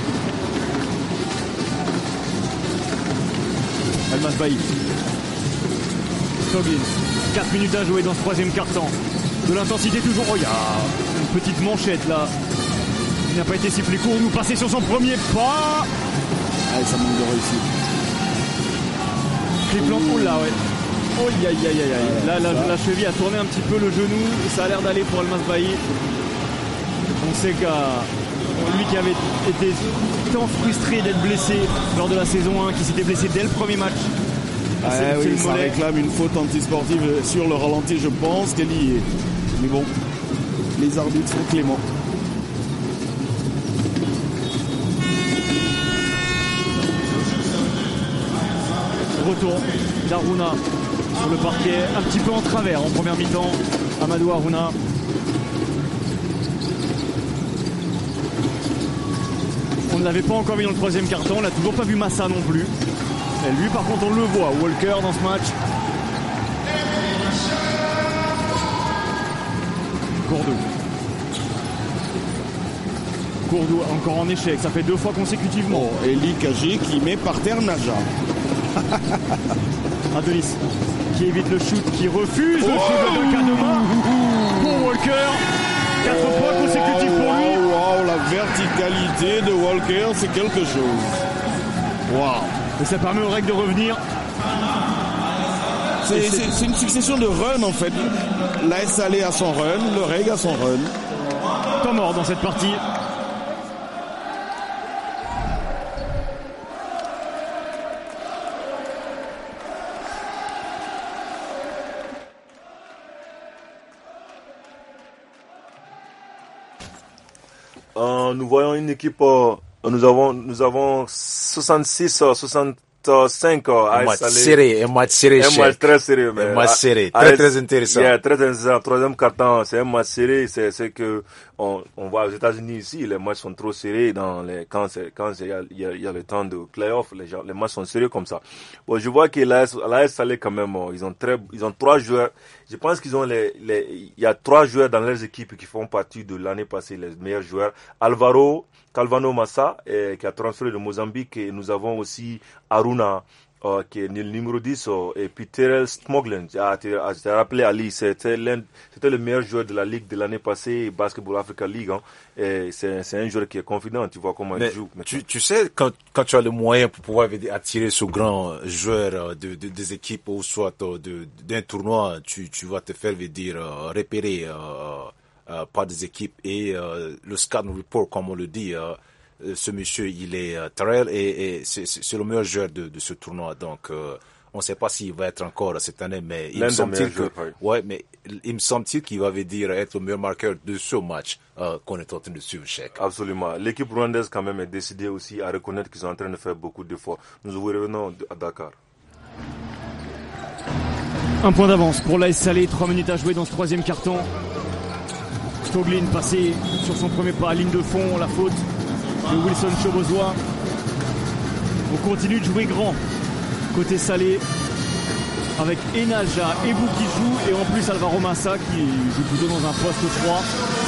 Almasbahi. Stoglin. 4 minutes à jouer dans ce 3e quart-temps. De l'intensité toujours. Oh, il y a une petite manchette là. Il n'a pas été sifflé court. Nous passer sur son premier pas. Allez, ça manque de réussite. Cleveland, oh là, ouais. Oh, aïe. Là, la cheville a tourné un petit peu le genou. Ça a l'air d'aller pour Almasbahi. On sait que lui qui avait été tant frustré d'être blessé lors de la saison 1, qui s'était blessé dès le premier match. C'est Oui, le ça mollet. réclame une faute antisportive sur le ralenti, je pense qu'elle y est. Mais bon, les arbitres sont cléments. Retour d'Aruna sur le parquet, un petit peu en travers en première mi-temps. Amadou Aruna. On ne l'avait pas encore vu dans le 3e quart-temps, on n'a toujours pas vu Massa non plus. Et lui par contre on le voit, Walker dans ce match. Kourdou encore en échec, ça fait 2 fois consécutivement. Bon, Eli KG qui met par terre Naja. Adonis qui évite le shoot, qui refuse le shoot de 4 mains pour Walker. 4 points consécutifs pour lui. Wow, la verticalité de Walker, c'est quelque chose. Wow. Et ça permet au REG de revenir. C'est une succession de runs en fait. La S Salé a son run, le REG a son run. Temps mort dans cette partie. nous voyons une équipe, nous avons 65 un match serré, un match très serré, mais un match serré, très intéressant. Yeah, très intéressant. Troisième quart-temps, c'est un match serré. C'est que on voit aux États-Unis ici, les matchs sont trop serrés quand il y a le temps de playoff, les matchs sont serrés comme ça. Bon, je vois que l'AS Salé quand même, ils ont 3 joueurs. Je pense qu'ils ont il y a 3 joueurs dans leurs équipes qui font partie de l'année passée, les meilleurs joueurs. Calvano Massa, qui a transféré de Mozambique, et nous avons aussi Aruna, qui est le numéro 10, et puis Terrell Smoglin. Tu as rappelé Ali, c'était le meilleur joueur de la Ligue de l'année passée, Basketball Africa League, hein, et c'est un joueur qui est confident, tu vois comment il joue. Tu sais, quand tu as le moyen pour pouvoir attirer ce grand joueur des équipes ou soit d'un tournoi, tu vas te faire repérer par des équipes, et le scouting report, comme on le dit, ce monsieur, il est Terrell, et c'est le meilleur joueur de ce tournoi. Donc, on ne sait pas s'il va être encore cette année, mais il me semble-t-il qu'il va être le meilleur marqueur de ce match qu'on est en train de suivre, Cheikh. Absolument. L'équipe rwandaise quand même est décidée aussi à reconnaître qu'ils sont en train de faire beaucoup d'efforts. Nous revenons à Dakar. Un point d'avance pour l'AS Salé, 3 minutes à jouer dans ce troisième carton. Stoglin passé sur son premier pas, ligne de fond, la faute de Wilson Chobozoa. On continue de jouer grand côté Salé avec Enalja et Bou qui joue, et en plus Alvaro Massa qui joue plutôt dans un poste 3.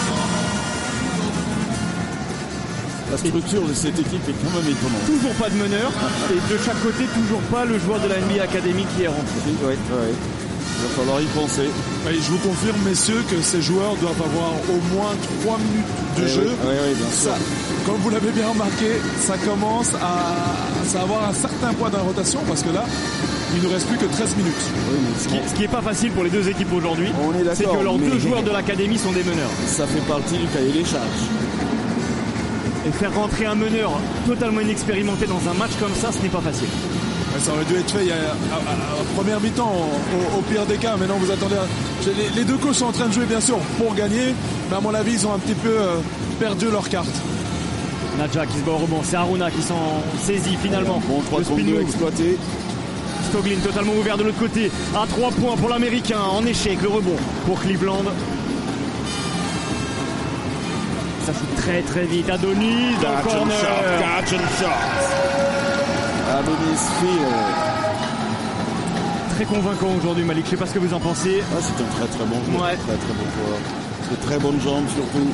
La structure de cette équipe est quand même étonnante. Toujours pas de meneur, et de chaque côté toujours pas le joueur de la NBA Academy qui est rentré. Ouais. Il va falloir y penser. Et je vous confirme, messieurs, que ces joueurs doivent avoir au moins 3 minutes de jeu. Oui, bien sûr. Comme vous l'avez bien remarqué, ça commence à avoir un certain poids dans la rotation, parce que là, il ne reste plus que 13 minutes. Oui, ce qui est pas facile pour les deux équipes aujourd'hui, c'est que leurs 2 joueurs de l'académie sont des meneurs. Ça fait partie du cahier des charges. Et faire rentrer un meneur totalement inexpérimenté dans un match comme ça, ce n'est pas facile. Ça aurait dû être fait à première mi-temps, au pire des cas. Maintenant, vous attendez. Les deux coachs sont en train de jouer, bien sûr, pour gagner. Mais à mon avis, ils ont un petit peu perdu leur carte. Nadja qui se bat au rebond. C'est Aruna qui s'en saisit finalement. Bon, 3 secondes exploité. Stoglin totalement ouvert de l'autre côté. À 3 points pour l'Américain. En échec, le rebond pour Cleveland. Ça joue très très vite. Adonis dans le corner. Catch and shot. Adonis Field. Très convaincant aujourd'hui, Malik. Je sais pas ce que vous en pensez. C'est un très très bon joueur. Ouais. Très très bon joueur. De très bonnes jambes surtout.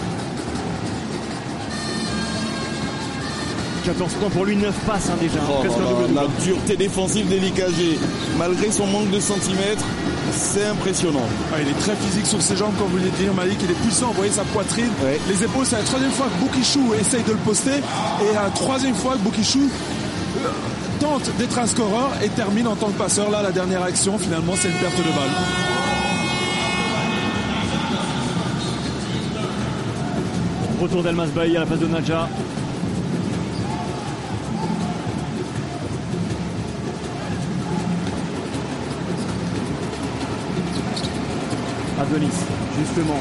14 points pour lui, 9 passes déjà. La dureté défensive d'Elikagé, malgré son manque de centimètres, c'est impressionnant. Il est très physique sur ses jambes, comme vous voulez dire, Malik. Il est puissant, vous voyez sa poitrine, les épaules. C'est la 3e fois que Boukishou essaye de le poster, et la 3e fois que Boukishou tente d'être un scoreur et termine en tant que passeur. Là, la dernière action, finalement, c'est une perte de balle. Retour d'Elmas Bailly à la place de Nadja. Adonis, justement.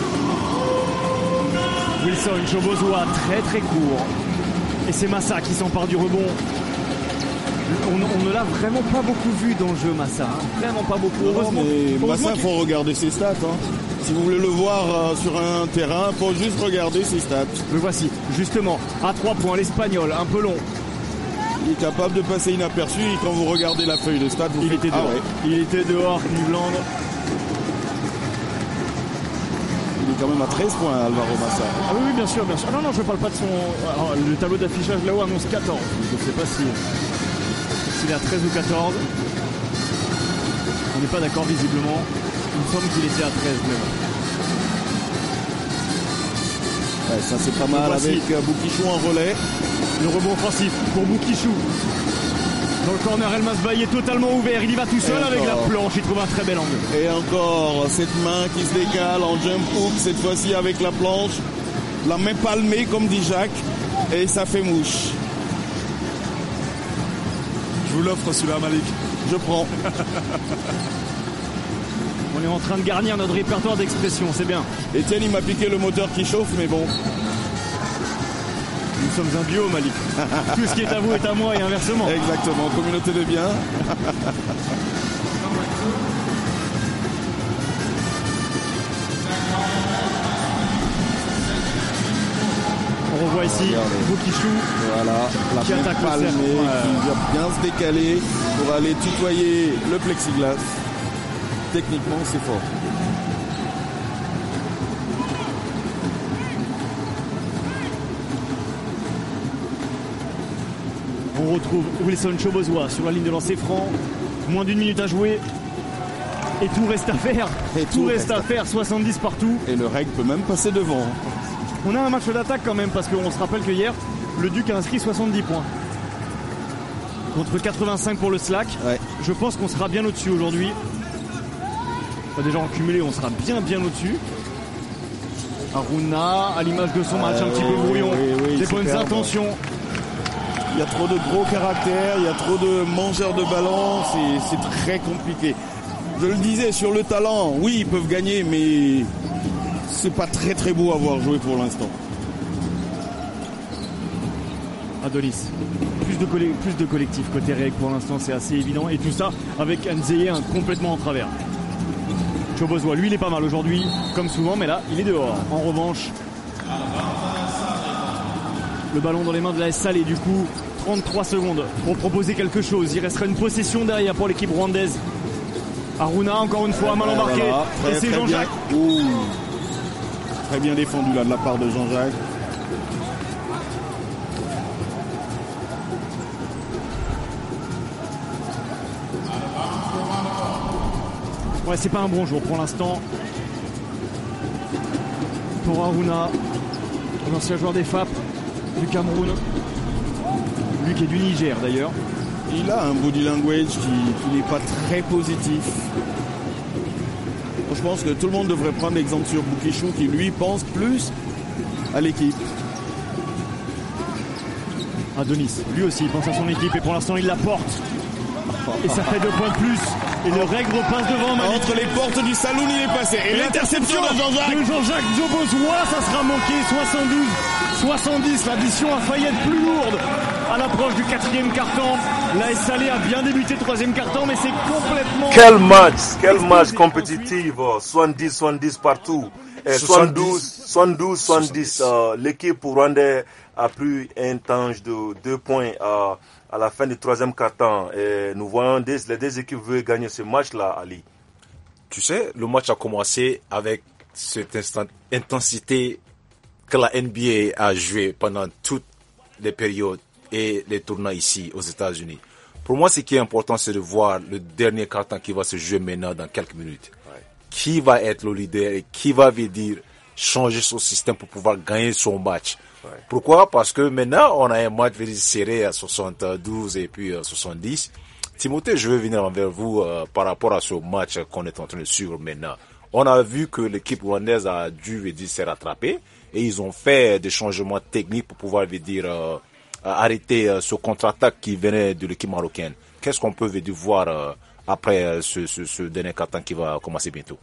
Wilson Chobozoa, très très court. Et c'est Massa qui s'empare du rebond. On ne l'a vraiment pas beaucoup vu dans le jeu, Massa. Vraiment pas beaucoup. Heureusement, Massa, il faut regarder ses stats. Si vous voulez le voir sur un terrain, il faut juste regarder ses stats. Le voici, justement, à 3 points, l'Espagnol, un peu long. Il est capable de passer inaperçu, et quand vous regardez la feuille de stats, vous faites... Il était dehors, Cleveland. Il est quand même à 13 points, Alvaro Massa. Ah oui, bien sûr. Non, je parle pas de son... Alors, le tableau d'affichage là-haut annonce 14. Je ne sais pas s'il est à 13 ou 14. On n'est pas d'accord visiblement. Il me semble qu'il était à 13, mais bon. Ça c'est pas mal avec Boukichou en relais. Le rebond offensif pour Boukichou. Dans le corner, Elmas Bailly est totalement ouvert. Il y va tout seul avec la planche. Il trouve un très bel angle. Et encore cette main qui se décale en jump hook, cette fois-ci avec la planche. La main palmée, comme dit Jacques. Et ça fait mouche. Je vous l'offre celui-là, Malik. Je prends. On est en train de garnir notre répertoire d'expression, c'est bien. Etienne, il m'a piqué le moteur qui chauffe, mais bon. Nous sommes un duo, Malik. Tout ce qui est à vous est à moi et inversement. Exactement, communauté de biens. On revoit ici Boukichou. Voilà, la qui main attaque le palmée, cercle. qui vient bien se décaler pour aller tutoyer le plexiglas. Techniquement, c'est fort. On retrouve Wilson Chobozois sur la ligne de lancer franc. Moins d'une minute à jouer. Et tout reste à faire. Et tout reste à faire. 70 partout. Et le reg peut même passer devant. On a un match d'attaque quand même parce qu'on se rappelle que hier, le Duc a inscrit 70 points. Contre 85 pour le Slack. Ouais. Je pense qu'on sera bien au-dessus aujourd'hui. Déjà en cumulé, on sera bien au-dessus. Aruna, à l'image de son match, un petit peu brouillon. Des bonnes intentions. Il y a trop de gros caractères, il y a trop de mangeurs de ballon, c'est très compliqué. Je le disais, sur le talent, oui, ils peuvent gagner, mais c'est pas très beau à voir jouer pour l'instant. Adonis, plus de collectif côté reg pour l'instant, c'est assez évident. Et tout ça avec Nzeye complètement en travers. Chobozois, lui, il est pas mal aujourd'hui, comme souvent, mais là, il est dehors. En revanche, le ballon dans les mains de la S Salé, du coup, 33 secondes pour proposer quelque chose. Il restera une possession derrière pour l'équipe rwandaise. Aruna, encore une fois, mal embarqué. Voilà, et c'est Jean-Jacques. Très bien défendu là de la part de Jean-Jacques. Ouais, c'est pas un bon jour pour l'instant. Pour Aruna, l'ancien joueur des FAP du Cameroun. Lui qui est du Niger d'ailleurs. Il a un body language qui n'est pas très positif. Je pense que tout le monde devrait prendre l'exemple sur Boukichou qui lui pense plus à l'équipe. Adonis, lui aussi il pense à son équipe et pour l'instant il la porte. Et ça fait 2 points de plus. Et le règle repasse devant Malik. Entre les portes du saloon, il est passé. Et l'interception de Jean-Jacques. De Jean-Jacques Chobozois, ça sera manqué. 72-70. L'addition a failli être plus lourde à l'approche du 4e quart-temps. La S Salé a bien débuté le 3e quart-temps, mais c'est complètement... Quel match compétitif. 70-70 partout. 72-70. L'équipe rwandaise a pris un temps de 2 points à la fin du 3e quart-temps. Et nous voyons les deux équipes veulent gagner ce match-là, Ali. Tu sais, le match a commencé avec cette intensité que la NBA a joué pendant toutes les périodes et les tournois ici aux États-Unis. Pour moi, ce qui est important, c'est de voir le dernier quart-temps qui va se jouer maintenant dans quelques minutes. Ouais. Qui va être le leader et qui va venir changer son système pour pouvoir gagner son match. Ouais. Pourquoi? Parce que maintenant, on a un match serré à 72 et puis 70. Timothée, je veux venir envers vous par rapport à ce match qu'on est en train de suivre maintenant. On a vu que l'équipe rwandaise a dû se rattraper et ils ont fait des changements techniques pour pouvoir arrêter ce contre-attaque qui venait de l'équipe marocaine. Qu'est-ce qu'on peut voir après ce dernier quart-temps qui va commencer bientôt?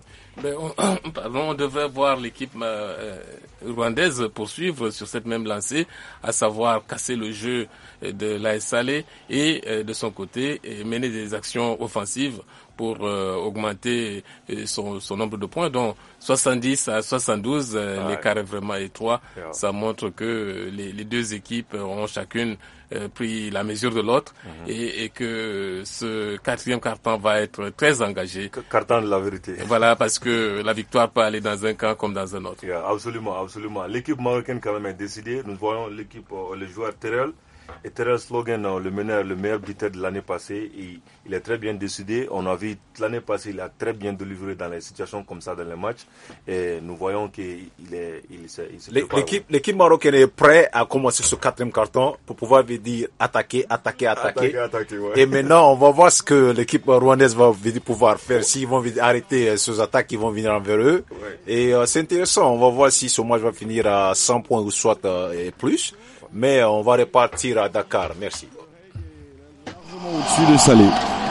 On devrait voir l'équipe rwandaise poursuivre sur cette même lancée, à savoir casser le jeu de l'AS Salé et de son côté mener des actions offensives pour augmenter son nombre de points. Donc 70 à 72, l'écart est vraiment étroit. Yeah. Ça montre que les deux équipes ont chacune pris la mesure de l'autre et que ce 4e quart-temps va être très engagé. Quart-temps de la vérité. Voilà, parce que la victoire peut aller dans un camp comme dans un autre. Yeah, absolument. L'équipe marocaine quand même est décidée. Nous voyons l'équipe, le joueur Terrell. Et Terrell Slogan, le meilleur buteur de l'année passée, il est très bien décidé. On a vu l'année passée, il a très bien délivré dans les situations comme ça dans les matchs. Et nous voyons qu'il se prépare. L'équipe marocaine est prête à commencer ce 4e carton pour pouvoir dire attaquer. Ouais. Et maintenant, on va voir ce que l'équipe rwandaise va pouvoir faire. S'ils vont arrêter ces attaques qui vont venir envers eux. Ouais. Et c'est intéressant. On va voir si ce match va finir à 100 points ou soit plus. Mais on va repartir à Dakar. Merci. Largement au-dessus de Salé.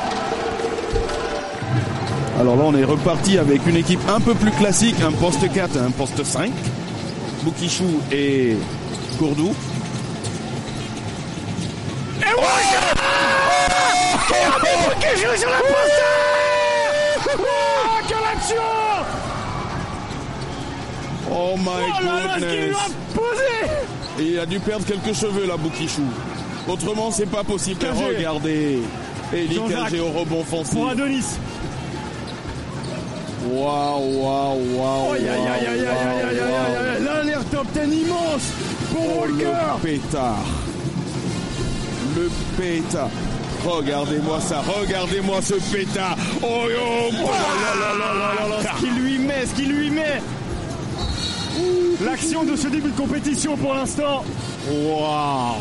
Alors là, on est reparti avec une équipe un peu plus classique, un poste 4 et un poste 5. Boukichou et Kourdou. Qui joue sur la poster. Oh, quelle action! Oh my goodness. Et il a dû perdre quelques cheveux là, Boukishou. Autrement, c'est pas possible. Cagé. Regardez. Eli Cagé au rebond offensif. Pour Adonis. Waouh. L'alerte top 10 immense pour Walker. Le pétard. Regardez-moi ça, regardez-moi ce pétard. Oh yo, Ce qu'il lui met. L'action de ce début de compétition pour l'instant. Waouh.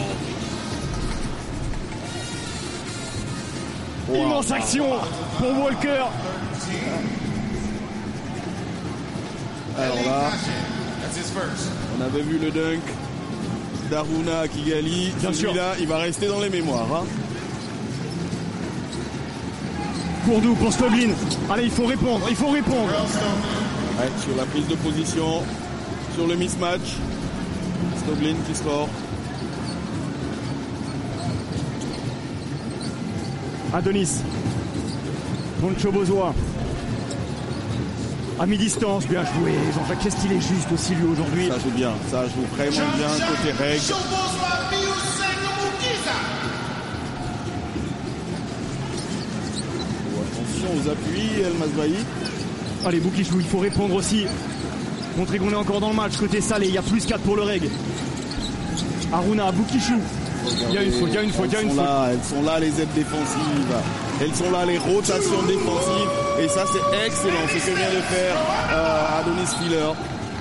Immense action pour Walker. Alors là, on avait vu le dunk d'Aruna Kigali. Celui-là, il va rester dans les mémoires. Hein. Kourdou pour Stoglin. Allez, il faut répondre. Ouais, sur la prise de position, sur le mismatch. Stoglin qui score. Adonis. Poncho Bozois. À mi-distance, bien joué. Jean-Jacques, qu'est-ce qu'il est juste aussi lui aujourd'hui. Ça joue bien, ça joue vraiment bien côté règle. Attention aux appuis, El Mazbahi. Allez, Boukishou, il faut répondre aussi. Montrer qu'on est encore dans le match. Côté Salé, il y a plus 4 pour le reg. Aruna, Boukishou. Il y a une faute. Elles sont là, les aides défensives. Elles sont là, les rotations défensives. Et ça, c'est excellent. C'est ce que vient de faire Adonis Filler.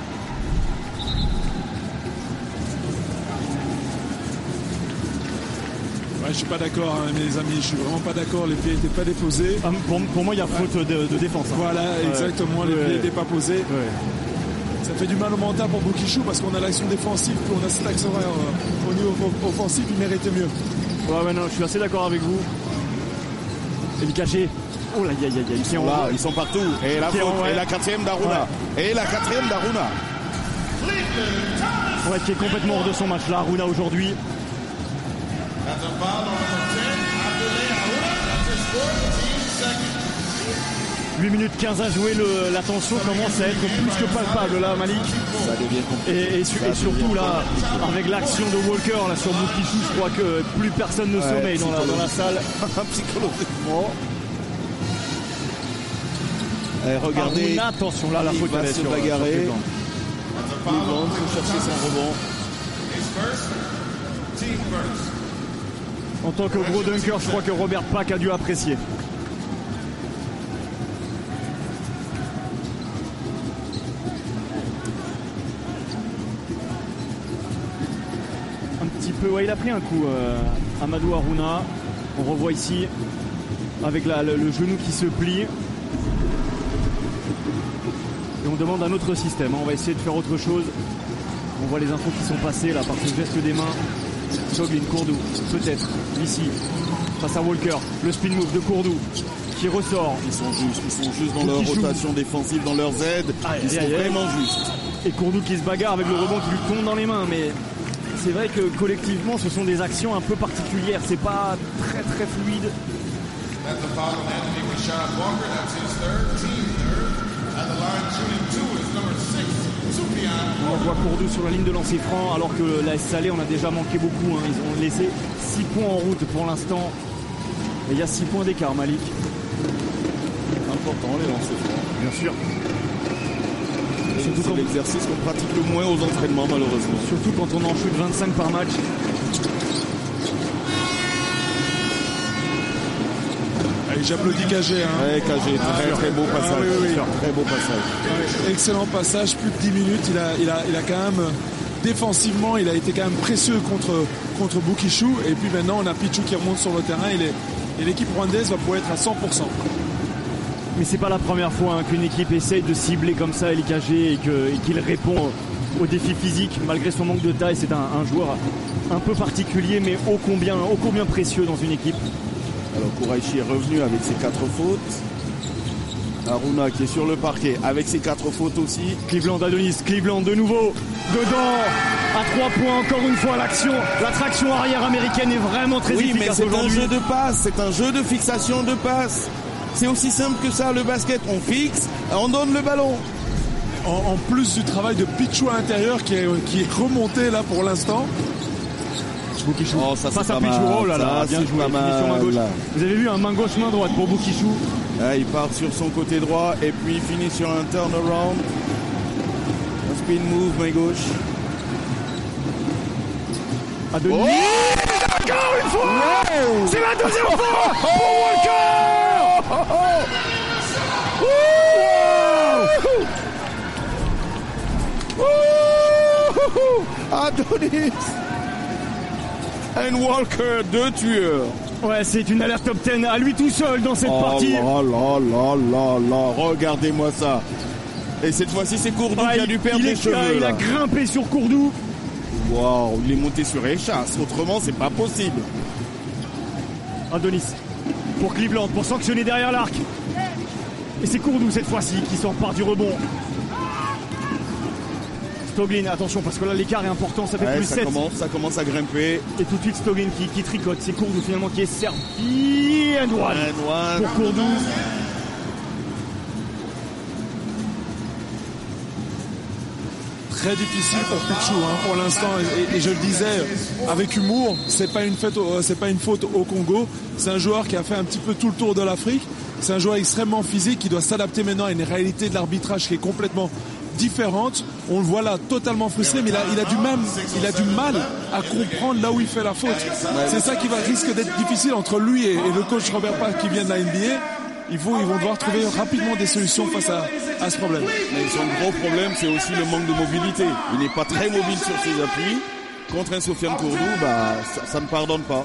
Ouais, je suis pas d'accord, hein, mes amis. Je suis vraiment pas d'accord. Les pieds n'étaient pas déposés. Pour moi, il y a faute de défense. Hein. Voilà, exactement. Les pieds n'étaient pas posés. Ouais. Ça fait du mal au mental pour Boukishou parce qu'on a l'action défensive, puis on a cet axe horaire au niveau offensif, il méritait mieux. Ouais, non, je suis assez d'accord avec vous. El Caché. Oh là, ils sont partout. Et la faute, et la quatrième d'Aruna. Ouais. Ouais, qui est complètement hors de son match là, Aruna aujourd'hui. 8 minutes 15 à jouer, la tension commence à être plus que palpable là, Malik. Ça devient compliqué. Et surtout là, avec l'action de Walker là sur Boukishou, je crois que plus personne ne sommeille dans la salle. Psychologiquement. Regardez. Aruna, attention là, la faute va se bagarrer. Cleveland faut chercher son rebond. En tant que gros dunker, je crois que Robert Pack a dû apprécier. Ouais, il a pris un coup, Amadou Aruna. On revoit ici avec le genou qui se plie. Et on demande un autre système. On va essayer de faire autre chose. On voit les infos qui sont passées là par ce geste des mains. Stoglin, Kourdou, peut-être ici face à Walker. Le spin move de Kourdou qui ressort. Ils sont justes dans leur rotation défensive, dans leurs aides. Ils sont vraiment justes. Et Kourdou qui se bagarre avec le rebond qui lui tombe dans les mains, mais c'est vrai que collectivement ce sont des actions un peu particulières, c'est pas très très fluide. On voit Kourdou sur la ligne de lancer franc alors que la Salé on a déjà manqué beaucoup, hein. Ils ont laissé 6 points en route pour l'instant. Et il y a 6 points d'écart, Malik. Important les lancers francs. Bien sûr. C'est l'exercice qu'on pratique le moins aux entraînements malheureusement. Surtout quand on en chute 25 par match. Allez, j'applaudis Cagé. Hein. Ouais, Cagé, très beau passage. Oui. Très beau passage. Ouais, excellent passage, plus de 10 minutes. Il a quand même, défensivement, il a été quand même précieux contre Boukishou. Et puis maintenant, on a Pichou qui remonte sur le terrain. Et l'équipe rwandaise va pouvoir être à 100%. Mais c'est pas la première fois qu'une équipe essaye de cibler comme ça Eli Cagé et qu'il répond au défi physique malgré son manque de taille. C'est un joueur un peu particulier mais ô combien précieux dans une équipe. Alors Kouraichi est revenu avec ses 4 fautes. Aruna qui est sur le parquet avec ses 4 fautes aussi. Cleveland Adonis, Cleveland de nouveau dedans à 3 points encore une fois. La traction arrière américaine est vraiment très efficace. Oui, mais c'est aujourd'hui. un jeu de passe, c'est un jeu de fixation de passe. C'est aussi simple que ça le basket, on fixe, on donne le ballon. En plus du travail de Pichou à l'intérieur qui est remonté là pour l'instant. Boukichou. Oh, ça face c'est à pas Pichou. mal. Oh là là, bien joué. Finition main gauche. Vous avez vu un main gauche, main droite pour Boukichou. Là, il part sur son côté droit et puis il finit sur un turnaround. Un spin move, main gauche. Adonis. Oh, encore une fois. Wow. C'est la deuxième fois pour Walker. Adonis and Walker, 2 tueurs. Ouais, c'est une alerte top 10 à lui tout seul dans cette partie. Oh là là là là, regardez-moi ça. Et cette fois-ci, c'est Courdou qui a dû perdre les cheveux. Il a grimpé sur Courdou. Waouh, il est monté sur échasse. Autrement, c'est pas possible. Adonis pour Cleveland, pour sanctionner derrière l'arc. Et c'est Courdou cette fois-ci qui s'empare du rebond. Stoglin, attention parce que là l'écart est important, ça fait plus 7. Ça commence à grimper. Et tout de suite Stoglin qui tricote, c'est Courdou finalement qui est servi. And one pour Courdou. Très difficile pour Pichou pour l'instant et je le disais avec humour, c'est pas une faute au Congo, c'est un joueur qui a fait un petit peu tout le tour de l'Afrique, c'est un joueur extrêmement physique qui doit s'adapter maintenant à une réalité de l'arbitrage qui est complètement différente. On le voit là totalement frustré, mais il a du mal à comprendre là où il fait la faute. C'est ça qui risque d'être difficile entre lui et le coach Robert Park qui vient de la NBA. Ils vont devoir trouver rapidement des solutions face à ce problème. Mais son gros problème, c'est aussi le manque de mobilité. Il n'est pas très mobile sur ses appuis. Contre un Sofiane Courdou, ça ne pardonne pas.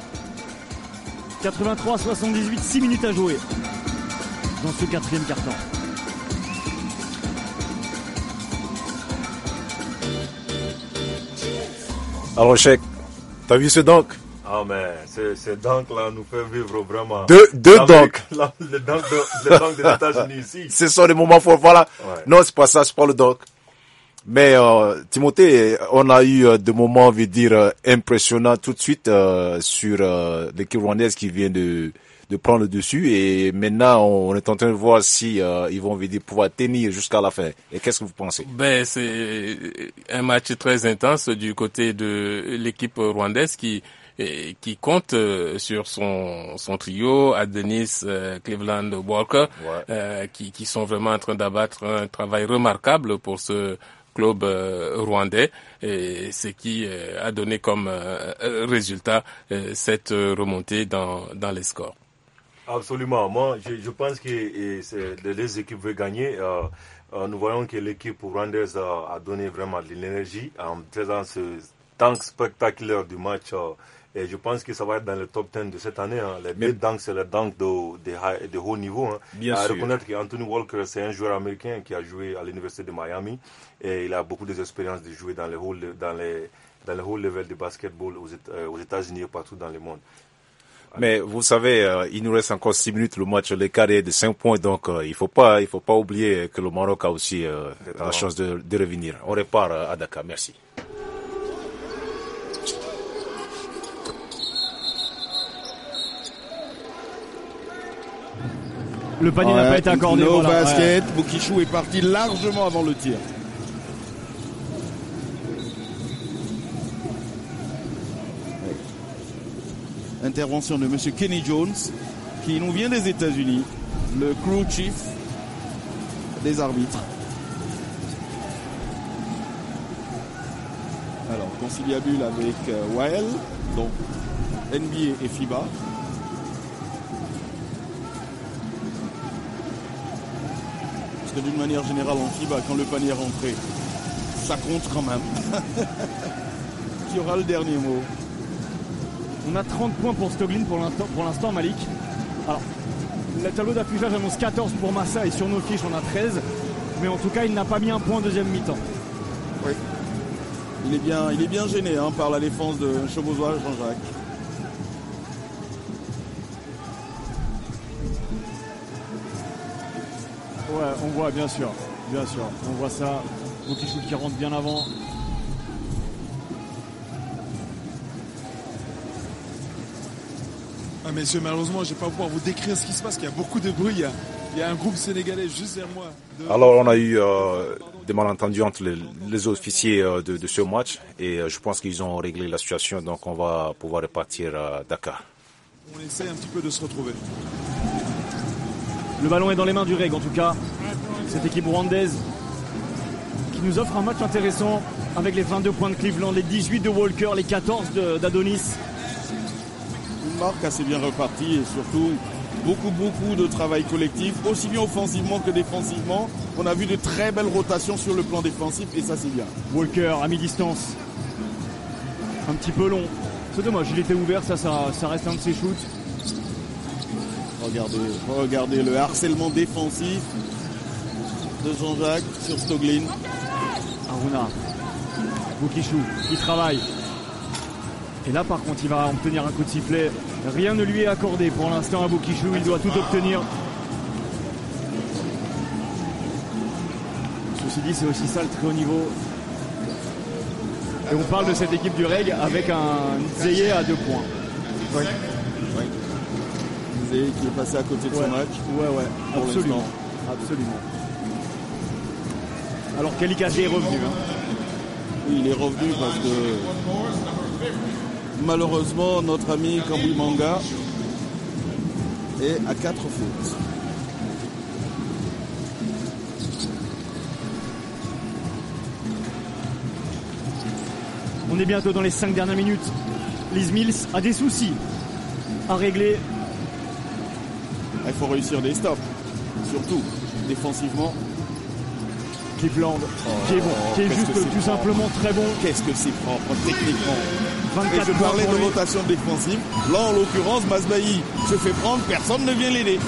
83-78, 6 minutes à jouer dans ce 4e quart-temps. Alors, Cheikh, t'as vu ce dunk? Ah, mais ce dunk-là nous fait vivre vraiment. Deux dunks. Le dunk des États-Unis ici. Ce sont des moments forts, voilà. Ouais. Non, c'est pas ça, c'est pas le dunk. Mais, Timothée, on a eu des moments, on veut dire, impressionnants tout de suite, sur, l'équipe rwandaise qui vient de prendre le dessus. Et maintenant, on est en train de voir si, ils vont, on veut dire, pouvoir tenir jusqu'à la fin. Et qu'est-ce que vous pensez? c'est un match très intense du côté de l'équipe rwandaise qui compte sur son trio, Adonis, Cleveland, Walker, qui sont vraiment en train d'abattre un travail remarquable pour ce club rwandais, et ce qui a donné comme résultat cette remontée dans les scores. Absolument. Moi, je pense que les équipes veulent gagner. Nous voyons que l'équipe rwandaise a donné vraiment de l'énergie en faisant ce dunk spectaculaire du match. Et je pense que ça va être dans le top 10 de cette année. Les deux dunks, c'est le dunk de haut niveau. Bien à sûr. reconnaître qu'Anthony Walker, c'est un joueur américain qui a joué à l'université de Miami. Et il a beaucoup d'expérience de jouer dans le haut level de basketball aux États-Unis et partout dans le monde. Mais vous savez, il nous reste encore 6 minutes. Le match, l'écart est de 5 points. Donc, il faut pas oublier que le Maroc a aussi la chance de revenir. On repart à Dakar. Merci. Le panier n'a pas été accordé. No voilà. basket. Boukichou est parti largement avant le tir. Intervention de Monsieur Kenny Jones, qui nous vient des États-Unis, le crew chief des arbitres. Alors, conciliabule avec Wael, donc NBA et FIBA. Parce que d'une manière générale, en FIBA, quand le panier est rentré, ça compte quand même. Qui aura le dernier mot? On a 30 points pour Stoglin pour l'instant, Malik. Alors, le tableau d'affichage annonce 14 pour Massa et sur nos fiches on a 13. Mais en tout cas, il n'a pas mis un point en deuxième mi-temps. Oui. Il est bien gêné par la défense de Chebozois, Jean-Jacques. Ouais, on voit, bien sûr. On voit ça. Bokichou qui rentre bien avant. Ah, messieurs, malheureusement, je ne vais pas pouvoir vous décrire ce qui se passe, qu'il y a beaucoup de bruit. Il y a un groupe sénégalais juste derrière moi. Alors, on a eu des malentendus entre les officiers de ce match et je pense qu'ils ont réglé la situation, donc on va pouvoir repartir à Dakar. On essaie un petit peu de se retrouver. Le ballon est dans les mains du REG, en tout cas. Cette équipe rwandaise qui nous offre un match intéressant avec les 22 points de Cleveland, les 18 de Walker, les 14 d'Adonis. Une marque assez bien repartie et surtout beaucoup de travail collectif, aussi bien offensivement que défensivement. On a vu de très belles rotations sur le plan défensif et ça c'est bien. Walker à mi-distance. Un petit peu long. C'est dommage, il était ouvert, ça reste un de ses shoots. Regardez le harcèlement défensif de Jean-Jacques sur Stoglin. Aruna. Bokichou qui travaille. Et là par contre il va obtenir un coup de sifflet. Rien ne lui est accordé pour l'instant à Bokichou, il doit tout obtenir. Ceci dit, c'est aussi ça le très haut niveau. Et on parle de cette équipe du REG avec un Zeye à 2 points. Oui. Zeye qui est passé à côté de son match. Ouais, absolument. Alors Kelikaze est revenu. Oui, il est revenu parce que malheureusement notre ami Kambui Manga est à 4 fautes. On est bientôt dans les 5 dernières minutes. Liz Mills a des soucis à régler. Il faut réussir des stops, surtout défensivement. Cleveland qui est bon, qui est juste tout simplement très bon. Qu'est-ce que c'est propre techniquement. 24 et je parlais de rotation défensive. Là en l'occurrence, Masbahi se fait prendre, personne ne vient l'aider.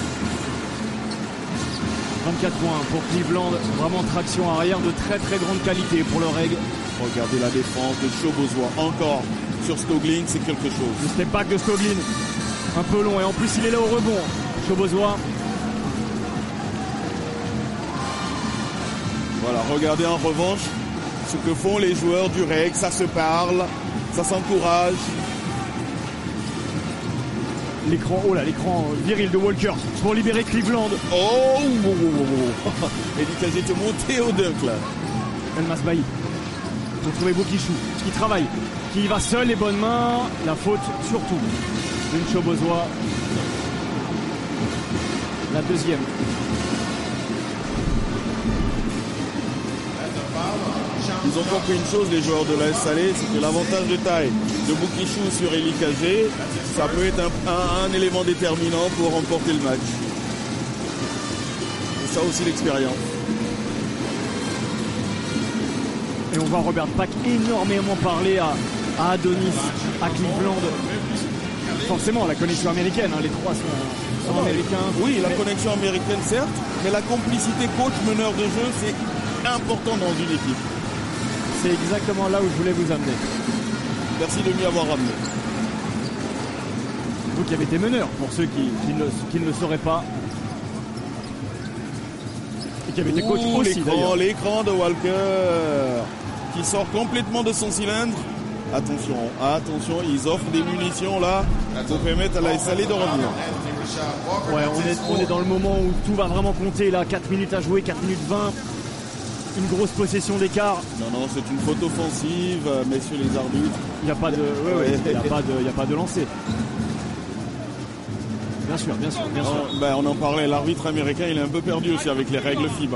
24 points pour Cleveland, vraiment traction arrière de très grande qualité pour le REG. Regardez la défense de Chobozois encore sur Stoglin, c'est quelque chose. Le step back de Stoglin, un peu long et en plus il est là au rebond. Chobozois. Voilà, regardez en revanche ce que font les joueurs du REG, ça se parle, ça s'encourage. L'écran viril de Walker pour libérer Cleveland. Oh Elikaze était monté au dunk là. El Masbahi pour trouver Bokichou qui travaille, qui va seul, les bonnes mains, la faute surtout d'une Chobozois. La deuxième. Ils ont compris une chose, les joueurs de l'AS Salé, c'est que l'avantage de taille de Bokichou sur Elikaze, ça peut être un élément déterminant pour remporter le match. Et ça aussi l'expérience. Et on voit Robert Pack énormément parler à Adonis, à Cleveland. Forcément, la connexion américaine, les trois sont américains. Oui, la connexion américaine certes, mais la complicité coach-meneur de jeu, c'est important dans une équipe. C'est exactement là où je voulais vous amener. Merci de m'y avoir ramené. Vous qui avez été meneur, pour ceux qui ne le sauraient pas. Et qui avait été coach aussi d'ailleurs. L'écran de Walker qui sort complètement de son cylindre. Attention, ils offrent des munitions là pour permettre à la SLA de revenir. Ouais, on est dans le moment où tout va vraiment compter là. 4 minutes à jouer, 4 minutes 20. Une grosse possession d'écart. Non, c'est une faute offensive, messieurs les arbitres. Il n'y a pas de, il y a pas de lancer. Bien sûr. On en parlait, l'arbitre américain, il est un peu perdu aussi avec les règles FIBA.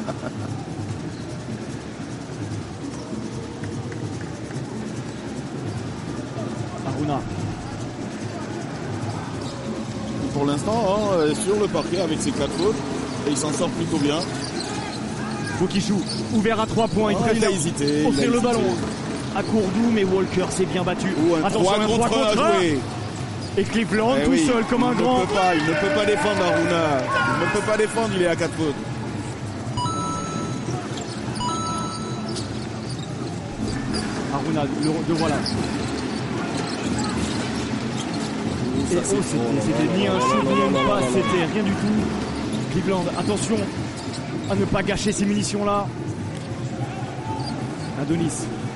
Aruna. Pour l'instant, sur le parquet avec ses 4 fautes, et il s'en sort plutôt bien. Bokichou, ouvert à 3 points, il a hésité. Offrir le ballon à Courdou, mais Walker s'est bien battu. Attention, un 3 contre 1 à jouer. Et Cleveland tout seul comme un grand. Il ne peut pas défendre Aruna. Il ne peut pas défendre, il est à 4 fautes. Aruna, le voilà. C'était ni un shoot, ni une passe, c'était rien du tout. Cleveland, attention. à ne pas gâcher ces munitions-là. Adonis.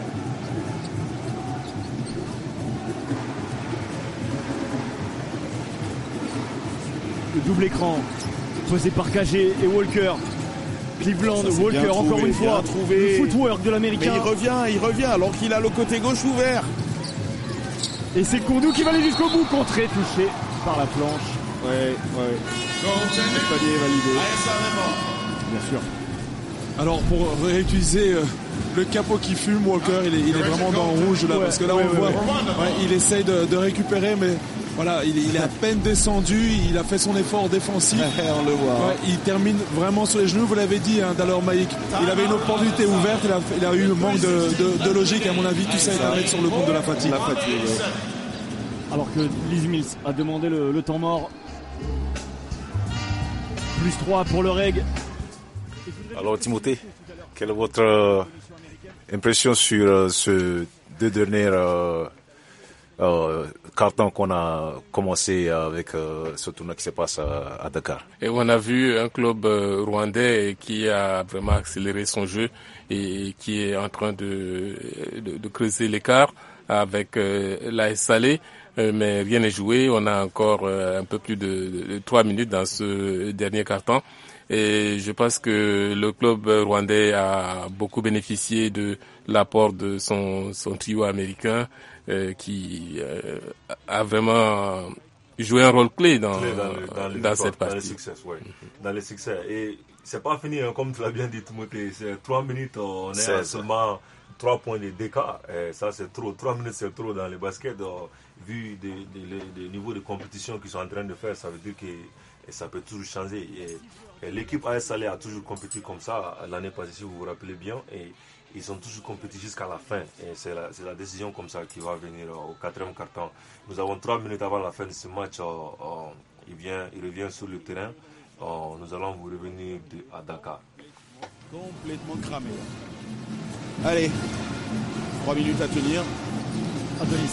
Le double écran posé par KG et Walker. Cleveland, Walker encore une fois. Le footwork de l'Américain. Il revient alors qu'il a le côté gauche ouvert. Et c'est Koundou qui va aller jusqu'au bout, contré, touché par la planche. Ouais. Le palier est validé. Bien sûr. Alors pour réutiliser le capot qui fume, Walker, il est vraiment dans le rouge là, parce que là on voit, il essaye de récupérer, mais voilà, il est à peine descendu, il a fait son effort défensif. On le voit. Ouais, il termine vraiment sur les genoux, vous l'avez dit, d'alors Maïk. Il avait une opportunité ouverte, il a eu un manque de logique, à mon avis, tout ça est à mettre sur le compte de la fatigue. Alors que Liz Mills a demandé le temps mort. Plus 3 pour le reg. Alors Timothée, quelle est votre impression sur ce deux derniers cartons qu'on a commencé avec ce tournoi qui se passe à Dakar? Et on a vu un club rwandais qui a vraiment accéléré son jeu et qui est en train de creuser l'écart avec l'AS Salé. Mais rien n'est joué. On a encore un peu plus de 3 minutes dans ce dernier carton. Et je pense que le club rwandais a beaucoup bénéficié de l'apport de son trio américain qui a vraiment joué un rôle clé dans cette partie. Dans les succès, ouais. Dans les succès. Et c'est pas fini, hein, comme tu l'as bien dit, Timothée. C'est 3 minutes, on est à seulement 3 points d'écart. Ça, c'est trop. 3 minutes, c'est trop dans les baskets. Vu des niveaux de compétition qu'ils sont en train de faire, ça veut dire que ça peut toujours changer. Et l'équipe AS Salé a toujours compétit comme ça l'année passée, si vous vous rappelez bien. Et ils ont toujours compétit jusqu'à la fin. Et c'est la décision comme ça qui va venir au 4e quart-temps. Nous avons 3 minutes avant la fin de ce match. Il revient sur le terrain. Nous allons vous revenir à Dakar. Complètement cramé. Allez, 3 minutes à tenir. Adonis.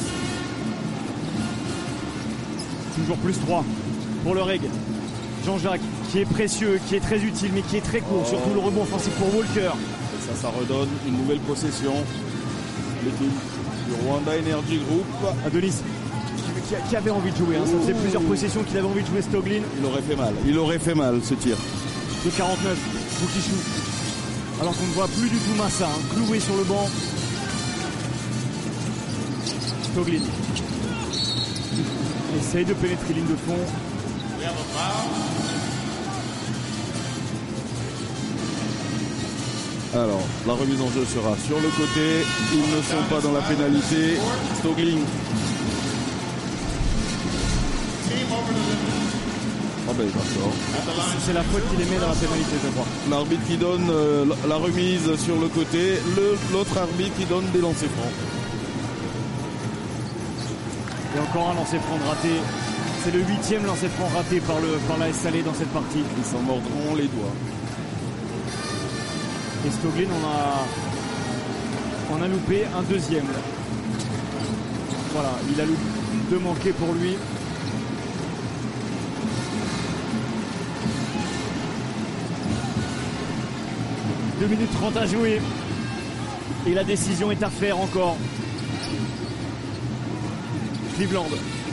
Toujours plus 3 pour le reg. Jean-Jacques, qui est précieux, qui est très utile, mais qui est très court. Surtout le rebond offensif pour Walker. Et ça redonne une nouvelle possession. L'équipe du Rwanda Energy Group. Adonis, qui avait envie de jouer. Ça faisait plusieurs possessions qu'il avait envie de jouer, Stoglin. Il aurait fait mal ce tir. De 49, Boukishou. Alors qu'on ne voit plus du tout Massa, cloué sur le banc. Stoglin. Essaye de pénétrer ligne de fond. Alors, la remise en jeu sera sur le côté. Ils ne sont pas dans la pénalité. Stoglin. Oh ben d'accord. C'est la faute qu'il met dans la pénalité, je crois. L'arbitre qui donne la remise sur le côté. L'autre arbitre qui donne des lancers francs. Et encore un lancer franc raté. C'est le 8e lancer franc raté par l'AS Salé dans cette partie. Ils s'en mordront les doigts. Et Stoglin, on a loupé un deuxième. Voilà, il a loupé 2 manqués pour lui. « 2 minutes 30 à jouer. Et la décision est à faire encore. Cleveland.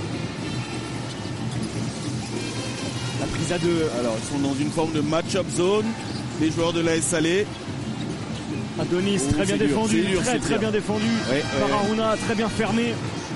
La prise à 2. Alors, ils sont dans une forme de match-up zone. Les joueurs de l'AS Salé. Adonis, très bien défendu. Très bien défendu. Par Aruna, très bien fermé.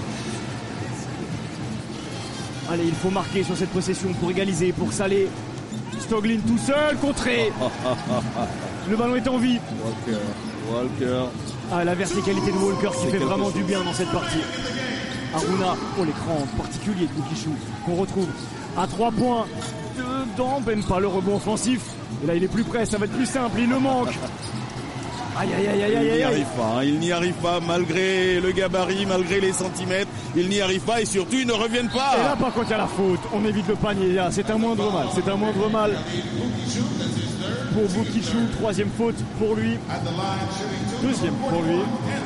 Allez, il faut marquer sur cette possession pour égaliser, pour Salé. Stoglin tout seul, contré. Le ballon est en vie. Walker. Ah, la verticalité de Walker qui fait vraiment du bien dans cette partie. Aruna, l'écran particulier de Boukishou qu'on retrouve à 3 points. Dedans, même pas le rebond offensif. Et là, il est plus près, ça va être plus simple, il le manque. Aïe. Il n'y arrive pas, malgré le gabarit, malgré les centimètres. Il n'y arrive pas et surtout, ils ne reviennent pas. Et là, par contre, il y a la faute. On évite le panier. Là, c'est un moindre mal. Pour Boukishou, 3e faute pour lui. 2e pour lui.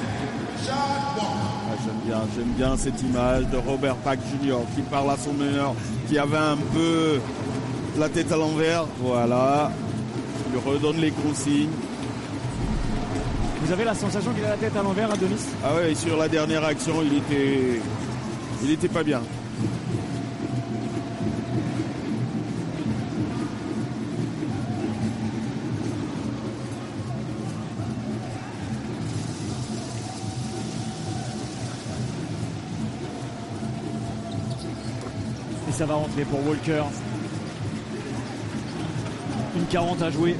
J'aime bien cette image de Robert Pack Jr. qui parle à son meneur, qui avait un peu la tête à l'envers. Voilà. Il lui redonne les consignes. Vous avez la sensation qu'il a la tête à l'envers, Adonis? Ah ouais, sur la dernière action, il était pas bien. Et ça va rentrer pour Walker. Une 40 à jouer.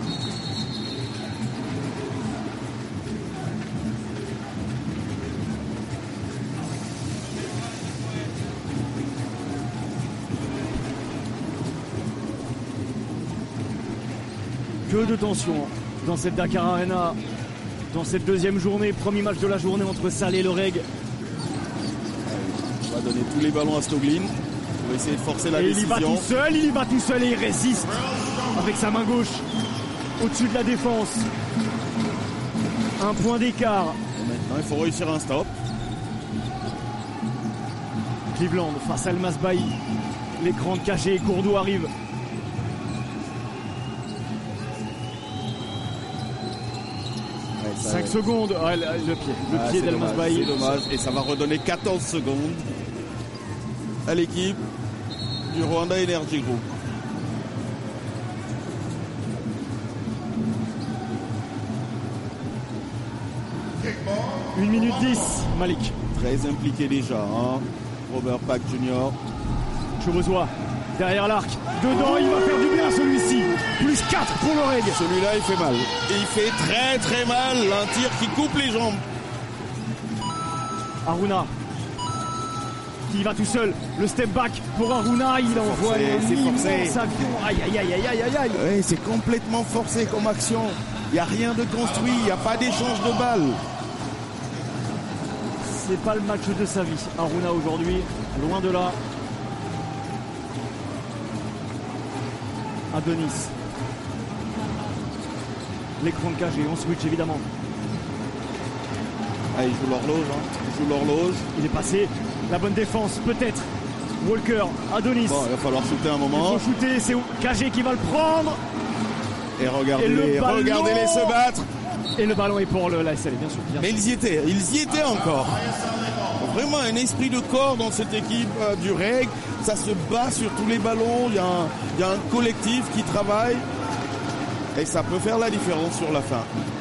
Que de tension dans cette Dakar Arena, dans cette deuxième journée, premier match de la journée entre Salé et le Reg. On va donner tous les ballons à Stoglin. On va essayer de forcer la décision. Il y va tout seul et il résiste avec sa main gauche au-dessus de la défense. Un point d'écart. Maintenant, il faut réussir un stop. Cleveland face à El Masbahi. L'écran caché, Gourdou arrive. Ouais, 5 secondes. Ah, le pied d'El Masbahi. C'est dommage. Et ça va redonner 14 secondes à l'équipe du Rwanda Energy Group. Une minute 10, Malik. Très impliqué déjà, hein. Robert Pack Jr. Choubezois, derrière l'arc. Dedans, il va faire du bien celui-ci. Plus 4 pour le Reg. Celui-là, il fait mal. Et il fait très très mal. Un tir qui coupe les jambes. Aruna. Qui va tout seul. Le step back pour Aruna. Il envoie un immense avion. Aïe, aïe, aïe, aïe, aïe, aïe. Oui, c'est complètement forcé comme action. Il n'y a rien de construit. Il n'y a pas d'échange de balles. C'est pas le match de sa vie, Aruna aujourd'hui, loin de là. Adonis. L'écran de KG, on switch évidemment. Ah, il joue l'horloge, hein. Il joue l'horloge. Il est passé, la bonne défense, peut-être. Walker, Adonis. Bon, il va falloir shooter un moment. Il faut shooter, c'est KG qui va le prendre. Et regardez-les se battre. Et le ballon est pour la SL, bien sûr. Mais ils y étaient encore. Vraiment un esprit de corps dans cette équipe du Reg. Ça se bat sur tous les ballons. Il y a un collectif qui travaille. Et ça peut faire la différence sur la fin.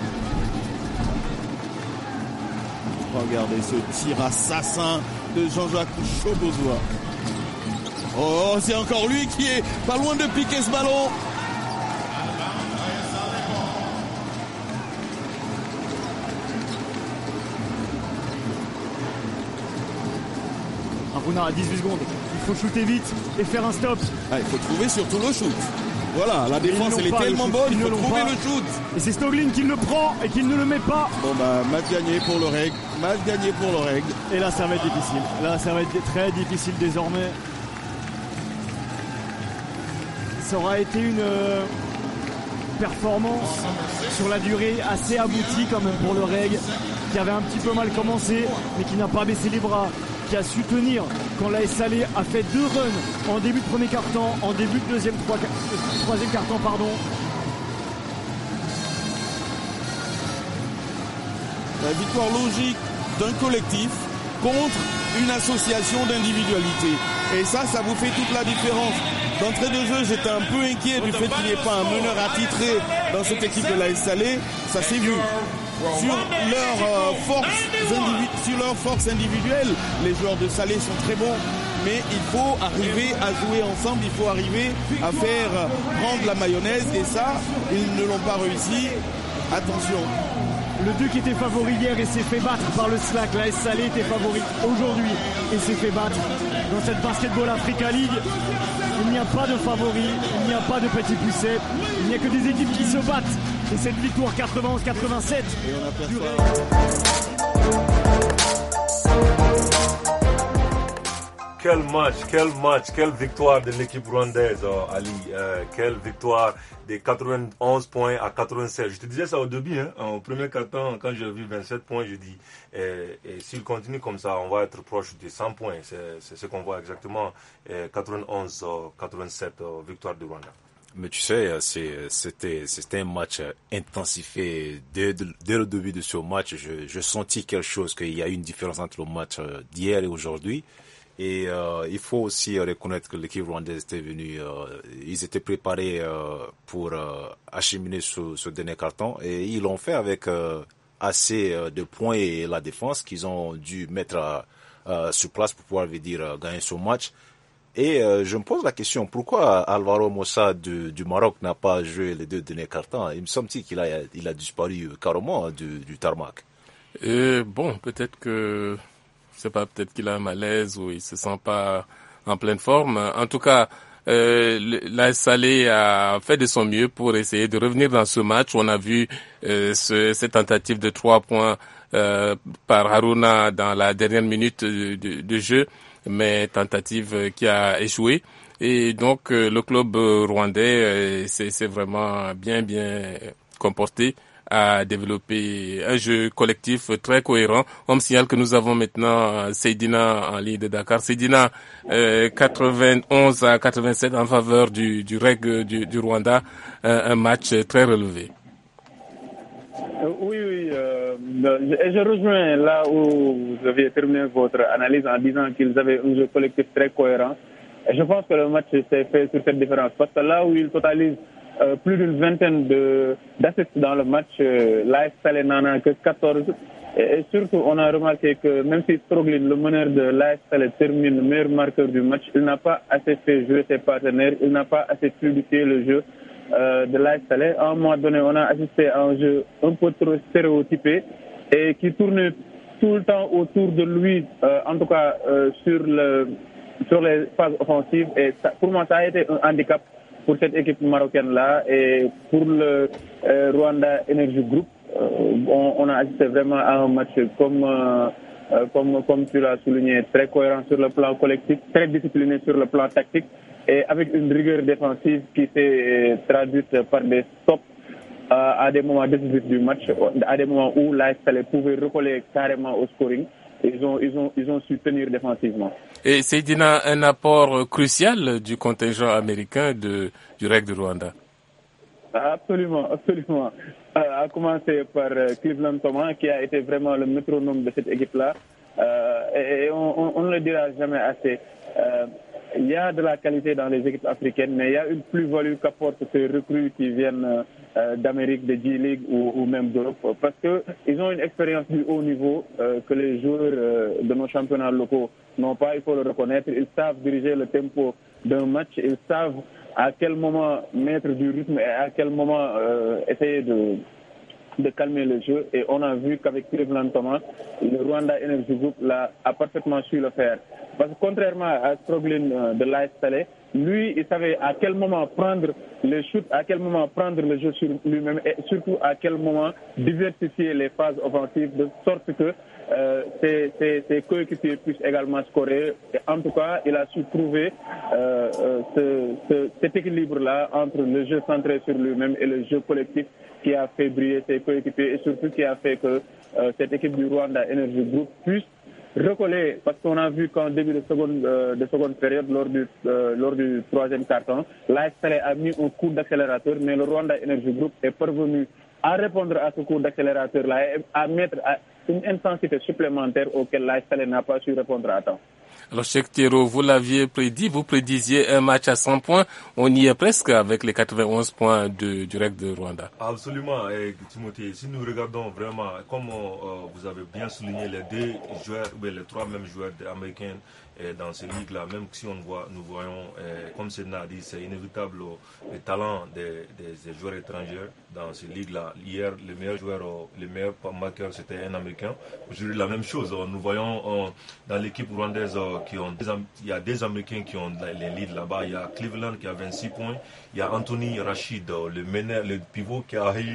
Regardez ce tir assassin de Jean-Jacques Choubezois. Oh, c'est encore lui qui est pas loin de piquer ce ballon. Aruna à 18 secondes. Il faut shooter vite et faire un stop. Ah, il faut trouver surtout le shoot. Voilà, la défense elle est tellement bonne, il faut trouver le shoot. Et c'est Stoglin qui le prend et qui ne le met pas. Bon bah, match gagné pour le Reg. Match gagné pour le Reg. Et là ça va être difficile. Là ça va être très difficile désormais. Ça aura été une performance sur la durée assez aboutie quand même pour le Reg, qui avait un petit peu mal commencé mais qui n'a pas baissé les bras, qui a su tenir quand l'AS Salé a fait 2 runs en début de premier quart-temps, en début de troisième quart-temps, pardon. La victoire logique d'un collectif contre une association d'individualité. Et ça vous fait toute la différence. D'entrée de jeu, j'étais un peu inquiet du fait qu'il n'y ait pas un meneur attitré dans cette équipe de l'AS Salé. Ça s'est vu. Sur leur force individuelle, les joueurs de Salé sont très bons, mais il faut arriver à jouer ensemble, il faut arriver à faire prendre la mayonnaise, et ça, ils ne l'ont pas réussi. Attention. Le Duc était favori hier et s'est fait battre par le Slack. L'AS Salé était favori aujourd'hui et s'est fait battre. Dans cette Basketball Africa League, il n'y a pas de favori, il n'y a pas de petit poussette, il n'y a que des équipes qui se battent. Et cette victoire 91-87. Et on aperçoit. Quelle victoire de l'équipe rwandaise, Ali. Quelle victoire des 91 points à 87. Je te disais ça au début, hein, en premier quart-temps, quand j'ai vu 27 points, je dis, et s'il continue comme ça, on va être proche des 100 points. C'est ce qu'on voit exactement, 91-87 victoire du Rwanda. Mais tu sais, c'était un match intensifié. Dès le début de ce match, je sentis quelque chose, qu'il y a une différence entre le match d'hier et aujourd'hui. Et il faut aussi reconnaître que l'équipe rwandaise était venue, ils étaient préparés pour acheminer ce dernier carton. Et ils l'ont fait avec assez de points et la défense qu'ils ont dû mettre sur place pour pouvoir gagner ce match. Et je me pose la question, pourquoi Alvaro Mossa du Maroc n'a pas joué les 2 derniers cartons? Il me semble-t-il qu'il a disparu carrément du tarmac. Bon, peut-être qu'il a un malaise ou il se sent pas en pleine forme. En tout cas, l'AS Salé a fait de son mieux pour essayer de revenir dans ce match. On a vu cette tentative de 3 points par Haruna dans la dernière minute de jeu, mais tentative qui a échoué. Et donc le club rwandais s'est vraiment bien comporté, à développer un jeu collectif très cohérent. On me signale que nous avons maintenant Seydina en ligne de Dakar. Seydina, 91 à 87 en faveur du REG du Rwanda, un match très relevé. Oui, je rejoins là où vous aviez terminé votre analyse en disant qu'ils avaient un jeu collectif très cohérent. Et je pense que le match s'est fait sur cette différence. Parce que là où ils totalisent plus d'une vingtaine d'assists dans le match, l'AS Salé n'en a que 14. Et surtout, on a remarqué que même si Stroglin, le meneur de l'AS Salé, termine le meilleur marqueur du match, il n'a pas assez fait jouer ses partenaires, il n'a pas assez fluidifié le jeu de l'AS Salé. À un moment donné, on a assisté à un jeu un peu trop stéréotypé et qui tournait tout le temps autour de lui, en tout cas sur les phases offensives. Et ça, pour moi, ça a été un handicap pour cette équipe marocaine-là. Et pour le Rwanda Energy Group, on a assisté vraiment à un match comme tu l'as souligné, très cohérent sur le plan collectif, très discipliné sur le plan tactique et avec une rigueur défensive qui s'est traduite par des stops à des moments décisifs du match, à des moments où l'AS Salé pouvait recoller carrément au scoring. Ils ont su tenir défensivement. Et Seydina, un apport crucial du contingent américain du REG du Rwanda. Absolument. À commencer par Cleveland Thomas, qui a été vraiment le métronome de cette équipe-là. Et on ne le dira jamais assez. Il y a de la qualité dans les équipes africaines, mais il y a une plus-value qu'apportent ces recrues qui viennent d'Amérique, de G-League ou même d'Europe, parce qu'ils ont une expérience du haut niveau que les joueurs de nos championnats locaux n'ont pas, il faut le reconnaître. Ils savent diriger le tempo d'un match, ils savent à quel moment mettre du rythme et à quel moment essayer de calmer le jeu. Et on a vu qu'avec Cleveland Thomas, le Rwanda Energy Group a parfaitement su le faire. Parce que contrairement à Stroglin de l'AS Salé, lui, il savait à quel moment prendre le shoot, à quel moment prendre le jeu sur lui-même et surtout à quel moment diversifier les phases offensives de sorte que ses coéquipiers puissent également scorer. Et en tout cas, il a su trouver cet équilibre-là entre le jeu centré sur lui-même et le jeu collectif qui a fait briller ses coéquipiers et surtout qui a fait que cette équipe du Rwanda Energy Group puisse recoller, parce qu'on a vu qu'en début de seconde période, lors du troisième carton, l'AS Salé a mis un coup d'accélérateur, mais le Rwanda Energy Group est parvenu à répondre à ce coup d'accélérateur-là et à mettre une intensité supplémentaire auquel l'AS Salé n'a pas su répondre à temps. Alors, Cheikh Thiero, vous l'aviez prédit, vous prédisiez un match à 100 points. On y est presque avec les 91 points du REG de Rwanda. Absolument, Timothée. Si nous regardons vraiment, comme vous avez bien souligné, les deux joueurs, ou les trois mêmes joueurs américains dans ces ligues-là, même si nous voyons, comme Sedna a dit, c'est inévitable le talent des joueurs étrangers dans ces ligues-là. Hier, le meilleur marqueur, c'était un Américain. Aujourd'hui, la même chose. Nous voyons dans l'équipe rwandaise il y a des Américains qui ont les leads là-bas. Il y a Cleveland qui a 26 points. Il y a Anthony Rachid, le pivot, qui a eu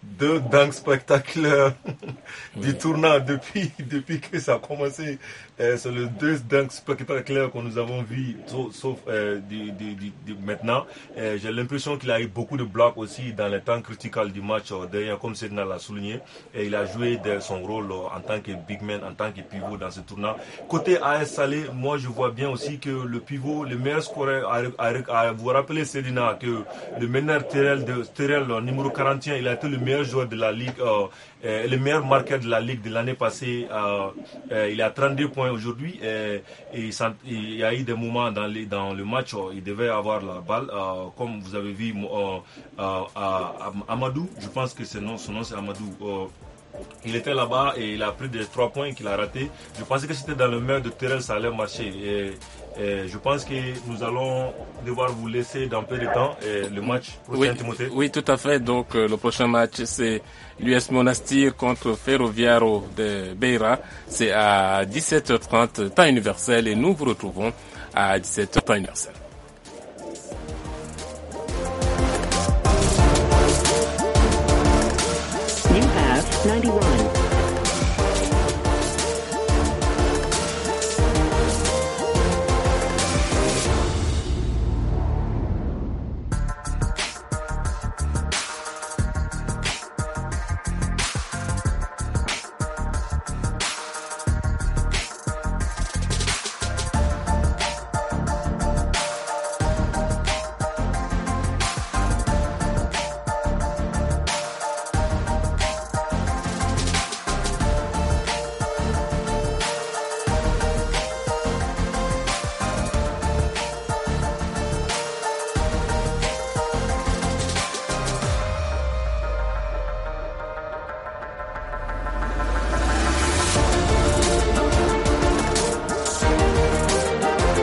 deux dunks spectaculaires du tournoi depuis que ça a commencé. C'est le deux dunks spectaculaires que nous avons vu, sauf maintenant. J'ai l'impression qu'il a eu beaucoup de blocs aussi dans le temps critical du match derrière, comme Sedna l'a souligné. Et il a joué son rôle en tant que big man, en tant que pivot dans ce tournoi. Côté AS Salé, moi je vois bien aussi que le pivot, le meilleur scoreur, vous rappelez Sedna que le meneur Terrell, numéro 41, il a été le meilleur joueur de la ligue, le meilleur marqueur de la ligue de l'année passée. Il a 32 points aujourd'hui. Il y a eu des moments dans le match, il devait avoir la balle. Comme vous avez vu, Amadou, je pense que son nom c'est Amadou. Il était là-bas et il a pris des 3 points qu'il a ratés. Je pensais que c'était dans le meilleur de Terrell, ça allait marcher. Et je pense que nous allons devoir vous laisser dans peu de temps le match prochain, Timothée. Oui, tout à fait. Donc le prochain match, c'est l'US Monastir contre Ferroviario de Beira. C'est à 17h30 temps universel et nous vous retrouvons à 17h temps universel. You have 91.